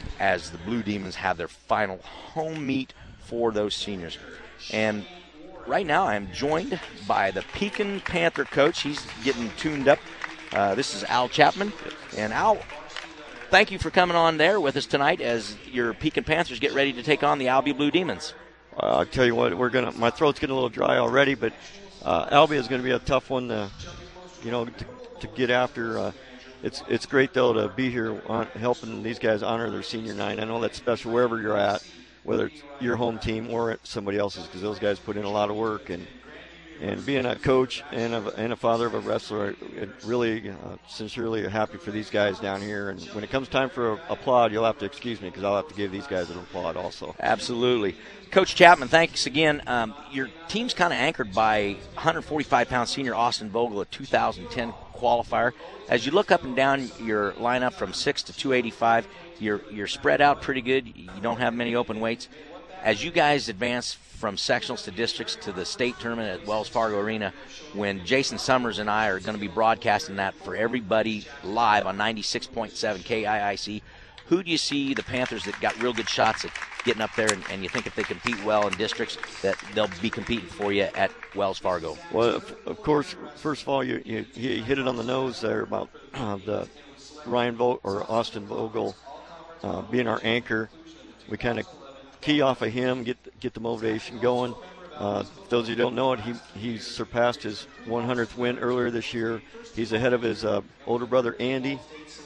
[SPEAKER 3] as the Blue Demons have their final home meet for those seniors. And right now I'm joined by the Pekin Panther coach. He's getting tuned up. Uh, this is Al Chapman. And Al, thank you for coming on there with us tonight as your Pekin Panthers get ready to take on the Albia Blue Demons.
[SPEAKER 25] Uh, I'll tell you what, we're gonna. My throat's getting a little dry already, but uh, Albia is going to be a tough one to, you know, to, to get after. Uh, it's it's great though to be here on, helping these guys honor their senior night. I know that's special wherever you're at, whether it's your home team or somebody else's, because those guys put in a lot of work. And and being a coach and a, and a father of a wrestler, it really uh, sincerely happy for these guys down here. And when it comes time for a applaud, you'll have to excuse me because I'll have to give these guys an applaud also.
[SPEAKER 3] Absolutely. Coach Chapman, thanks again. Um, your team's kind of anchored by one forty-five pound senior Austin Vogel, a two thousand ten qualifier. As you look up and down your lineup from six to two eighty-five, you're, you're spread out pretty good. You don't have many open weights. As you guys advance from sectionals to districts to the state tournament at Wells Fargo Arena, when Jason Summers and I are going to be broadcasting that for everybody live on ninety-six point seven K I I C, who do you see the Panthers that got real good shots at getting up there, and, and you think if they compete well in districts that they'll be competing for you at Wells Fargo?
[SPEAKER 25] Well, of, of course, first of all, you, you, you hit it on the nose there about uh, the Ryan Vogel or Austin Vogel uh, being our anchor. We kind of key off of him, get get the motivation going. Uh, those of you who don't know it, he he's surpassed his one hundredth win earlier this year. He's ahead of his uh, older brother Andy,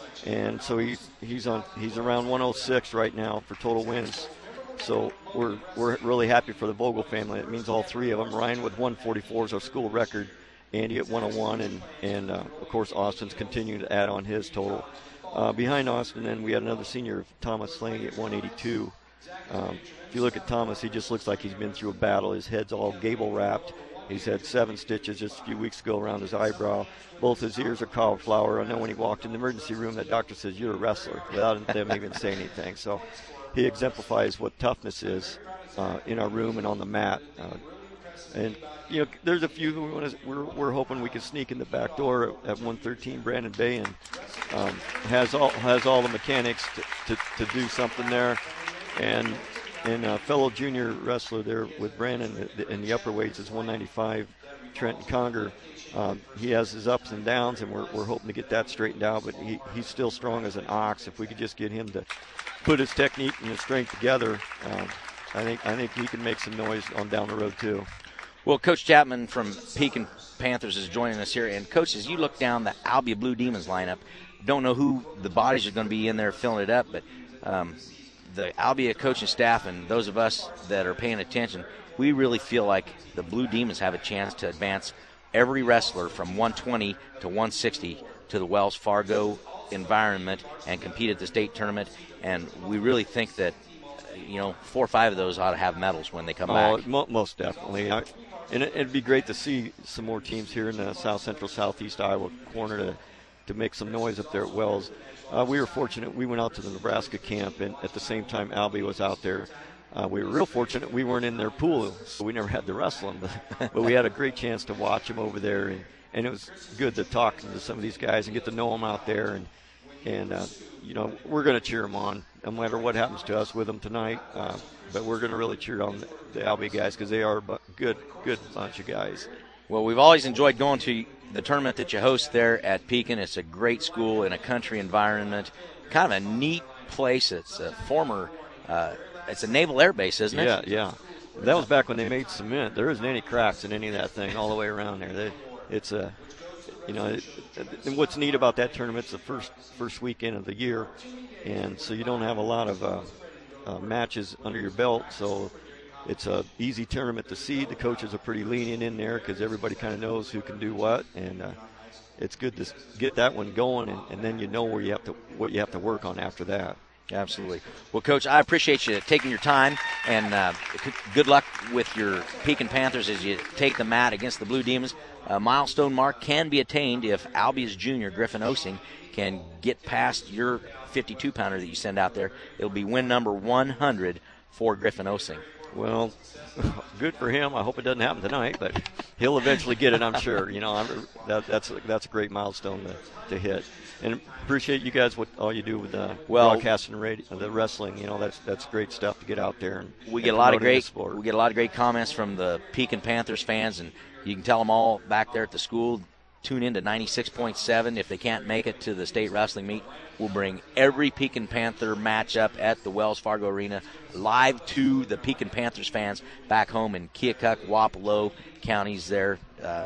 [SPEAKER 25] and so he's he's on he's around one oh six right now for total wins. So we're we're really happy for the Vogel family. It means all three of them. Ryan with one forty-four is our school record. Andy at one oh one, and and uh, of course Austin's continuing to add on his total. Uh, behind Austin, then we had another senior, Thomas Lang, at one eighty-two. Um, if you look at Thomas, he just looks like he's been through a battle. His head's all gable wrapped. He's had seven stitches just a few weeks ago around his eyebrow. Both his ears are cauliflower. I know when he walked in the emergency room, that doctor says, "You're a wrestler," without them even saying anything. So he exemplifies what toughness is uh, in our room and on the mat. Uh, and you know, there's a few who we want to, we're, we're hoping we can sneak in the back door at, at one thirteen. Brandon Bayan um, has all has all the mechanics to, to, to do something there. And and a fellow junior wrestler there with Brandon in the upper weights is one ninety-five, Trenton Conger. Um, he has his ups and downs, and we're, we're hoping to get that straightened out. But he, he's still strong as an ox. If we could just get him to put his technique and his strength together, um, I think I think he can make some noise on down the road too.
[SPEAKER 3] Well, Coach Chapman from Pekin Panthers is joining us here. And, Coach, as you look down the Albia Blue Demons lineup, don't know who the bodies are going to be in there filling it up, but um, the Albia coaching staff and those of us that are paying attention, we really feel like the Blue Demons have a chance to advance every wrestler from one twenty to one sixty to the Wells Fargo environment and compete at the state tournament. And we really think that, you know, four or five of those ought to have medals when they come
[SPEAKER 25] oh,
[SPEAKER 3] back.
[SPEAKER 25] Mo- most definitely. I, and it, it'd be great to see some more teams here in the South Central Southeast Iowa corner to, to make some noise up there at Wells. Uh, we were fortunate. We went out to the Nebraska camp, and at the same time Albia was out there. Uh, we were real fortunate we weren't in their pool, so we never had to wrestle them. But, but we had a great chance to watch them over there, and, and it was good to talk to some of these guys and get to know them out there. And, and uh, you know, we're going to cheer them on, no matter what happens to us with them tonight. Uh, but we're going to really cheer on the, the Albia guys because they are a good, good bunch of guys.
[SPEAKER 3] Well, we've always enjoyed going to the tournament that you host there at Pekin. It's a great school in a country environment, kind of a neat place. It's a former, uh, it's a naval air base, isn't it?
[SPEAKER 25] Yeah, yeah. That was back when they made cement. There isn't any cracks in any of that thing all the way around there. They, it's a, you know, it, and what's neat about that tournament, it's the first first weekend of the year, and so you don't have a lot of uh, uh, matches under your belt, so it's a easy tournament to seed. The coaches are pretty lenient in there because everybody kind of knows who can do what, and uh, it's good to get that one going, and, and then you know where you have to what you have to work on after that.
[SPEAKER 3] Absolutely. Well, Coach, I appreciate you taking your time, and uh, good luck with your Pekin Panthers as you take the mat against the Blue Demons. A milestone mark can be attained if Albia's junior, Griffin Osing, can get past your fifty-two pounder that you send out there. It'll be win number one hundred for Griffin Osing.
[SPEAKER 25] Well, good for him. I hope it doesn't happen tonight, but he'll eventually get it, I'm sure. You know, I'm, that, that's that's a great milestone to, to hit. And appreciate you guys what all you do with the
[SPEAKER 3] well,
[SPEAKER 25] broadcasting, radio, the wrestling. You know, that's that's great stuff to get out there. And
[SPEAKER 3] we get
[SPEAKER 25] and
[SPEAKER 3] a lot of great
[SPEAKER 25] sport.
[SPEAKER 3] we get a lot of great comments from the Pekin Panthers fans, and you can tell them all back there at the school. Tune in to ninety-six point seven. If they can't make it to the state wrestling meet, we'll bring every Pekin Panther matchup at the Wells Fargo Arena live to the Pekin Panthers fans back home in Keokuk, Wapello counties there. Uh,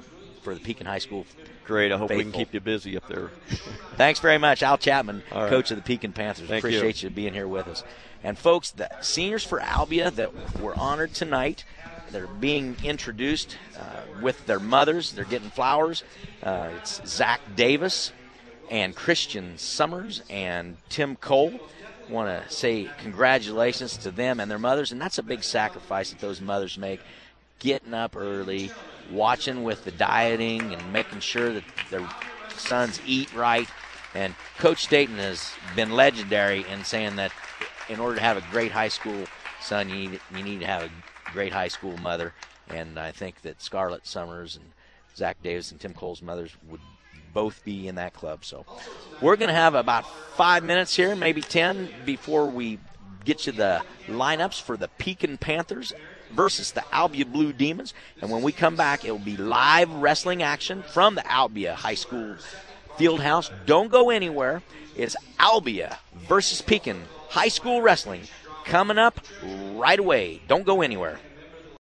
[SPEAKER 3] for the Pekin High School.
[SPEAKER 25] Great. I hope we can
[SPEAKER 3] faithful.
[SPEAKER 25] keep you busy up there.
[SPEAKER 3] Thanks very much, Al Chapman,
[SPEAKER 25] All right.
[SPEAKER 3] coach of the Pekin Panthers.
[SPEAKER 25] Thank
[SPEAKER 3] Appreciate you. you being here with us. And folks, the seniors for Albia that were honored tonight, they're being introduced uh, with their mothers. They're getting flowers. Uh, it's Zach Davis and Christian Summers and Tim Cole. Want to say congratulations to them and their mothers, and that's a big sacrifice that those mothers make, getting up early, watching with the dieting and making sure that their sons eat right. And Coach Staten has been legendary in saying that in order to have a great high school son, you need, you need to have a great high school mother. And I think that Scarlett Summers and Zach Davis and Tim Cole's mothers would both be in that club. So we're going to have about five minutes here, maybe ten, before we get you the lineups for the Pekin Panthers versus the Albia Blue Demons. And when we come back, it will be live wrestling action from the Albia High School Fieldhouse. Don't go anywhere. It's Albia versus Pekin High School Wrestling coming up right away. Don't go anywhere.